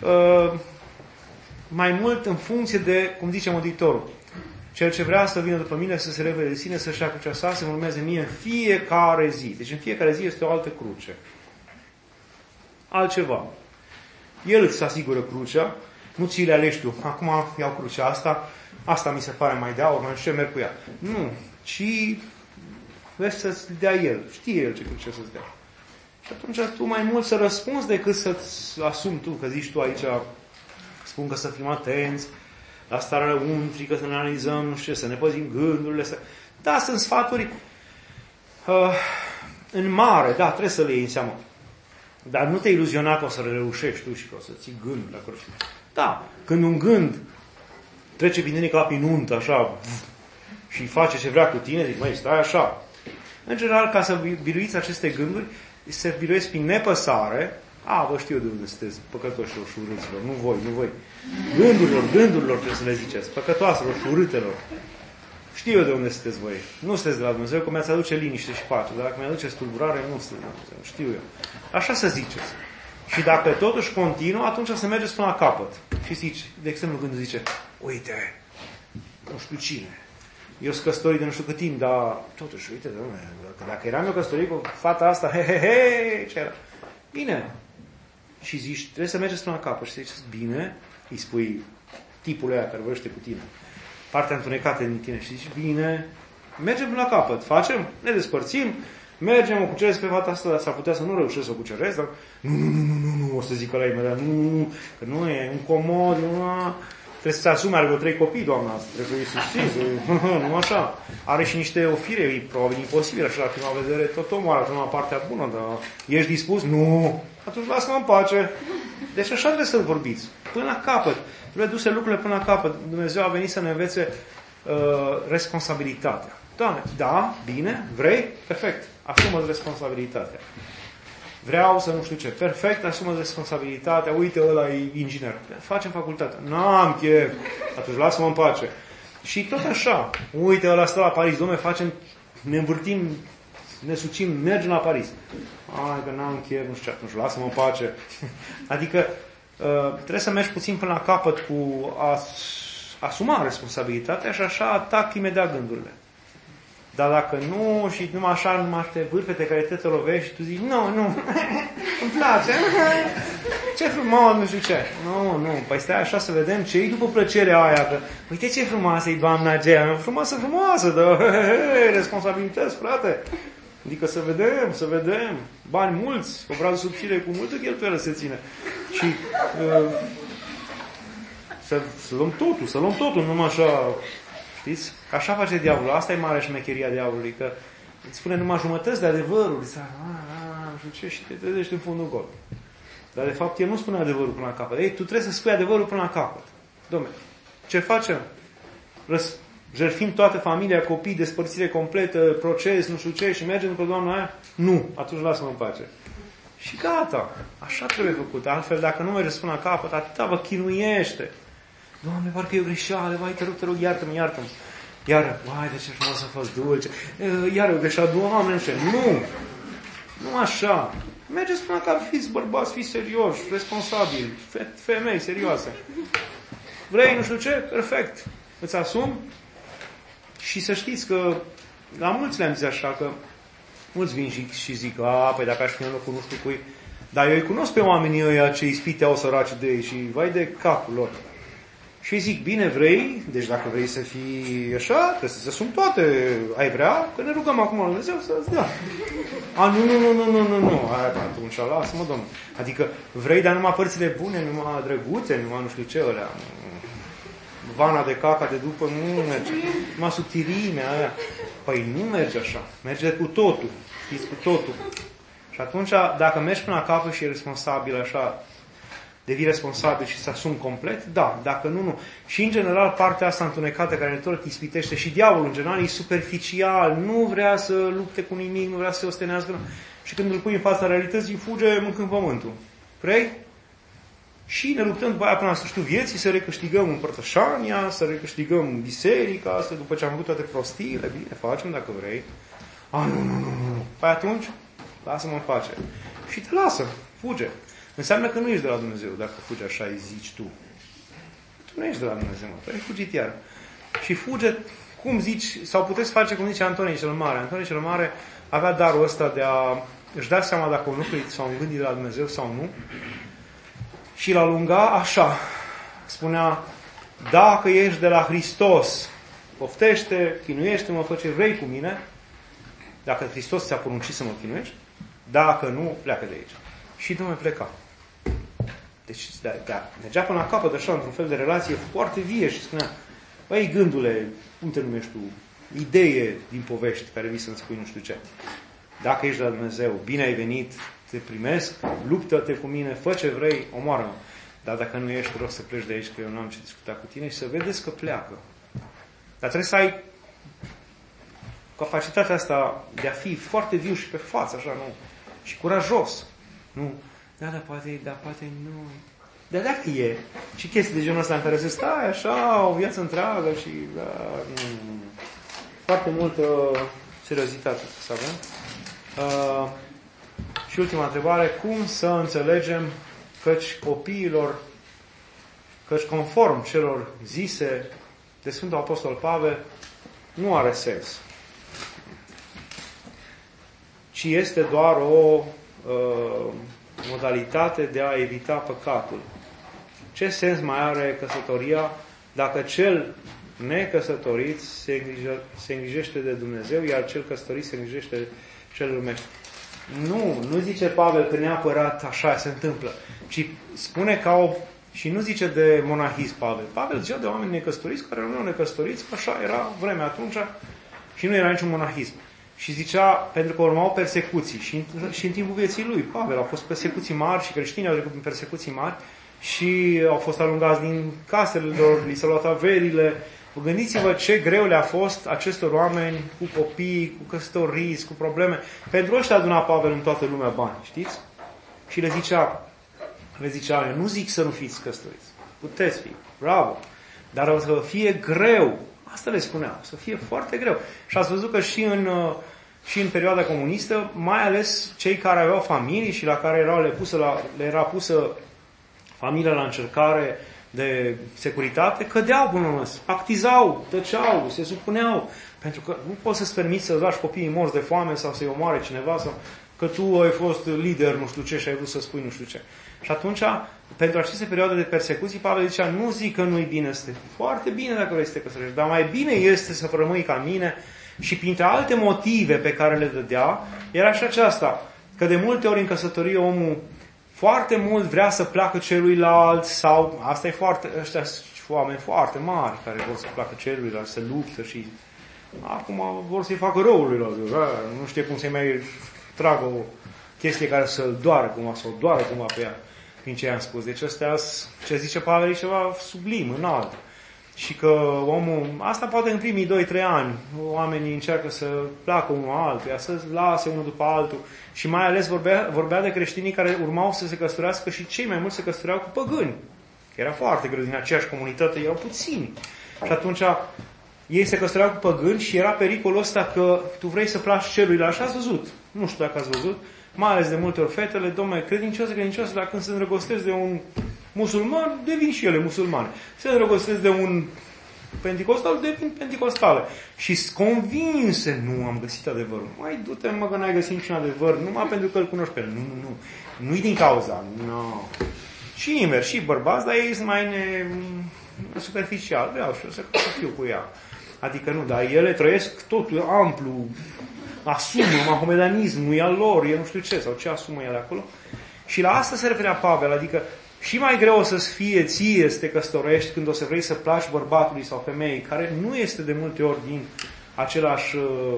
mai mult în funcție de, cum zice Mântuitorul, cel ce vrea să vină după mine, să se revede de sine, să-și ia crucea sa, să mă urmeze mie în fiecare zi. Deci în fiecare zi este o altă cruce. Altceva. El îți asigură crucea, nu ți le alegi tu. Acum iau crucea asta mi se pare mai de aur, mai știu ce merg cu ea. Nu, ci vezi să-ți dea el. Știe el ce cruce să-ți dea. Și atunci tu mai mult să răspunzi decât să-ți asumi tu, că zici tu aici, spun că să fim atenți, la starea untrică, să ne analizăm, nu știu ce, să ne păzim gândurile. Da, sunt sfaturi în mare, da, trebuie să le iei în seamă. Dar nu te iluziona că o să le reușești tu și că o să ții gândul acolo. Da, când un gând trece prin tine ca prin untă, așa, și face ce vrea cu tine, zic, măi, stai așa. În general, ca să biruiți aceste gânduri, se biruiesc prin nepăsare. Vă știu de unde sunteți, păcătoșilor și urâților, nu voi. Gândurilor trebuie să le ziceți, păcătoaselor și urâtelor. Știu eu de unde sunteți voi. Nu sunteți de la Dumnezeu, că mi-ați aduce liniște și pace, dar dacă mi-aduceți tulburare, nu sunteți de la Dumnezeu. Știu eu. Așa să ziceți. Și dacă totuși continuă, atunci să mergeți până la capăt. Și zici, de exemplu, gândul zice, uite, nu știu cine, eu sunt căsătorit de nu știu cât timp, dar totuși, uite, dacă eram eu căsătorit cu fata asta, ce era? Bine. Și zici, trebuie să mergeți până la capăt. Și zici, bine, îi spui tipul ăia care vorbește cu tine, partea întunecată din tine și zici, bine, mergem până la capăt, facem, ne despărțim, mergem, o cuceresc pe fata asta, dar s-ar putea să nu reușesc să o cuceresc, dar nu, o să zică la imediat, nu, că nu e incomod, trebuie să asume, are vreo 3 copii, doamna asta, trebuie să știi, nu așa. Are și niște ofire, e probabil imposibil, așa la prima vedere, tot omul arată numai partea bună, dar ești dispus? Nu. Atunci lasă-mă în pace. Deci așa trebuie să vorbiți. până la capăt. Trebuie duse lucrurile până la capăt. Dumnezeu a venit să ne învețe responsabilitatea. Doamne, da, bine, vrei? Perfect. Asumă-ți responsabilitatea. Vreau să nu știu ce. Perfect, asumă-ți responsabilitatea. Uite, ăla e inginer. Facem facultatea. N-am chef. Atunci lasă-mă în pace. Și tot așa. Uite, ăla stă la Paris. Dom'le, ne învârtim, ne sucim, mergem la Paris. Ai, că n-am chef, nu știu ce. Atunci lasă-mă în pace. Adică trebuie să mergi puțin până la capăt cu a asuma responsabilitatea și așa atac imediat gândurile. Dar dacă nu, și numai așa, numai te vârfete care te lovești și tu zici, nu, îmi place, ce frumos, nu știu ce. Nu, păi stai așa să vedem ce e după plăcerea aia, că uite ce frumoasă e doamna aceea, frumoasă, dar responsabilități, frate. Adică să vedem, bani mulți, obrazul subțire cu multă cheltuială se ține. Și să luăm totul, numai așa. Știți? Așa face diavolul. Asta e mare șmecheria diavolului, că îți spune numai jumătăți de adevărul. Zice, nu știu ce, și te trezești în fundul gol. Dar de fapt el nu spune adevărul până la capăt. Ei, tu trebuie să spui adevărul până la capăt. Dom'le, ce facem? Jertfim toată familia, copii, despărțire completă, proces, nu știu ce, și mergem după doamna aia? Nu. Atunci lasă-mă în pace. Și gata. Așa trebuie făcut. Altfel, dacă nu mergeți până la capăt, atâta vă chinuiește. Doamne, parcă e o greșeală, vai, te rog, iartă-mă. Iară, vai, de ce frumos a fost dulce. Iară, o greșeală, Doamne, nu așa. Mergeți până la capăt, fiți bărbați, fiți serioși, responsabili, femei serioase. Vrei, nu știu ce? Perfect. Îți asumi și să știți că la mulți le-am zis așa, că mulți vin și zic, păi dacă aș fi în locul nu știu cui, dar eu îi cunosc pe oamenii ăia ce ispiteau săraci de ei și vai de capul lor. Și îi zic, bine, vrei? Deci dacă vrei să fii așa, trebuie să-ți asumi toate. Ai vrea? Că ne rugăm acum la Dumnezeu să-ți dea. Nu. Atunci lasă-mă, Domnul. Adică vrei, dar numai părțile bune, numai drăguțe, numai nu știu ce ălea. Vana de caca de după nu merge. Numai subtirimea aia. Păi nu merge așa. Merge cu totul. Știți, cu totul. Și atunci, dacă mergi până la capăt și e responsabil așa, devii responsabil și să asumi complet, da, dacă nu. Și în general partea asta întunecată care ne tot ispitește și diavolul în general e superficial, nu vrea să lupte cu nimic, nu vrea să se ostenească. Și când îl pui în fața realității, fuge mâncând pământul. Vrei? Și ne luptăm după aia până la sfârșitul vieții să recâștigăm împărtășania, să recâștigăm biserica, să după ce am avut toate prostiile, bine, facem dacă vrei. Nu. Păi atunci, lasă-mă în pace. Și te lasă, fuge. Înseamnă că nu ești de la Dumnezeu, dacă fugi așa, îi zici tu. Tu nu ești de la Dumnezeu, tu ai fugit iar. Și fuge, cum zici, sau puteți face cum zice Antonie cel Mare. Antonie cel Mare avea darul ăsta de a își da seama dacă un lucru sau un gândit de la Dumnezeu sau nu. Și l-a lunga așa. Spunea, dacă ești de la Hristos, poftește, chinuiește-mă, fă ce vrei cu mine. Dacă Hristos ți-a poruncit să mă chinuiești, dacă nu, pleacă de aici. Și Domnul pleca. Deci, mergea până la capăt, așa, într-un fel de relație foarte vie și spunea, băi, gândule, cum te numești tu? Idee din povești care vii să-mi spui nu știu ce. Dacă ești de la Dumnezeu, bine ai venit, te primesc, luptă-te cu mine, fă ce vrei, omoară-mă. Dar dacă nu ești, rog să pleci de aici, că eu nu am ce discuta cu tine și să vedeți că pleacă. Dar trebuie să ai capacitatea asta de a fi foarte viu și pe față, așa, nu? Și curajos. Nu. Dar poate nu. Dar dacă e și chestii de genul ăsta în care se stai așa o viață întreagă și foarte multă seriozitate să avem. Și ultima întrebare, cum să înțelegem căci conform celor zise de Sfântul Apostol Pavel nu are sens, ci este doar o modalitate de a evita păcatul. Ce sens mai are căsătoria dacă cel necăsătorit se îngrijește de Dumnezeu, iar cel căsătorit se îngrijește de cel lumește? Nu zice Pavel că neapărat așa se întâmplă, ci spune și nu zice de monahism Pavel. Pavel zicea de oameni necăsătoriți care rămâneau necăsătoriți, așa era vremea atunci și nu era niciun monahism. Și zicea, pentru că urmau persecuții. Și în timpul vieții lui, Pavel, au fost persecuții mari și creștinii au trecut prin persecuții mari și au fost alungați din casele lor, li s-au luat averile. Gândiți-vă ce greu le-a fost acestor oameni cu copii, cu căsătoriți, cu probleme. Pentru ăștia aduna Pavel în toată lumea bani, știți? Și le zicea, nu zic să nu fiți căsătoriți. Puteți fi, bravo. Dar o să fie greu. Asta le spuneau, să fie foarte greu. Și ați văzut că și în perioada comunistă, mai ales cei care aveau familii și la care le era pusă familia la încercare de securitate, cădeau până la urmă, actizau, tăceau, se supuneau. Pentru că nu poți să-ți permiți să lași copiii morți de foame sau să-i omoare cineva sau că tu ai fost lider nu știu ce și ai vrut să spui nu știu ce. Și atunci, pentru aceste perioade de persecuții, Pavel zicea, nu zic că nu-i bine să te... Foarte bine dacă vrei să te căsătorești, dar mai bine este să rămâi ca mine. Și printre alte motive pe care le dădea, era și aceasta, că de multe ori în căsătorie omul foarte mult vrea să placă celuilalt sau, asta e ăștia sunt oameni foarte mari care vor să placă celuilalt, să luptă și acum vor să-i facă răul lui nu știe cum să-i mai tragă o chestie care să-l doară cumva, sau doară cumva pe ea, prin ce i-am spus. Deci astea, ce zice Pavel, e ceva sublim, înalt. Și că omul, asta poate în primii 2-3 ani, oamenii încearcă să placă unul altuia, să lase unul după altul. Și mai ales vorbea de creștinii care urmau să se căsătorească și cei mai mulți se căsătoreau cu păgâni. Că era foarte greu, din aceeași comunitate erau puțini. Și atunci ei se căsătoreau cu păgâni și era pericolul ăsta că tu vrei să placi celuilalt. Așa ați văzut. Nu știu dacă ați văzut. Mai ales de multe ori fetele, domnule, credincioase, dar când se îndrăgostesc de un musulman, devin și ele musulmane. Se îndrăgostesc de un penticostal, devin penticostale. Și convinse, nu am găsit adevărul. Mai du-te, mă, că n-ai găsit niciun adevăr, numai pentru că îl cunoști pe el. Nu. Nu-i din cauza. No. Și invers, și bărbați, dar ei sunt mai superficial. Vreau și eu să fiu cu ea. Adică nu, dar ele trăiesc totul amplu, asumă mahomedanismul, e al lor, e nu știu ce, sau ce asumă ele acolo. Și la asta se referea Pavel, adică și mai greu o să-ți fie ție să te căsătorești când o să vrei să placi bărbatului sau femeii, care nu este de multe ori din același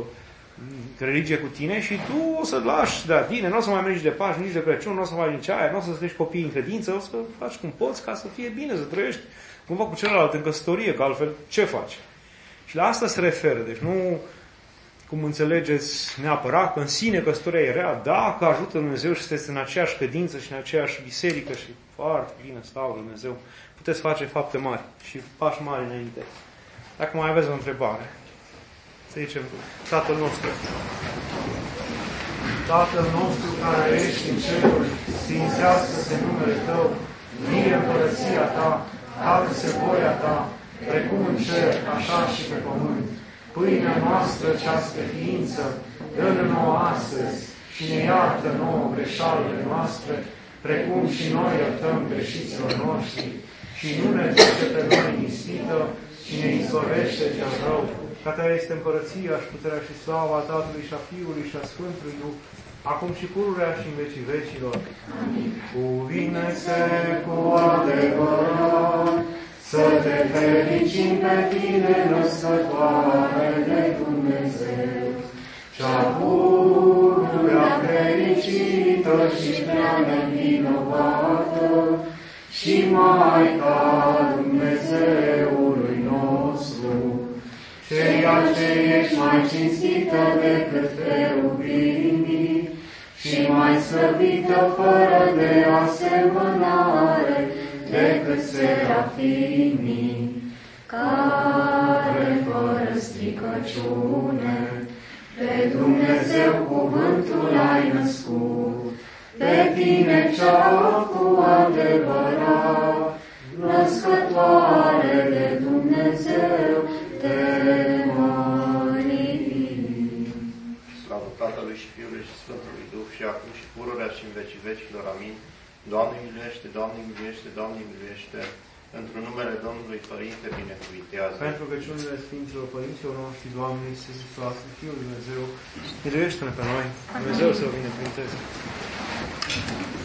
religie cu tine și tu o să lași de tine, nu o să mai mergi de Paști, nici de Crăciun, nu o să mai nici aia, nu o să crești copiii în credință, o să faci cum poți ca să fie bine, să trăiești cumva cu celălalt în căsătorie, că altfel ce faci? Și la asta se referă, deci nu cum înțelegeți neapărat că în sine căsătoria e rea, dacă ajută Dumnezeu și sunteți în aceeași credință și în aceeași biserică și foarte bine, slavă Dumnezeu, puteți face fapte mari și pași mari înainte. Dacă mai aveți o întrebare, să zicem, Tatăl nostru. Tatăl nostru care ești în ceruri, sfințească-se numele Tău, vie împărăția Ta, facă-se voia Ta, precum în cer, așa și pe pământ. Pâinea noastră cea spre ființă, dă-ne nouă astăzi și ne iartă nouă greșalele noastre, precum și noi iertăm greșiților noștri. Și nu ne duce pe noi în ispită, ci ne izbăvește cel rău. Că Ta este împărăția și puterea și slava Tatălui și a Fiului și a Sfântului Duh, acum și pururea și în vecii vecilor. Cuvine-se cu adevărat, să te fericim pe tine, născătoare de Dumnezeu, cea pururea fericită și prea nevinovată, și Maica Dumnezeului nostru, ceea ce ești mai cinstită decât cherubimii și mai slăvită fără de asemănare decât serafimii, care fără stricăciune pe Dumnezeu cuvântul ai născut, pe tine cea cu adevărat, născătoare de Dumnezeu, te mărim. Slavă Tatălui și Fiului și Sfântului Duh și acum și pururea și în vecii vecilor. Amin. Doamne miluiește, Doamne miluiește, Doamne miluiește, într-un numele Domnului Părinte binecuvintează. Pentru că rugăciunile Sfinților Părinților noștri, Doamne Iisus Hristos, Fiul Dumnezeu, miluiește-ne pe noi, Dumnezeu să o binecuvânteze.